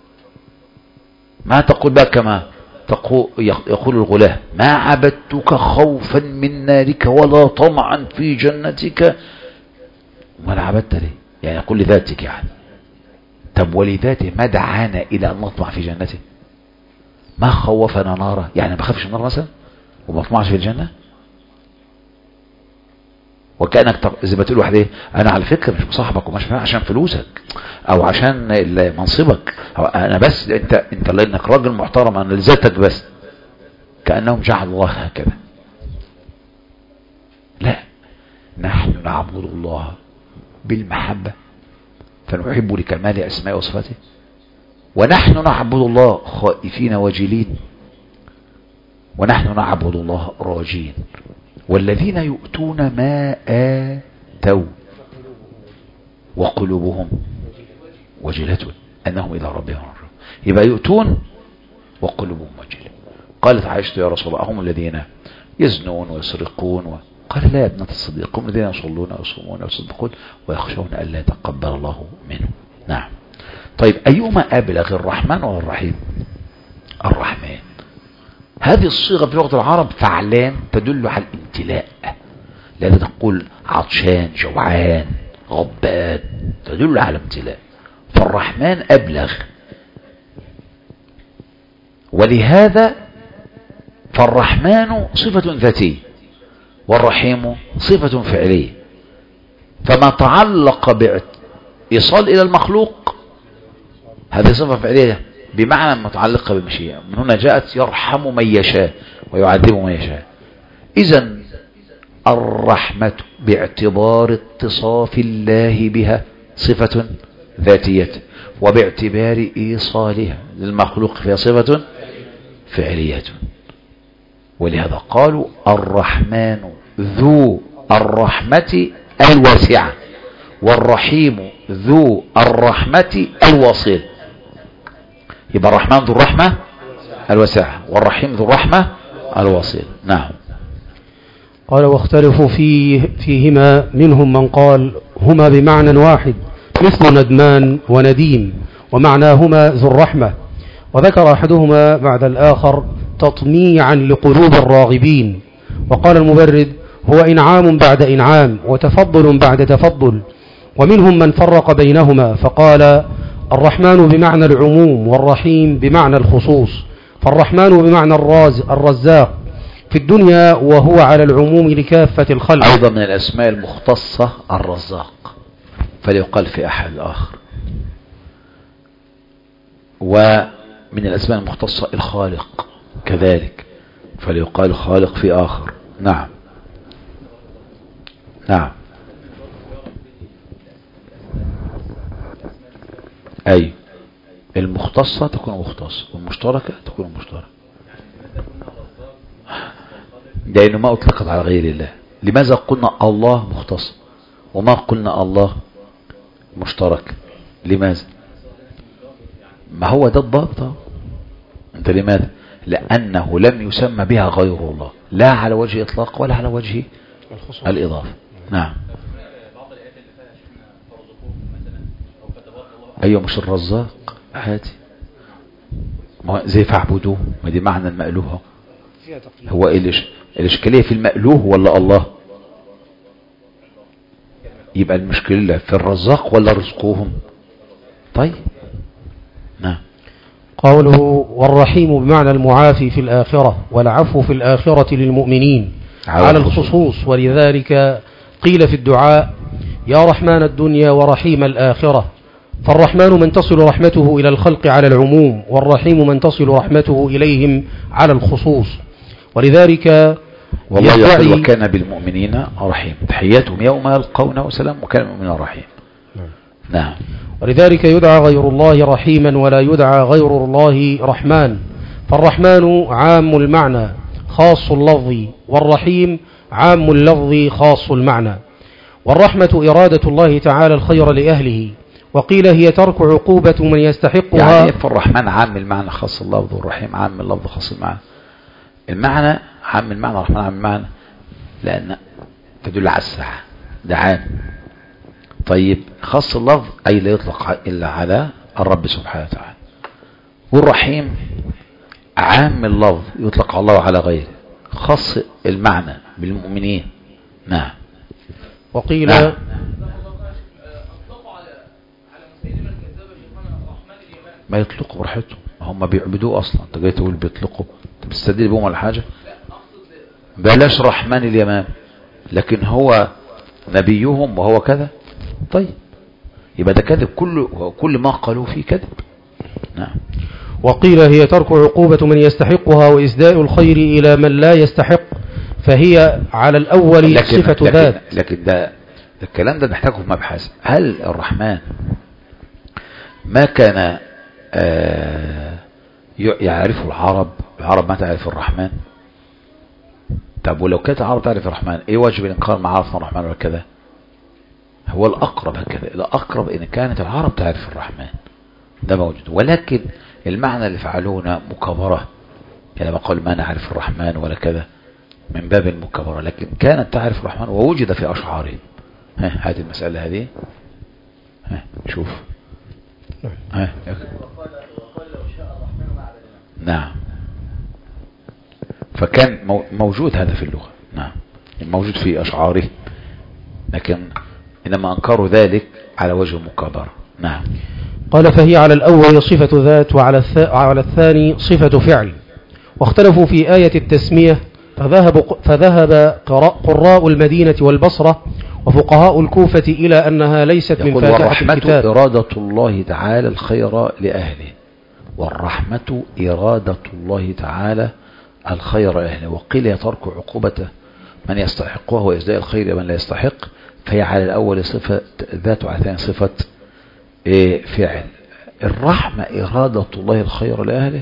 ما تقول بقى كما يقول الغلاة: ما عبدتك خوفا من نارك ولا طمعا في جنتك. ولا عبدت ليه؟ يعني يقول لذاتك يعني. طب ولذاته ما دعانا إلى أن نطمع في جنته؟ ما خوفنا نارا؟ يعني ما بخافش النار مثلا وما اطمعش في الجنة؟ وكأنك زي ما تقول واحد ايه: انا على فكرة مش مصاحبك ومش عشان فلوسك او عشان منصبك، أو انا بس انت لانك راجل محترم، انا لذاتك بس. كأنهم جعل الله هكذا. لا، نحن نعبد الله بالمحبة فنحب لكمال اسماء وصفاته، ونحن نعبد الله خائفين وجلين، ونحن نعبد الله راجين. والذين يؤتون ما آتوا وقلوبهم وجلة أنهم إلى ربهم راجعون. يبقى يؤتون وقلوبهم وجلة. قالت عائشة: يا رسول الله، هم الذين يزنون ويسرقون؟ قال: لا يا ابنة الصديق، هم الذين يصلون ويصومون ويصدقون ويخشون أن لا يتقبل الله منهم. نعم. طيب، أيهما أبلغ، الرحمن ولا الرحيم؟ الرحمن. هذه الصيغة في لغة العرب فعلان تدل على الامتلاء، لأن تقول عطشان، جوعان، غضبان، تدل على امتلاء. فالرحمن أبلغ، ولهذا فالرحمن صفة ذاتية والرحيم صفة فعلية. فما تعلق بإيصال إلى المخلوق هذه صفة فعلية بمعنى متعلقة بالمشيئة. من هنا جاءت يرحم من يشاء ويعذب من يشاء. إذن الرحمة باعتبار اتصاف الله بها صفة ذاتية، وباعتبار إيصالها للمخلوق فيها صفة فعلية. ولهذا قالوا الرحمن ذو الرحمة الواسعة، والرحيم ذو الرحمة الواصلة. يبقى الرحمن ذو الرحمة الواسعة، والرحيم ذو الرحمة الواصلة. نعم. قال: واختلفوا فيهما، منهم من قال هما بمعنى واحد مثل ندمان ونديم، ومعناهما ذو الرحمة. وذكر أحدهما بعد الآخر تطميعا لقلوب الراغبين. وقال المبرد: هو إنعام بعد إنعام وتفضل بعد تفضل. ومنهم من فرق بينهما فقال الرحمن بمعنى العموم والرحيم بمعنى الخصوص. فالرحمن بمعنى الرزاق في الدنيا، وهو على العموم لكافة الخلق. أيضا من الأسماء المختصة الرزاق، فليقال في أحد الآخر. ومن الأسماء المختصة الخالق كذلك، فليقال خالق في آخر. نعم. نعم. أي المختصة تكون مختصة، والمشتركة تكون مشتركة، لأنه ما أطلقت على غير الله. لماذا قلنا الله مختص وما قلنا الله مشترك؟ لماذا؟ ما هو ده الضابط. انت لماذا؟ لأنه لم يسمى بها غير الله، لا على وجه إطلاق ولا على وجه الإضافة. نعم. أيوة مش الرزاق عادي، زي فاعبدوه، ما دي معنى المألوه. هو الإشكالية في المألوه ولا الله؟ يبقى المشكلة في الرزاق ولا رزقهم؟ طيب نعم. قوله والرحيم بمعنى المعافي في الآخرة، والعفو في الآخرة للمؤمنين على الخصوص، ولذلك قيل في الدعاء يا رحمن الدنيا ورحيم الآخرة، فالرحمن من تصل رحمته إلى الخلق على العموم، والرحيم من تصل رحمته إليهم على الخصوص. ولذلك والله يقول وكان بالمؤمنين رحيم، تحياتهم يوم يلقونه سلام وكان المؤمنين رحيم. نعم. ولذلك يدعى غير الله رحيما ولا يدعى غير الله رحمن، فالرحمن عام المعنى خاص اللفظ، والرحيم عام اللفظ خاص المعنى. والرحمة إرادة الله تعالى الخير لأهله، وقيل هي ترك عقوبة من يستحقها. يعني فالرحمن عام المعنى خاص اللفظ، والرحيم عام اللفظ خاص المعنى. المعنى عام المعنى، الرحمن عام المعنى، لأن تدل على الساعة، ده عام. طيب خاص اللفظ أي لا يطلق إلا على الرب سبحانه وتعالى. والرحيم عام اللفظ يطلق على الله وعلى غيره، خاص المعنى بالمؤمنين. نعم. وقيل نعم. ما يطلقوا براحتهم، هم بيعبدوه اصلا، انت جاي تقول بيطلقوا، انت بتستدل بهم ولا حاجه؟ بلاش رحمن اليمام، لكن هو نبيهم وهو كذا. طيب يبقى ده كذب، كل ما قالوا فيه كذب. نعم. وقيل هي ترك عقوبة من يستحقها وإسداء الخير إلى من لا يستحق، فهي على الأول صفة ذات. لكن ده الكلام ده نحتاجه في مبحث. هل الرحمن ما كان يعرفه العرب ما تعرف الرحمن؟ طب ولو كانت العرب تعرف الرحمن، ايه واجب الانكار مع عرف الرحمن ولا كذا؟ هو الأقرب هكذا، الأقرب إن كانت العرب تعرف الرحمن، ده موجود. ولكن المعنى اللي فعلونا مكابرة، يعني ما قال ما نعرف الرحمن ولا كذا، من باب المكابرة، لكن كانت تعرف الرحمن ووجد في أشعارهم. هذه المسألة هذه، شوف. نعم. فكان موجود هذا في اللغة. نعم، موجود في أشعارهم، لكن إنما أنكروا ذلك على وجه المكابرة. نعم. قال فهي على الأول صفة ذات، وعلى الثاني صفة فعل. واختلفوا في آية التسمية، فذهب قراء المدينة والبصرة وفقهاء الكوفة إلى أنها ليست من فاتحة الكتاب. إرادة الله تعالى الخير لأهله، والرحمة إرادة الله تعالى الخير لأهله. وقيل يترك عقوبة من يستحقها وإسداء الخير من لا يستحق، فهي على الأول صفة ذات وعلى الثاني صفة فعل. الرحمة إرادة الله الخير لأهله،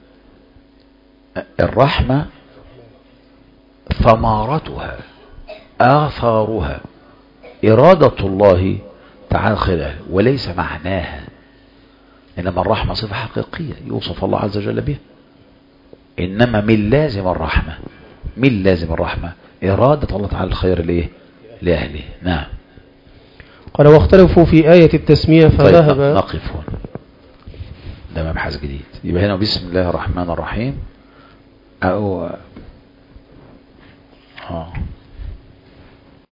الرحمة ثمارتها آثارها إرادة الله تعالى الخير لأهله، وليس معناها. إنما الرحمة صفة حقيقية يوصف الله عز وجل بها، إنما من لازم الرحمة إرادة الله تعالى الخير لأهله. نعم. قال واختلفوا في آية التسمية فذهب. طيب نقف هنا، ده مبحث جديد. يبقى هنا بسم الله الرحمن الرحيم